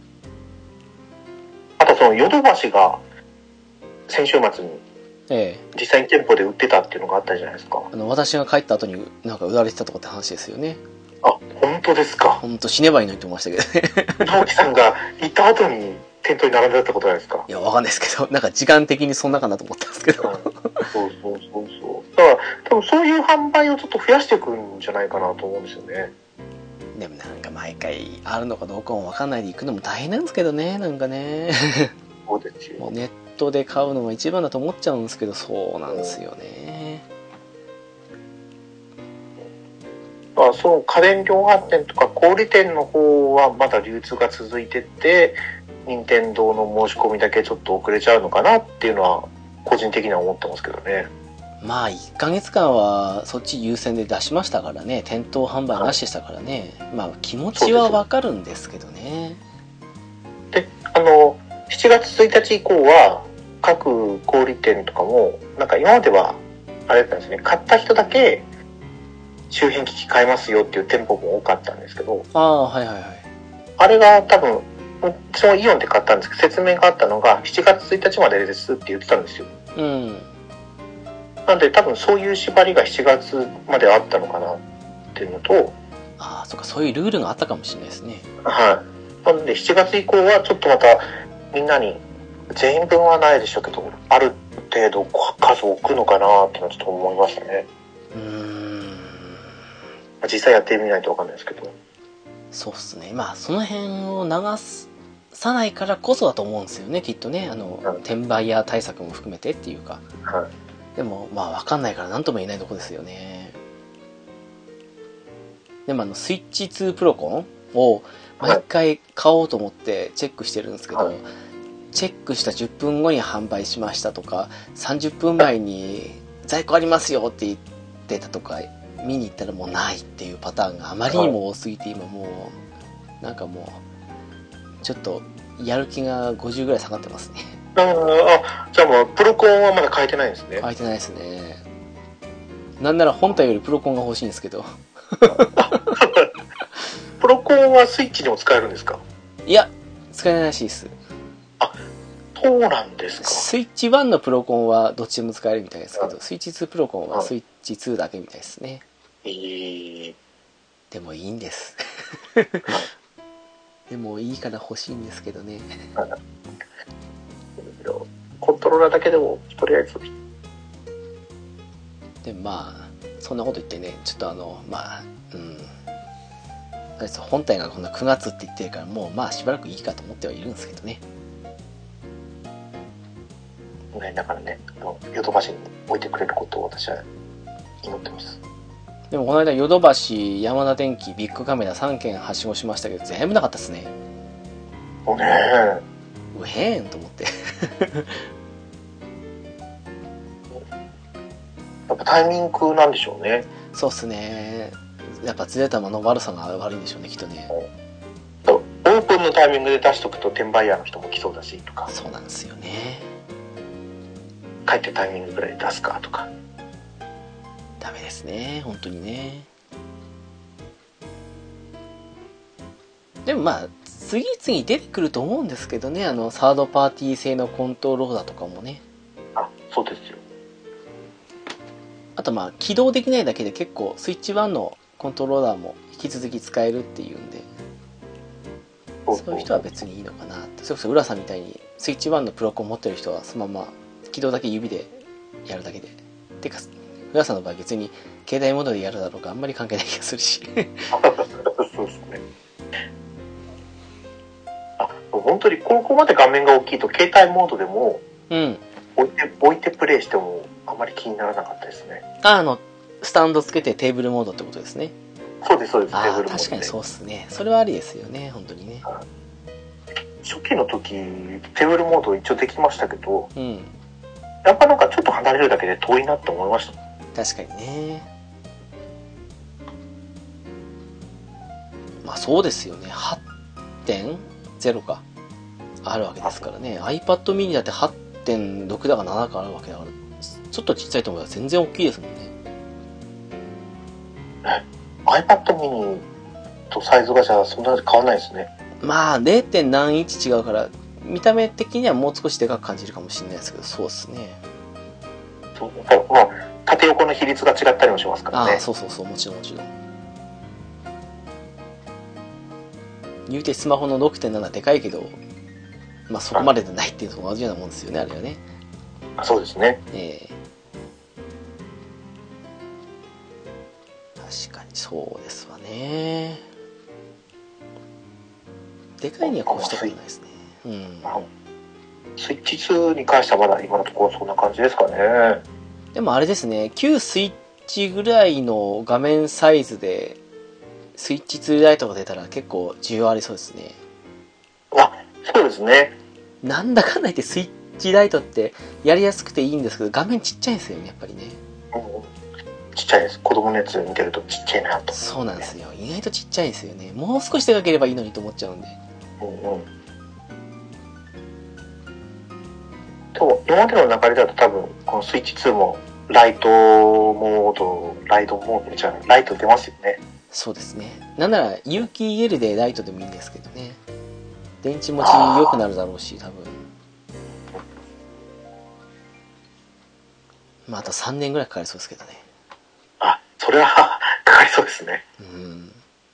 S3: あとそのヨドバシが先週末に
S2: ええ、
S3: 実際に店舗で売ってたっていうのがあったじゃないですか。
S2: あの私が帰った後になんか売られてたとかって話ですよね。
S3: あ、本当ですか。
S2: 本当死ねばいいのにと思いましたけどね
S3: 直樹さんが行った後に店頭に並んでたってことなんですか。
S2: いや、わかんないですけど、なんか時間的にそんなかなと思ったんですけど、うん、
S3: そうそうそうそうだから多分そういう販売をちょっと増やしていくんじゃないかなと思うんですよね。
S2: でもなんか毎回あるのかどうかもわかんないで行くのも大変なんですけどね、なんかね
S3: そうですよ。
S2: もうネットで買うのが一番だと思っちゃうんですけど、そうなんですよね。
S3: まあ、その家電量販店とか小売店の方はまだ流通が続いてて、任天堂の申し込みだけちょっと遅れちゃうのかなっていうのは個人的には思ってますけどね。
S2: まあいっかげつかんはそっち優先で出しましたからね、店頭販売なしでしたからね、はい、まあ気持ちはわかるんですけどね。
S3: で、あのしちがつついたち以降は各小売店とかもなんか今まではあれだったんですね、買った人だけ周辺機器買えますよっていう店舗も多かったんですけど、
S2: ああ、はいはいはい、
S3: あれが多分そのイオンで買ったんですけど、説明があったのがしちがつついたちまでですって言ってたんですよ。
S2: うん。
S3: なんで多分そういう縛りがしちがつまであったのかなっていうのと、
S2: ああ、そっか、そういうルールがあったかもしれないですね。
S3: はい。なのでしちがつ以降はちょっとまたみんなに全員分はないでしょうけど、ある程度数置くのかなっていうのはちょっと思いましたね。
S2: うーん。
S3: 実際やってみないと分かんないですけど。
S2: そうっすね。まあその辺を流さないからこそだと思うんですよね、きっとね。あの、はい、転売屋対策も含めてっていうか。
S3: はい。
S2: でもまあ分かんないから何とも言えないとこですよね。でもあのスイッチツープロコンを毎回買おうと思ってチェックしてるんですけど、はい、チェックしたじゅっぷんごに販売しましたとか、さんじゅっぷんまえに在庫ありますよって言ってたとか、見に行ったらもうないっていうパターンがあまりにも多すぎて、今もうなんかもうちょっとやる気がごじゅうぐらい下がってますね。
S3: ああ、じゃあもうプロコンはまだ変えてないんですね。
S2: 変えてないですね。なんなら本体よりプロコンが欲しいんですけど
S3: プロコンはスイッチにも使えるんですか？
S2: いや、使えないらしいです。
S3: あ、そうなんですか。
S2: スイッチワンのプロコンはどっちでも使えるみたいですけど、スイッチツープロコンはスイッチツーだけみたいですね。
S3: えー、
S2: でもいいんですでもいいから欲しいんですけどね
S3: コントローラーだけでもとりあえず。
S2: でまあそんなこと言ってね、ちょっとあのまあうん本体がこんなくがつって言ってるから、もうまあしばらくいいかと思ってはいるんですけどね。
S3: ね、だからね、ヨドバシに置いてくれることを私は祈ってます。
S2: でもこの間ヨドバシ、ヤマダ電機、ビッグカメラさんけんはしごしましたけど、全部なかったですね。
S3: おねえ。
S2: うへーんと思って
S3: やっぱタイミングなんでしょうね。
S2: そうっすね。やっぱズレ玉の悪さが悪いんでしょうね、きっとね。
S3: オープンのタイミングで出しとくと転売ヤーの人も来そうだしとか。
S2: そうなんですよね。
S3: 帰ってタイミングぐらいで出すかとか。
S2: ダメですね、本当にね。でもまあ次々出てくると思うんですけどね、あのサードパーティー製のコントローラーとかもね。
S3: あ、そうですよ。
S2: あとまあ起動できないだけで結構スイッチワンのコントローラーも引き続き使えるっていうんで、そういう人は別にいいのかなって。それこそ浦さんみたいにスイッチワンのプロコン持ってる人はそのまま起動だけ指でやるだけで、てか浦さんの場合別に携帯モードでやるだろうかあんまり関係ない気がするし
S3: そうですね。あ、本当にここまで画面が大きいと携帯モードでも、
S2: うん、
S3: 置いて置いてプレイしてもあまり気にならなかったですね。
S2: あ、あのスタンドつけてテーブルモードってことですね。
S3: そうですそうです。
S2: あ、
S3: テーブルモードで。
S2: 確かにそうっすね。それはありですよね、本当にね。
S3: 初期の時テーブルモード一応できましたけど、
S2: うん、
S3: やっぱなんかちょっと離れるだけで遠いなって思いました。
S2: 確かにね。まあそうですよね。はちてんゼロ かあるわけですからね。 iPad mini だって はちてんろく だかななかあるわけだから、ちょっと小さいと思えば全然大きいですもんね。
S3: iPad mini とサイズがじゃあそんなに変わんないですね。
S2: まあ ゼロ. 点何インチ違うから見た目的にはもう少しでかく感じるかもしれないですけど、そうですね。
S3: そう、まあ縦横の比率が違ったりもしますからね。
S2: ああ、そうそうそう、もちろんもちろん。言うてスマホの ろくてんなな でかいけど、まあそこまででないっていうのと同じようなもんですよね、あれはね。
S3: そうですね。
S2: えー、確かにそうですわね。でかいにはこうしたことないですね。うん。
S3: スイッチツーに関してはまだ今のところそんな感じですかね。
S2: でもあれですね、旧スイッチぐらいの画面サイズでスイッチツーライトが出たら結構需要ありそうですね。
S3: あ、そうですね。
S2: なんだかんだ言ってスイッチライトってやりやすくていいんですけど、画面ちっちゃいんですよね、やっぱりね。
S3: うん、ちっちゃいです。子供のやつ見てるとちっちゃいなと。
S2: そうなんですよ。意外とちっちゃいんですよね。もう少しでかければいいのにと思っちゃうんで。
S3: うんうん。と今までの流れだと多分このスイッチツーもライトモード、ライトモードじゃライト出ますよね。
S2: そうですね。なんなら有機 イーエル でライトでもいいんですけどね。電池持ち良くなるだろうし、多分。まああとさんねんぐらいかかりそうですけどね。
S3: あ、それはかかりそうですね。
S2: うん。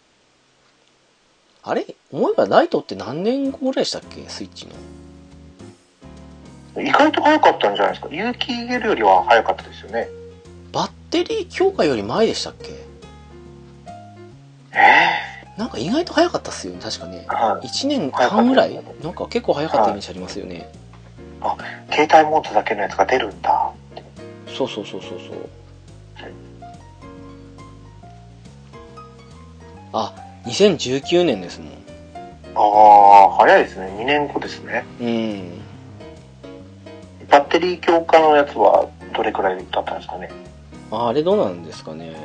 S2: あれ思えばライトって何年後ぐらいでしたっけ、スイッチの。
S3: 意外と早かったんじゃないですか。有機 イーエル よりは早かったですよね。
S2: バッテリー強化より前でしたっけ。
S3: ええ
S2: ー、なんか意外と早かったっすよね、確かね。
S3: はい、
S2: いちねんはんぐらいなんか結構早かったイメージありますよね。
S3: はい、あ、携帯モードだけのやつが出るんだ。
S2: そうそうそうそうそう。あ、にせんじゅうきゅうねんですもん。
S3: ああ、早いですね。にねんごですね。
S2: うん。
S3: バッテリー強化のやつはどれくらいだったんですかね。
S2: あ、あれどうなんですかね。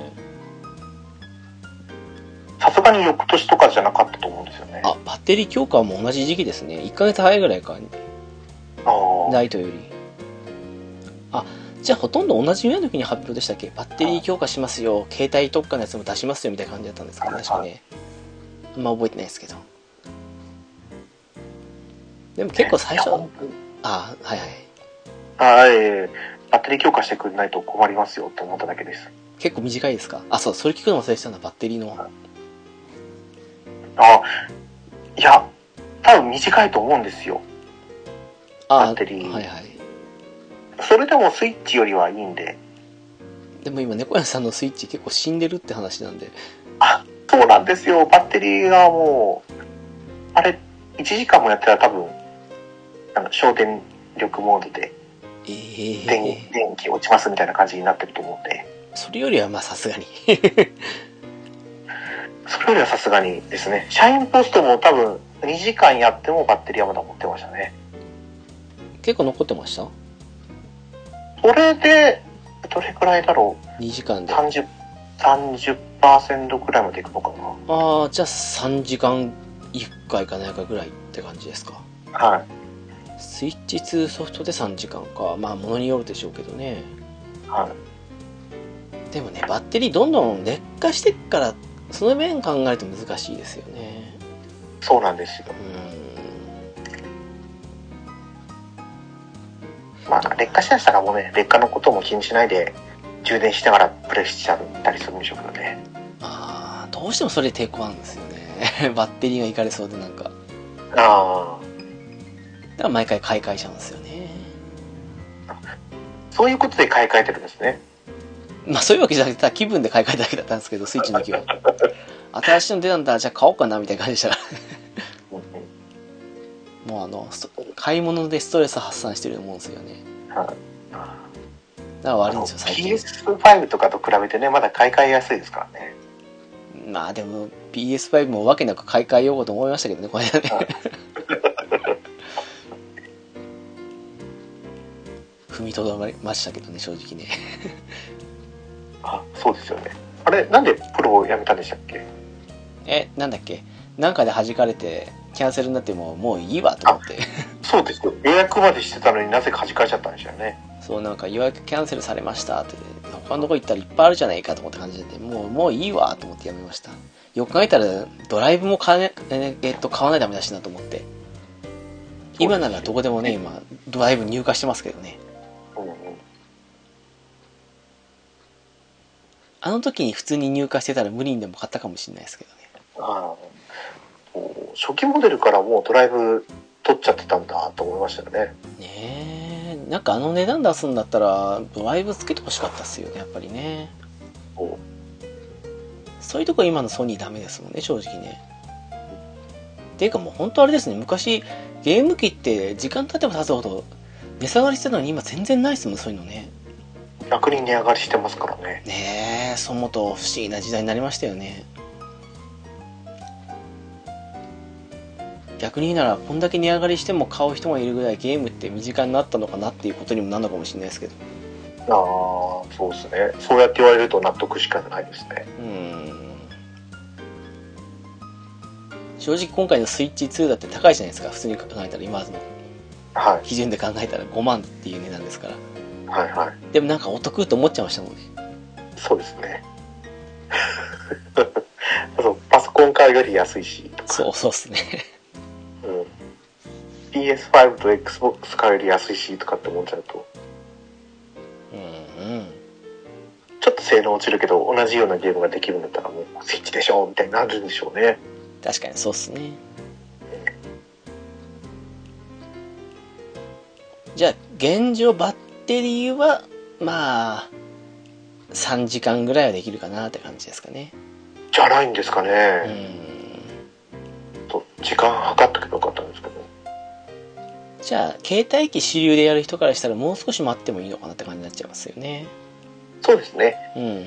S3: さすがに翌年とかじゃなかったと思うんですよね。
S2: あ、バッテリー強化も同じ時期ですね。いっかげつ早いぐらいか。
S3: あ
S2: ライトより。あ、じゃあほとんど同じぐらいの時に発表でしたっけ。バッテリー強化しますよ、携帯特化のやつも出しますよみたいな感じだったんですかね、確かね。あんま覚えてないですけど。でも結構最初、あ、はいはい。
S3: あ、えー、バッテリー強化してくれないと困りますよって思っただけです。
S2: 結構短いですか。あ、そう、それ聞くの忘れてたな、バッテリーの。
S3: あ、いや、多分短いと思うんですよ。
S2: あ、
S3: バッテリー。
S2: はいはい。
S3: それでもスイッチよりはいいんで。
S2: でも今猫屋さんのスイッチ結構死んでるって話なんで。
S3: あ、そうなんですよ。バッテリーがもうあれいちじかんもやったら多分あの省電力モードで、えー、電, 電気落ちますみたいな感じになってると思うんで。
S2: それよりはまあさすがに
S3: それよりはさすがにですね。シャインポストも多分にじかんやってもバッテリーはまだ持ってましたね。
S2: 結構残ってました？
S3: それでどれくらいだろう。
S2: にじかんで
S3: さんじゅう, さんじゅっパーセント くらいまでいくのかな。
S2: ああ、じゃあさんじかんいっかいかないかぐらいって感じですか。
S3: はい。
S2: スイッチツーソフトでさんじかんか。まあものによるでしょうけどね。
S3: はい。
S2: でもね、バッテリーどんどん劣化してっからその面考えると難しいですよね。
S3: そうなんですよ。うん。まあ劣化しだしたらもうね、劣化のことも気にしないで充電しながらプレイしちゃったりするんでしょうけどね。
S2: ああ、どうしてもそれ抵抗あるんですよね。バッテリーがいかれそうでなんか。
S3: ああ。
S2: だから毎回買い替えちゃうんですよね。
S3: そういうことで買い替えてるんですね。ま
S2: あそういうわけじゃなくて、ただ気分で買い替えただけだったんですけど、スイッチの時は。新しいの出たんだ、じゃあ買おうかなみたいな感じでしたから。もうあの、買い物でストレス発散してると思うんですよね。はい。だから悪いんですよ、最近。
S3: ピーエスファイブ とかと比べてね、まだ買い替えやすいですからね。
S2: まあでも ピーエスファイブ もわけなく買い替えようかと思いましたけどね、これね。踏みとどまりましたけどね、正直ね。
S3: あ、そうですよね。あれ、なんでプロをやめたんでしたっけ？
S2: え、なんだっけ？なんかで弾かれてキャンセルになってももういいわと思って。
S3: そうですよ。予約までしてたのになぜか弾かれちゃったんでしょうね。
S2: そう、なんか予約キャンセルされましたって、他のとこ行ったらいっぱいあるじゃないかと思って感じで、もうもういいわと思ってやめました。よく考えたらドライブも買わ,、ねええっと、買わないとダメだしなと思って、今ならどこでもね、今ドライブ入荷してますけどね。あの時に普通に入荷してたら無理にでも買ったかもしれないですけどね。
S3: ああ、初期モデルからもうドライブ取っちゃってたんだと思いましたよね。
S2: ねえ、なんかあの値段出すんだったらドライブつけてほしかったっすよね、やっぱりね。
S3: お
S2: そういうとこ今のソニーダメですもんね、正直ね。っていうかもう本当あれですね、昔ゲーム機って時間経てば経つほど値下がりしてたのに今全然ないっすもん、そういうのね。
S3: 逆に値上がりしてますからね。
S2: ねえ、そう思うと不思議な時代になりましたよね。逆に言うならこんだけ値上がりしても買う人がいるぐらいゲームって身近になったのかなっていうことにもなるのかもしれないですけど。
S3: ああ、そうですね。そうやって言われると納得しかないですね。
S2: うん。正直今回のスイッチツーだって高いじゃないですか、普通に考えたら。今の基準で考えたらごまんっていう値段ですから。
S3: はいはい。
S2: でもなんかお得と思っちゃいましたもんね。
S3: そうですね。パソコン買うより安いしとか。
S2: そうそうっすね。
S3: うん、ピーエスファイブ と Xbox 買うより安いしとかって思っちゃうと、
S2: うんうん、
S3: ちょっと性能落ちるけど同じようなゲームができるんだったらもうスイッチでしょみたいになるんでしょうね。
S2: 確かにそうっすね。じゃあ現状バッテリーはまあさんじかんぐらいはできるかなって感じですかね。
S3: じゃないんですかね。
S2: うん、
S3: と時間計っとけばよかったんですけど。
S2: じゃあ携帯機主流でやる人からしたらもう少し待ってもいいのかなって感じになっちゃいますよね。
S3: そうですね。
S2: うんうん。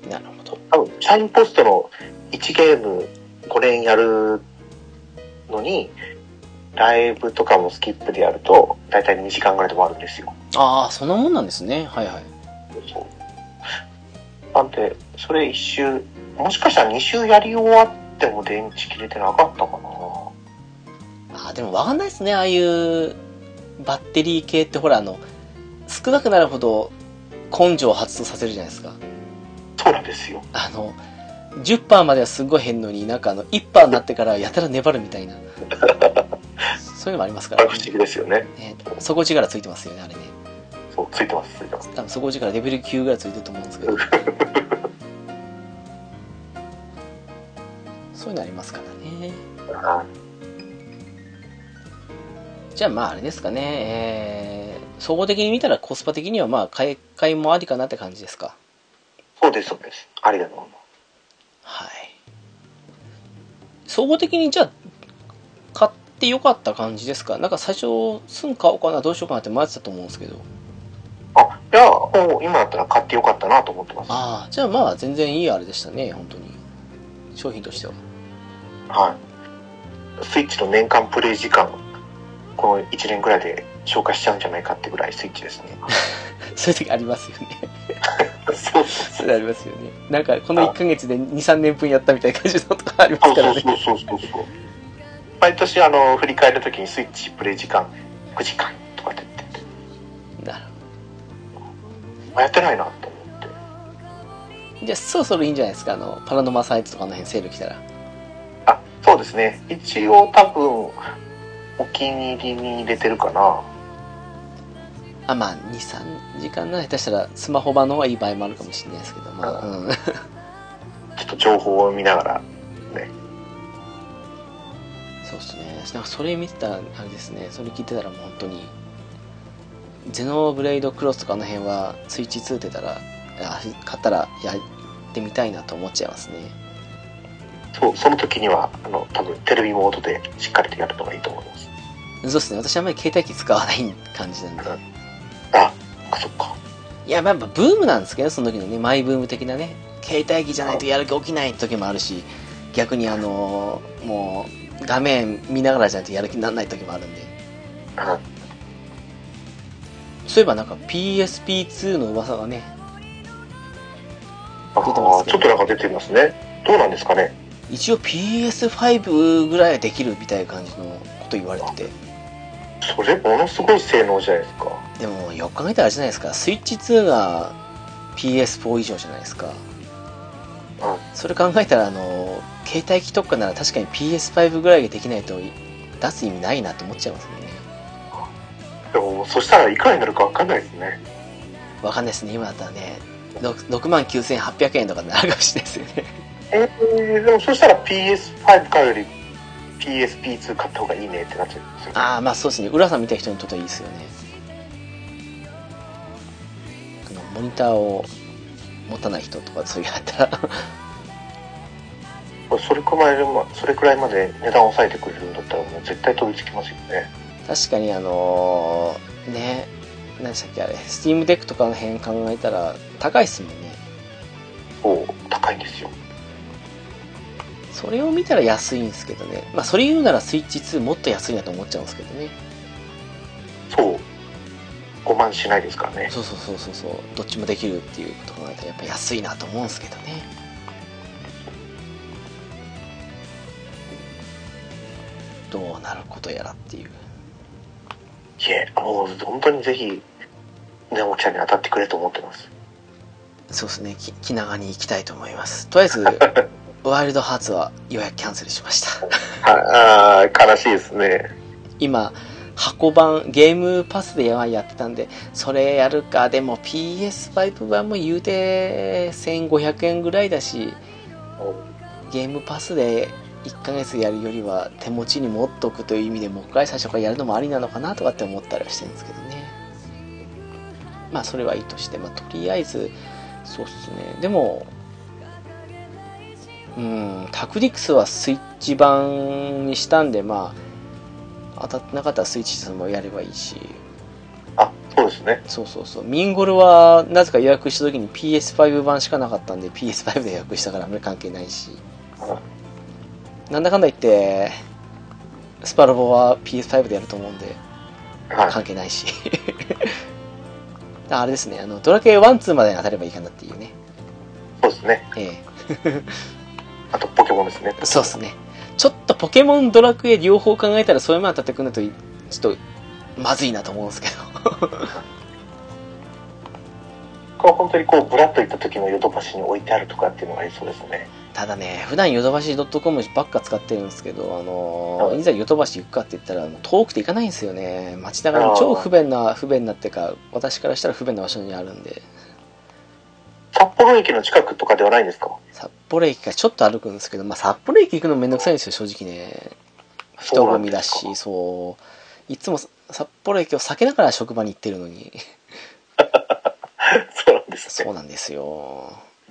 S2: なるほど。
S3: 多分シャインポストのいちゲームご連やるのにライブとかもスキップでやるとだいたいにじかんぐらいで終わるんですよ。
S2: ああ、そんなもんなんですね。はいはい。
S3: そうなんでそれいっ周もしかしたらに周やり終わっても電池切れてなかったかな。
S2: ああ、でも分かんないですね。ああいうバッテリー系ってほらあの少なくなるほど根性を発動させるじゃないですか。
S3: そうなんですよ。
S2: あの じゅっパーセント まではすごい変のになんかあの いちパーセント になってからやたら粘るみたいなそういうのもありますから
S3: ね。不思議ですよね。
S2: ね、底力ついてますよね、あれね。
S3: そうついてますついてます。
S2: 多分底力レベルきゅうぐらいついてると思うんですけどそういうのありますからね。じゃあまああれですかね、えー、総合的に見たらコスパ的にはまあ買い替えもありかなって感じですか。
S3: そうですそうです。ありがとう。
S2: はい。総合的にじゃあ買ってよかった感じですか。なんか最初すぐ買おうかなどうしようかなって迷ってたと思うんですけど。
S3: あ、いやもう今だったら買ってよかったなと思ってます。
S2: ああ、じゃあまあ全然いいあれでしたね、本当に商品としては。
S3: はい。スイッチの年間プレイ時間このいちねんぐらいで消化しちゃうんじゃないかってぐらいスイッチですね。
S2: そういう時ありますよね
S3: そう
S2: それありますよね。なんかこのいっかげつでにさんねんぶんやったみたいな感じのとかありますからね。
S3: そうそうそうそうそう。毎年あの振り返るときにスイッチプレイ時間くじかんとかって言ってて、
S2: なる
S3: ほど。やってないなと思って。
S2: じゃあそろそろいいんじゃないですか、あのパラノマサイトとかの辺セール来たら。
S3: あ、そうですね。一応多分お気に入りに入れてるかな。
S2: あ、まあにさんじかんなら下手したらスマホ版の方がいい場合もあるかもしれないですけど、まあ、うん、ちょ
S3: っと情報を見ながらね。
S2: そうですね。なんかそれ見てたらあれですね、それ聞いてたらもう本当にゼノブレイドクロスとかの辺はスイッチツー出たら買ったらやってみたいなと思っちゃいますね。
S3: そう、その時にはあの多分テレビモードでしっかりとやるのがいいと思います。
S2: そうですね。私あんまり携帯機使わない感じなんで、うん、
S3: ああ、そっか。
S2: いや、まあブームなんですけど、その時のね、マイブーム的なね、携帯機じゃないとやる気起きない時もあるし、逆にあのー、もう画面見ながらじゃないとやる気にならない時もあるんで、
S3: うん、
S2: そういえばなんか ピーエスピーツー の噂がね
S3: 出てますけど、ちょっとなんか出てますね。どうなんですかね。
S2: 一応 ピーエスファイブ ぐらいはできるみたいな感じのこと言われてて、
S3: それものすごい性能じゃないですか。
S2: でもよく考えたらあれじゃないですか、スイッチツーが ピーエスフォー 以上じゃないですか。うん、それ考えたらあの携帯機特化なら確かに ピーエスファイブ ぐらいができないと出す意味ないなと思っちゃいますもんね。
S3: でもそしたらいくらになるか分かんないですね。
S2: 分かんないですね。今だったらね ろくまんきゅうせんはっぴゃくえんとかになるかもしれないですよね。
S3: えー、でもそしたら ピーエスファイブ 買うより ピーエスピーツー 買った方がいいねってなっちゃうんですよね。
S2: ああ、まあそうですね。浦さんみたいな人にとってはいいですよね。あのモニターを持たない人とかそういうやったら
S3: それくらいまそれくらいまで値段を抑えてくれるんだったらもう絶対飛びつきますよね。
S2: 確かにあのー、ね、何でしたっけあれ、スティームデックとかの辺考えたら高いっすもんね。
S3: そう高いんですよ。
S2: それを見たら安いんですけどね。まあそれ言うならスイッチツーもっと安いなと思っちゃうんですけどね。
S3: そうごまんしないですからね。
S2: そうそうそうそうそう、どっちもできるっていうこと考えたらやっぱ安いなと思うんですけどね。どうなることやらっていう。
S3: いえ、もう本当にぜひ直樹ちゃんに当たってくれと思ってます。
S2: そうですね、き気長に行きたいと思います。とりあえずワイルドハーツは予約キャンセルしました
S3: ああ悲しいですね。
S2: 今箱版ゲームパスでやってたんでそれやるか。でも ピーエスファイブ 版も言うてせんごひゃくえんぐらいだし、ゲームパスでいっかげつやるよりは手持ちに持っとくという意味でもう一回最初からやるのもありなのかなとかって思ったりはしてるんですけどね。まあそれはいいとして、まあとりあえずそうっすね。でもうんタクティクスはスイッチ版にしたんで、まあ当たってなかったらスイッチでもやればいいし。
S3: あ、そうですね。
S2: そうそうそう。ミンゴルはなぜか予約した時に ピーエスファイブ 版しかなかったんで ピーエスファイブ で予約したからあんまり関係ないし、うん、なんだかんだ言ってスパロボは ピーエスファイブ でやると思うんで、はい、関係ないしあれですね、あのドラクエワンツーまでに当たればいいかなっていうね。
S3: そうですね。
S2: ええ
S3: あとポケモンですね。
S2: そうですね。ちょっとポケモンドラクエ両方考えたらそういうもの当たってくるのとちょっとまずいなと思うんですけど
S3: これ本当にこうブラッと行った時のヨドバシに置いてあるとかっていうのがありそうですね。
S2: ただね、普段ヨドバシ .com ばっか使ってるんですけど、あのー、いざヨドバシ行くかって言ったら遠くて行かないんですよね。街中に超不便な不便なっていうか、私からしたら不便な場所にあるんで。
S3: 札幌駅の近くとかではないんですか？
S2: 札幌駅からちょっと歩くんですけど、まあ、札幌駅行くのめんどくさいんですよ、正直ね。人混みだし、そう。いつも札幌駅を避けながら職場に行ってるのに。
S3: そうなんですね。
S2: そうなんですよ。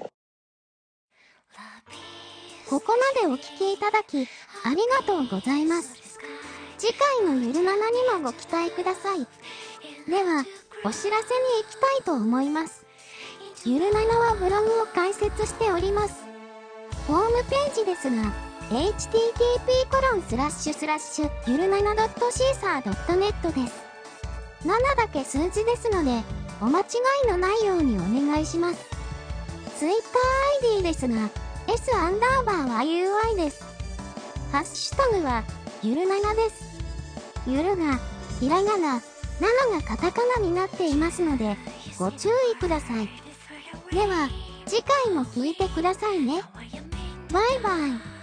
S1: ここまでお聞きいただき、ありがとうございます。次回のゆるななにもご期待ください。では、お知らせに行きたいと思います。ゆるななはブログを開設しております。ホームページですが、エイチティーティーピーコロンスラッシュスラッシュゆるななドットシーサードットネット です。ななだけ数字ですので、お間違いのないようにお願いします。Twitter アイディー ですが、S アンダーバー ワイユーアイ です。ハッシュタグは、ゆるななです。ゆるが、ひらがな、なのがカタカナになっていますので、ご注意ください。では、次回も聞いてくださいね。バイバイ。